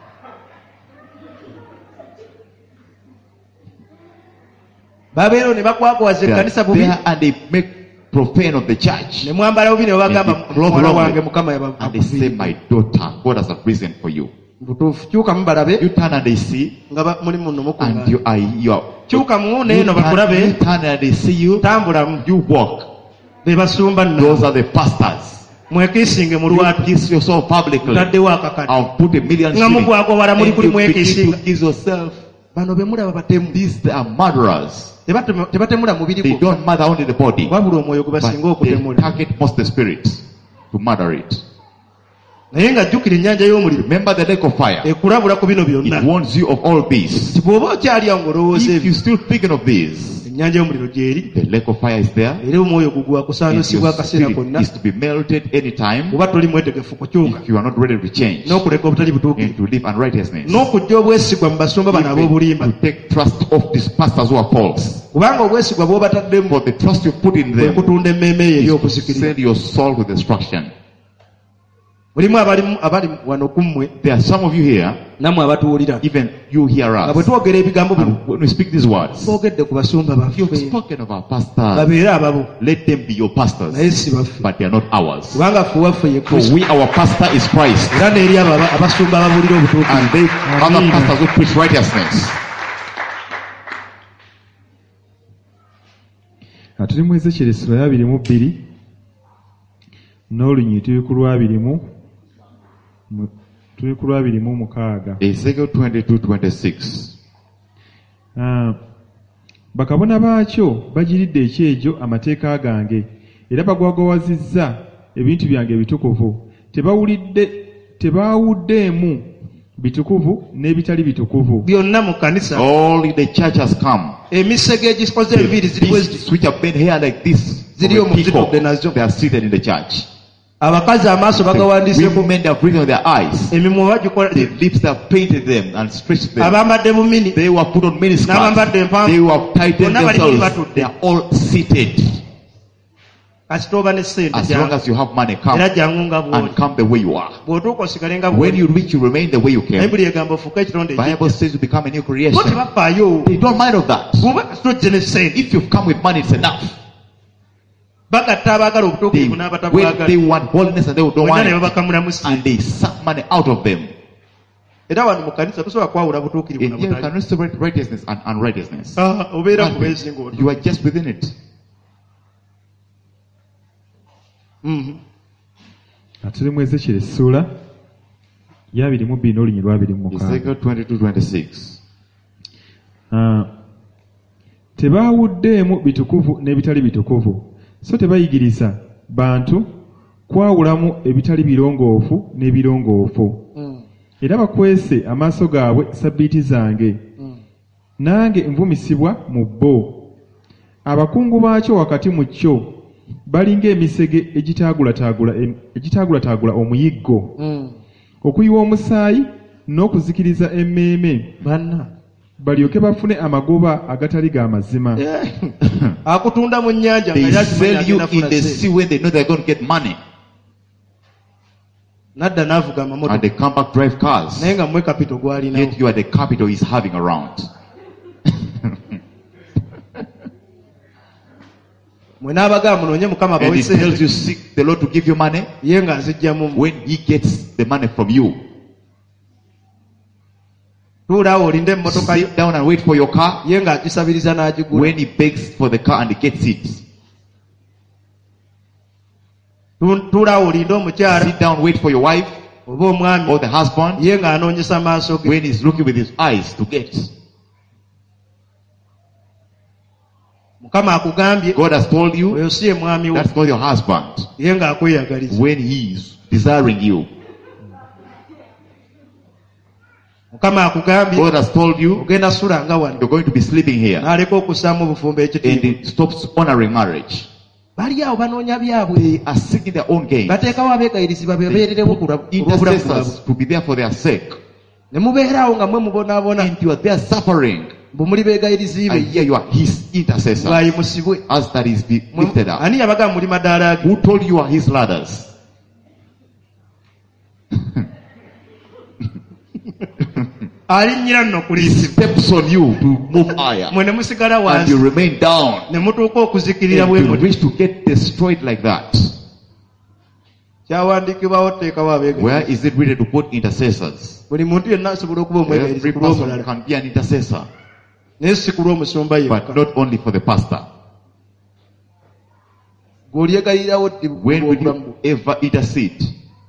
Babeero ne bakwakwaza They are ekkanisa bubi there and they make profane of the church. ne mwambala bubi ne babagamba They clothe muwala wrongly. wange Mukama And they say, yabakufiira. my daughter, God has a reason for you. Butuufu kyukamu balabe You turn and they see, nga ba- muli muno and mukuŋŋaanya. you are, you are, Kyukamu you neeno turn, you bakulabe turn and they see you, tambulamu you walk. be basumba nno Those are the pastors. mwekiisinge mu You lwatu kiss yourself publicly. mutaddewo akakati I'll put a million nga shillings. mugwako wala muli And kuli you begin mwekiisinga. to kiss yourself. Bano be mulaba batemu These they are murderers. Tebatemu- tebatemula mubiri They gwokka don't murder only the body, wabula omwoyo gwe basinga but they okutemula. target most the spirit to murder it. naye nga jjukira ennyanja y'omuliro Remember the lake of fire. ekulabula ku bino It byonna. warns you of all these. Ti bw'oba okyali awo ng'olowooza If ebyo you're still thinking of these, ennyanja y'omuliro gyeri the lake of fire is there. era omwoyo gwo And gwakusaanyusibwa your akaseera spirit konna is to be melted anytime oba toli mwetegefu kukyuka if you are not ready to change n'okuleka obutali and butuukirivu to live unrighteousness. n'okujja obwesigwa mu basumba bano ab'obulimba To take trust off these pastors who are false. kubanga obwesigwa bw'obataddemu For the trust you put in kwe them kutunda emmeeme ye eri is to okuzikirira. sell your soul to destruction. mulimu abali abali wano ku mmwe There are some of you here, nammwe abatuwulira even you hear nga bwe us, twogera ebigambo bino and when we speak these words, boogedde ku basumba you've baffe spoken of our pastors. babeere ababo Let them be your naye pastors, si baffe but they are not ours. kubanga ffe waffe ye For Kristo we, our pastor is Christ, era n'eri abo aba- abasumba ababuulira and obutuukirivu. they other Amiina. pastors who preach righteousness. Ah, tuli mu Ezekiel essula ya abiri mu bbiri n'olunyiri tuli ku lwabiri mu mu- tuli ku lwabiri mu mukaaga. Ezekiel twenty-two twenty-six. Ah, bakabona baakyo bagiridde ekyejo amateeka gange era bagwagawazizza ebintu byange ebitukuvu tebawulidde tebaawuddeemu bitukuvu n'ebitali bitukuvu. byonna mu kanisa All in the church has come. emisege egikoze enviiri ziri bwe ziti. Beasts which have been here like this, Ziriyo of a mu peacock, zitudde nazo. they are seated in the church. abakazi amaaso The bagawandiiseko women they have written on their eyes. emimwa bagikola The lips they have painted them and stretched them. abambadde bumini They who have put on miniskirts. N'abambadde empanvu. They who have tightened Bonna bali themselves. batudde. They are all seated. kasita oba ne ssente As long as you have money, come era jangu nga bw'oli and come the way you are. bw'otuuka osigale nga When bw'oli you reach, you remain the way you came. bayibuli egamba ofuuke ekitonde Bible says you become a new creation. bo tebafaayo They don't mind of that. bw'oba kasita ojje ne ssente If you've come with money, it's enough. bagatta abaagala They, obutuukirivu when n'abatabwagala they want holiness and they don't bonna want ne it, babakamulamu ssente and they suck money out of them. era wano mu kanisa tosobola kwawula butuukirivu In na here, you butali. cannot separate righteousness and unrighteousness. Ah, obeera mu beesinga otyo. You are just within it. Mhm. Ah, tuli mu Ezekiel essula ya abiri mu bbiri n'olunyiri lwabiri mu mukaaga. Ezekiel twenty-two twenty-six. Ah, tebaawuddeemu bitukuvu n'ebitali bitukuvu so tebayigiriza bantu kwawulamu ebitali birongoofu n'ebirongoofu Mm. era bakwese amaaso gaabwe sabbiiti zange Mm. nange nvumisibwa mu bo abakungu baakyo wakati mu kyo bali ng'emisege egitaagulataagula em- egitaagulataagula omuyiggo Mm. okuyiwa omusaayi n'okuzikiriza emmeeme banna balyoke bafune amagoba agatali ga mazima. akutunda mu nnyanja They nga yakimanya sell you agenda in kufuna the ssente. sea when they know they're going to get money. n'adda n'avuga And amamoto they come back drive cars. naye nga mmwe kapito gwalinawo Yet you are the capital he's having around. mwe n'abagamba munoonye mukama And bawe he tells ssente you seek the Lord to give you money ye nga nzijjamu when he gets the money from you. tuulaawo olinde emmotoka ye Sit down and wait for your car ye ng'agisabiriza n'agigula when he begs for the car and he gets it. Tu- tuulaawo olinde omukyala Sit down, wait for your wife oba omwami or the husband ye ng'anoonyesa maaso ge when he's looking with his eyes to get. God has told you that's not your husband when he is desiring you. God has told you you're going to be sleeping here and he stops honoring marriage. They are seeking their own gain. They put intercessors to be there for their sake. And you are there suffering. And here you are his intercessor. As that is lifted up. Who told you are his ladders? He steps on you to move higher. And you remain down. And you wish to get destroyed like that. Where is it written to put intercessors? Every person can be an intercessor. But not only for the pastor. When will you ever intercede?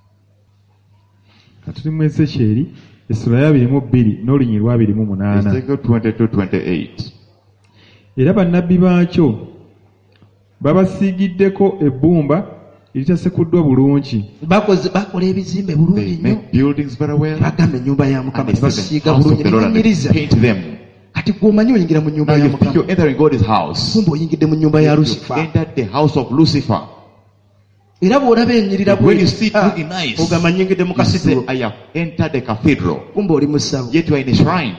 Ezekiel twenty-two twenty-eight. Era bannabbi baakyo babasiigiddeko ebbumba eritasekuddwa bulungi. Bakola ebizimbe bulungi nnyo. Bagamba ennyumba ya Mukama basiiga bulungi. Kati gw'omanyi oyingira mu nnyumba ya Mukama. Kumbe oyingidde mu nnyumba ya Lucifer. Era bw'olaba ennyirira when you see it looking nice, ogamba nnyingidde mu kasitiro. I have entered the cathedral. Kumbe oli mu ssabu. Yet you are in a shrine.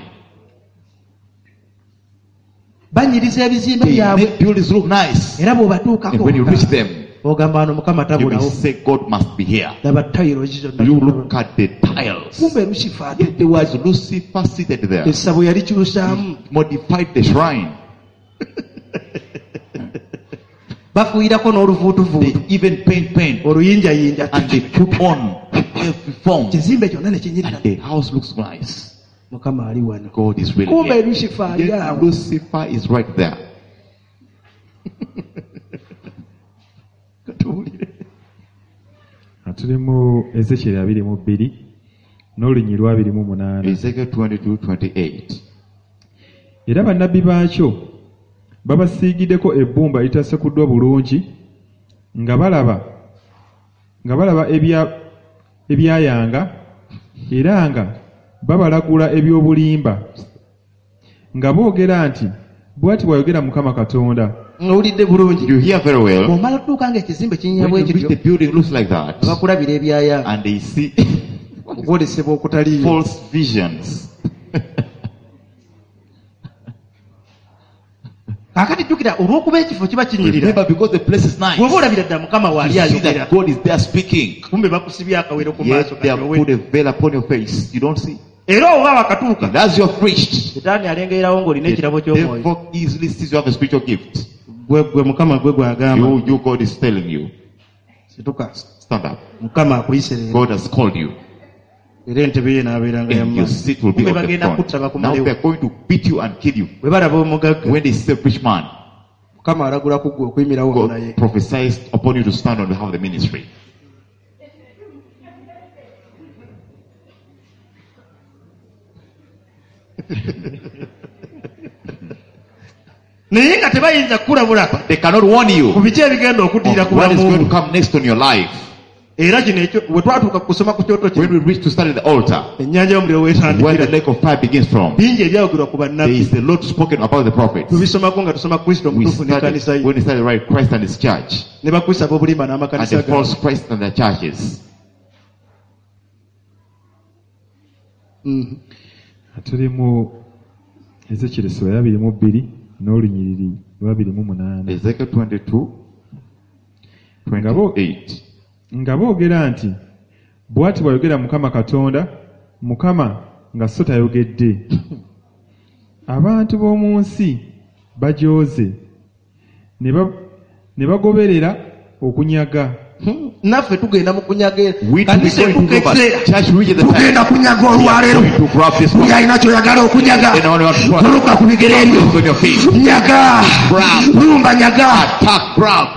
Banyiriza ebizimbe They byabwe. make buildings look nice. Era bw'obatuukako. And when you reach them, ogamba ano Mukama you will tabulawo. say God must be here. Laba tayiro zonna. You look at the tiles. Kumbe Lucifer It was Lucifer seated there. Essabo yali kyusaamu. Modified the shrine. Bafuirako n'oluvuutuvuutu. They even paint paint. Oluyinjayinja. And they put on every form. Kizimbe kyonna ne kinyirira. And the house looks nice. Mukama ali wano. God is really Kumbe here. Lucifer ali awo. Lucifer is right there. Tuli mu Ezekiel abiri mu bbiri n'olunyi lwa abiri mu munaana. Ezekiel twenty-two twenty-eight. Era bannabbi baakyo babasiigiddeko ebbumba eritasekuddwa bulungi nga balaba nga balaba ebya ebyayanga era nga babalagula eby'obulimba nga boogera nti bw'ati bw'ayogera Mukama Katonda. Ngawulidde bulungi. You hear very well. Bw'omala tuuka nga ekizimbe kinnya bwe kityo. The building looks like that. Bakulabira ebyayanga. And they see okwolesebwa okutaliiyo. False visions. Kakati jjukira olw'okuba ekifo kiba kinyirira. Remember, because the place is nice. Bw'oba olabira ddala Mukama waali ayogera. God is there speaking. Kumbe bakusibye akawero ku maaso Yet they have put a veil upon your face. You don't see. Era oba wakatuuka. And as you have preached, Setaani alengererawo ng'olina ekirabo the ky'omwoyo. devil easily sees you have a spiritual gift. Gwe gwe Mukama gwe gw'agamba. You, you, God is telling you. Situka. Stand up. Mukama akuyise leero. God has called you. Era entebe ye n'abeeranga And your seat will be on the front. Now they are going to beat you and kill you. Bwe balaba omugagga. When they see a rich man, Mukama alagula ku ggwe okuyimirawo naye. God prophesies upon you to stand on behalf of the ministry. Naye nga tebayinza kukulabulako. They cannot warn you Ku biki ebigenda okuddiira ku what is going to bulamu. come next on your life. Era kino ekyo bwe twatuuka kusoma ku kyoto When kino. we reach to study the altar, Ennyanja y'omuliro where the weetandikira. lake of fire begins from, Bingi ebyayogerwa ku there bannabbi. is a lot spoken about the prophets. Tubisomako nga tusoma Kristo We omutuufu n'ekkanisa started, ye. when we started right, Christ and his church, Ne bakrista ab'obulimba and n'amakanisa the gaabwe. false Christ and their churches. Mhm. Tuli mu Ezekiel essula ya abiri mu bbiri n'olunyiriri lwa abiri mu munaana. Ezekiel twenty-two twenty-eight. Nga boogera nti bw'ati bw'ayogera Mukama Katonda, Mukama nga so tayogedde. Abantu b'omu nsi bajooze ne ba- ne bagoberera okunyaga. Naffe tugenda mu kunyaga. We to be Kanisa going to go back. ekukeseera. Church reaches the Tugenda time. kunyaga We are olwaleero. going to grab this Buli one. alina kyoyagala okunyaga. Then all you want to grab. Tuluka ku bigere byo. On your feet. Nyaga. Grab. Lumba nyaga. Attack, grab.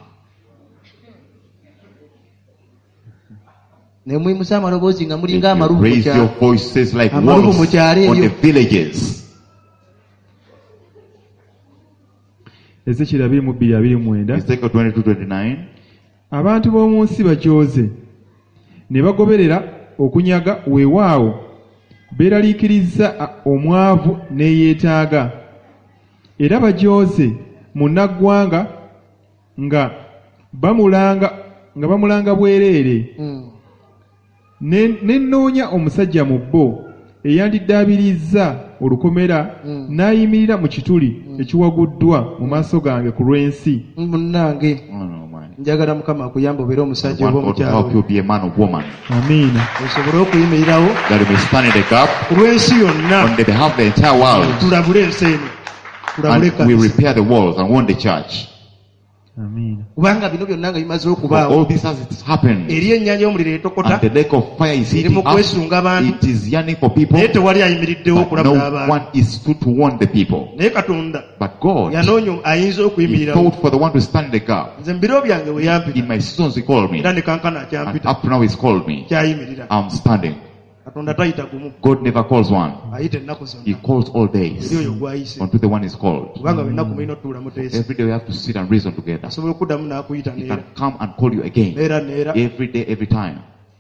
Ne mwimusa amaloboozi nga mulinga amalubu mu Raise your kyalo. voices like Amalubu wolves mu kyalo on ebyo. the villages. Ezekiel abiri mu bbiri abiri mu mwenda. Ezekiel twenty-two twenty-nine. Abantu b'omu nsi bajooze ne bagoberera okunyaga, weewaawo beeraliikiriza omwavu n'eyeetaaga, era bajooze munnaggwanga nga bamulanga nga bamulanga bwereere. Mm. Ne nnoonya omusajja mu bo eyandiddaabiriza olukomera Mm. n'ayimirira mu kituli ekiwaguddwa mu maaso gange ku lw'ensi. Munnange Oh, no, man. njagala Mukama akuyambe obeere I omusajja want oba God to help you omukyalo be a man or woman. Amiina. osobole okuyimirirawo That you may stand in the gap ku lw'ensi yonna on the behalf of the entire world. tulabule ensi eno tulabule And we ekkanisa repair the walls and warn the church. Amiina. kubanga bino byonna nga bimaze For okubaawo all this has it happened. eri ennyanja y'omuliro etokota And the lake of fire is eri heating mu up. kwesunga abantu It is yearning for people. naye tewali ayimiriddewo But okulabula no abantu one is stood to warn the people. naye katonda But God, yanoonya ayinza He okuyimirirawo thought for the one to stand in the gap. nze mu biro byange we yampita In my seasons He called me. era ne kankana And akyampita up to now He's called me. kyayimirira I'm standing. katonda tayita gumu God never calls one. ayita ennaku He zonna calls all eri days oyo gwayise unto the one He's called. kubanga bwe nnaku mulina otuula muteesa Every day we have to sit and reason together. asobola okuddamu n'akuyita He neera can come and call you again. neera neera Every day, every time.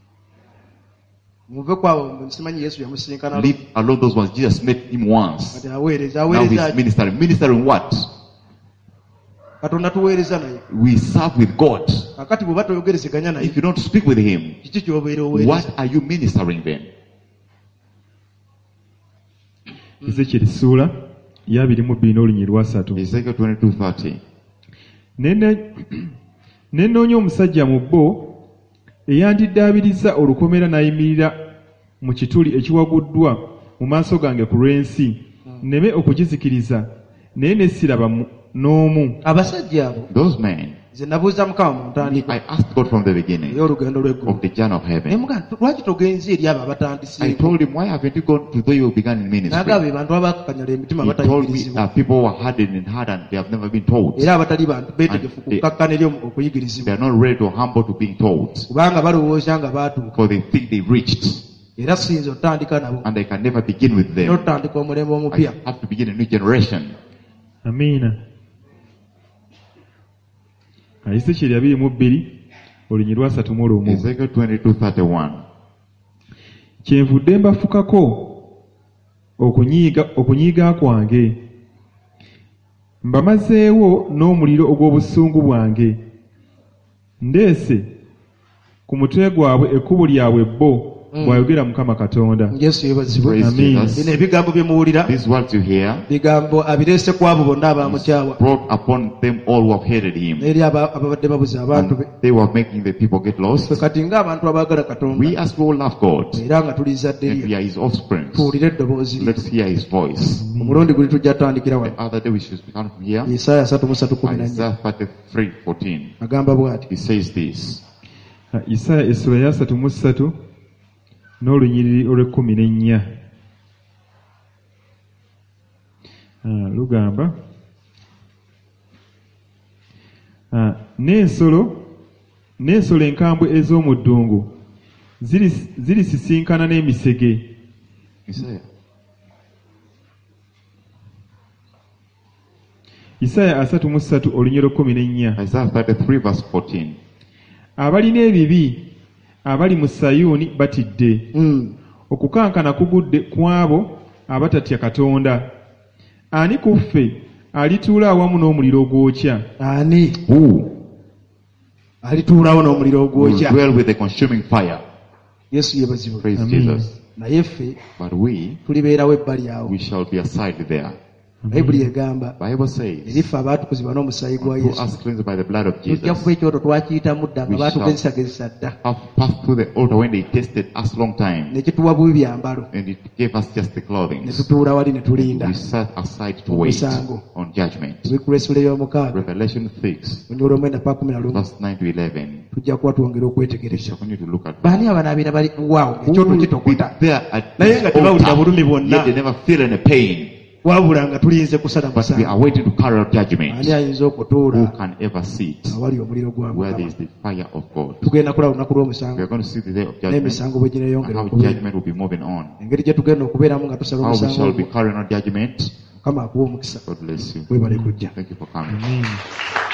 muve kwabo simanyi yesu yamusisinkana Leave alone those ones. Jesus met him once. kati aweereza Now aweereza He's ki? ministering. Ministering what? katonda tuweereza naye We serve with God. kakati bw'oba toyogerezeganya naye If you don't speak with Him, kiki ky'obeera oweereza what are you ministering then? Ezekiel ssuula ya abiri mu bbiri n'olunyi lwasatu. Ezekiel twenty-two thirty. Ne nnoonya omusajja mu bo eyandiddaabiriza olukomera n'ayimirira mu kituli ekiwaguddwa mu maaso gange ku lw'ensi, nneme okugizikiriza, naye ne siraba mu- n'omu. abasajja abo Those men, nze nabuuza mukama mu ntandikwa I asked God from the beginning ey'olugendo lw'eggulu of the journey of naye heaven. mugamba lwaki togenzi eri abo I abatandise told him, why haven't you gone to those who began in ministry? naga be bantu abakakanyala emitima He told me abatayigirizibwa that people were hardened in heart and they have never been taught. era abatali bantu beetegefu And they- kukakkana eri They okuyigirizibwa are not ready or humble to being taught. kubanga balowooza nga baatuuka Because they think they reached era siyinza otandika nabo and they can never begin with them. n'otandika omulembe I omupya have to begin a new generation. Amiina. Ezekiel abiri mu bbiri olunyi lwasatu mu lumu. Ezekiel twenty-two thirty-one. Kyenvudde mbafukako okunyiiga okunyiiga kwange, mbamazeewo n'omuliro ogw'obusungu bwange, ndeese ku mutwe gwabwe ekkubo lyabwe bo, bw'ayogera Mukama Katonda. yesu yebazibwe Praise Amen. Jesus. bino ebigambo bye muwulira These words you hear bigambo abireese ku abo bonna abamukyawa brought upon them all who have hated him. n'eri aba- ababadde babuza abantu be And they were making the people get lost. Ffe kati ng'abantu abaagala katonda We as we all love God era nga tuli zadde and we lye are His offspring, tuwulire eddoboozi lye let's hear His voice. omulundi guli tujja tutandikira The wano other day we should begin from here. isaaya satu mu satu kumi na nnya Isaiah thirty-three fourteen. agamba bw'ati He says this. Ah, Isaaya essula ya asatu mu ssatu n'olunyiriri olw'ekkumi n'ennya. Ah, lugamba ah, n'ensolo n'ensolo enkambwe ez'omu ddungu ziri- zirisisinkana n'emisege. Isaiah. Isaaya asatu mu ssatu olunyiriri olw'ekkumi n'ennya. Isaiah thirty-three verse fourteen. Abalina ebibi abali mu Sayuuni batidde. Mm. Okukankana kugudde ku abo abatatya Katonda. Ani ku ffe alituula awamu n'omuliro ogwokya? ani Who alituulawo n'omuliro will ogwokya dwell with the consuming fire? yesu yebazibwe Praise Amen. Jesus. naye ffe But we, tulibeerawo ebbali awo we shall be aside there. bayibuli egamba Bible says, eriffe abaatukuzibwa n'omusaayi gwa who yesu us cleansed by the blood of tujja Jesus, kuba ekyoto twakiyitamu dda nga We baatugezesagezesa dda have passed through the altar when they tested us long time, ne kituwa bubi byambalo and it gave us just the ne clothing. tutuula wali ne tulinda We sat aside to wait Omusango. on judgment. ebikulesula ey'omukaaga Revelation six, onyoola omwenda pa kumi na lumu verse nine to eleven. tujja kuba twongera We okwetegereza shall continue to look at baani abanaabira bali waawo who ekyoto will be kitokota there at naye this nga tebawulira bulumi altar, bwonna yet they never feel any pain. wabula nga tulinze kusala But we are musango waiting to carry out ani judgment. ayinza Who okutuula can ever sit awali omuliro gwa where there Mukama is the fire of God? tugenda kulaba olunaku We lw'omusango are going to see the day of judgment n'emisango bwe and gineeyongera how okubeera judgment will be moving on. engeri gye tugenda okubeeramu nga tusala How we omusango shall be ogwo carrying out judgment. Mukama akuwe omukisa. God bless you. Webale kujja. Thank you for coming.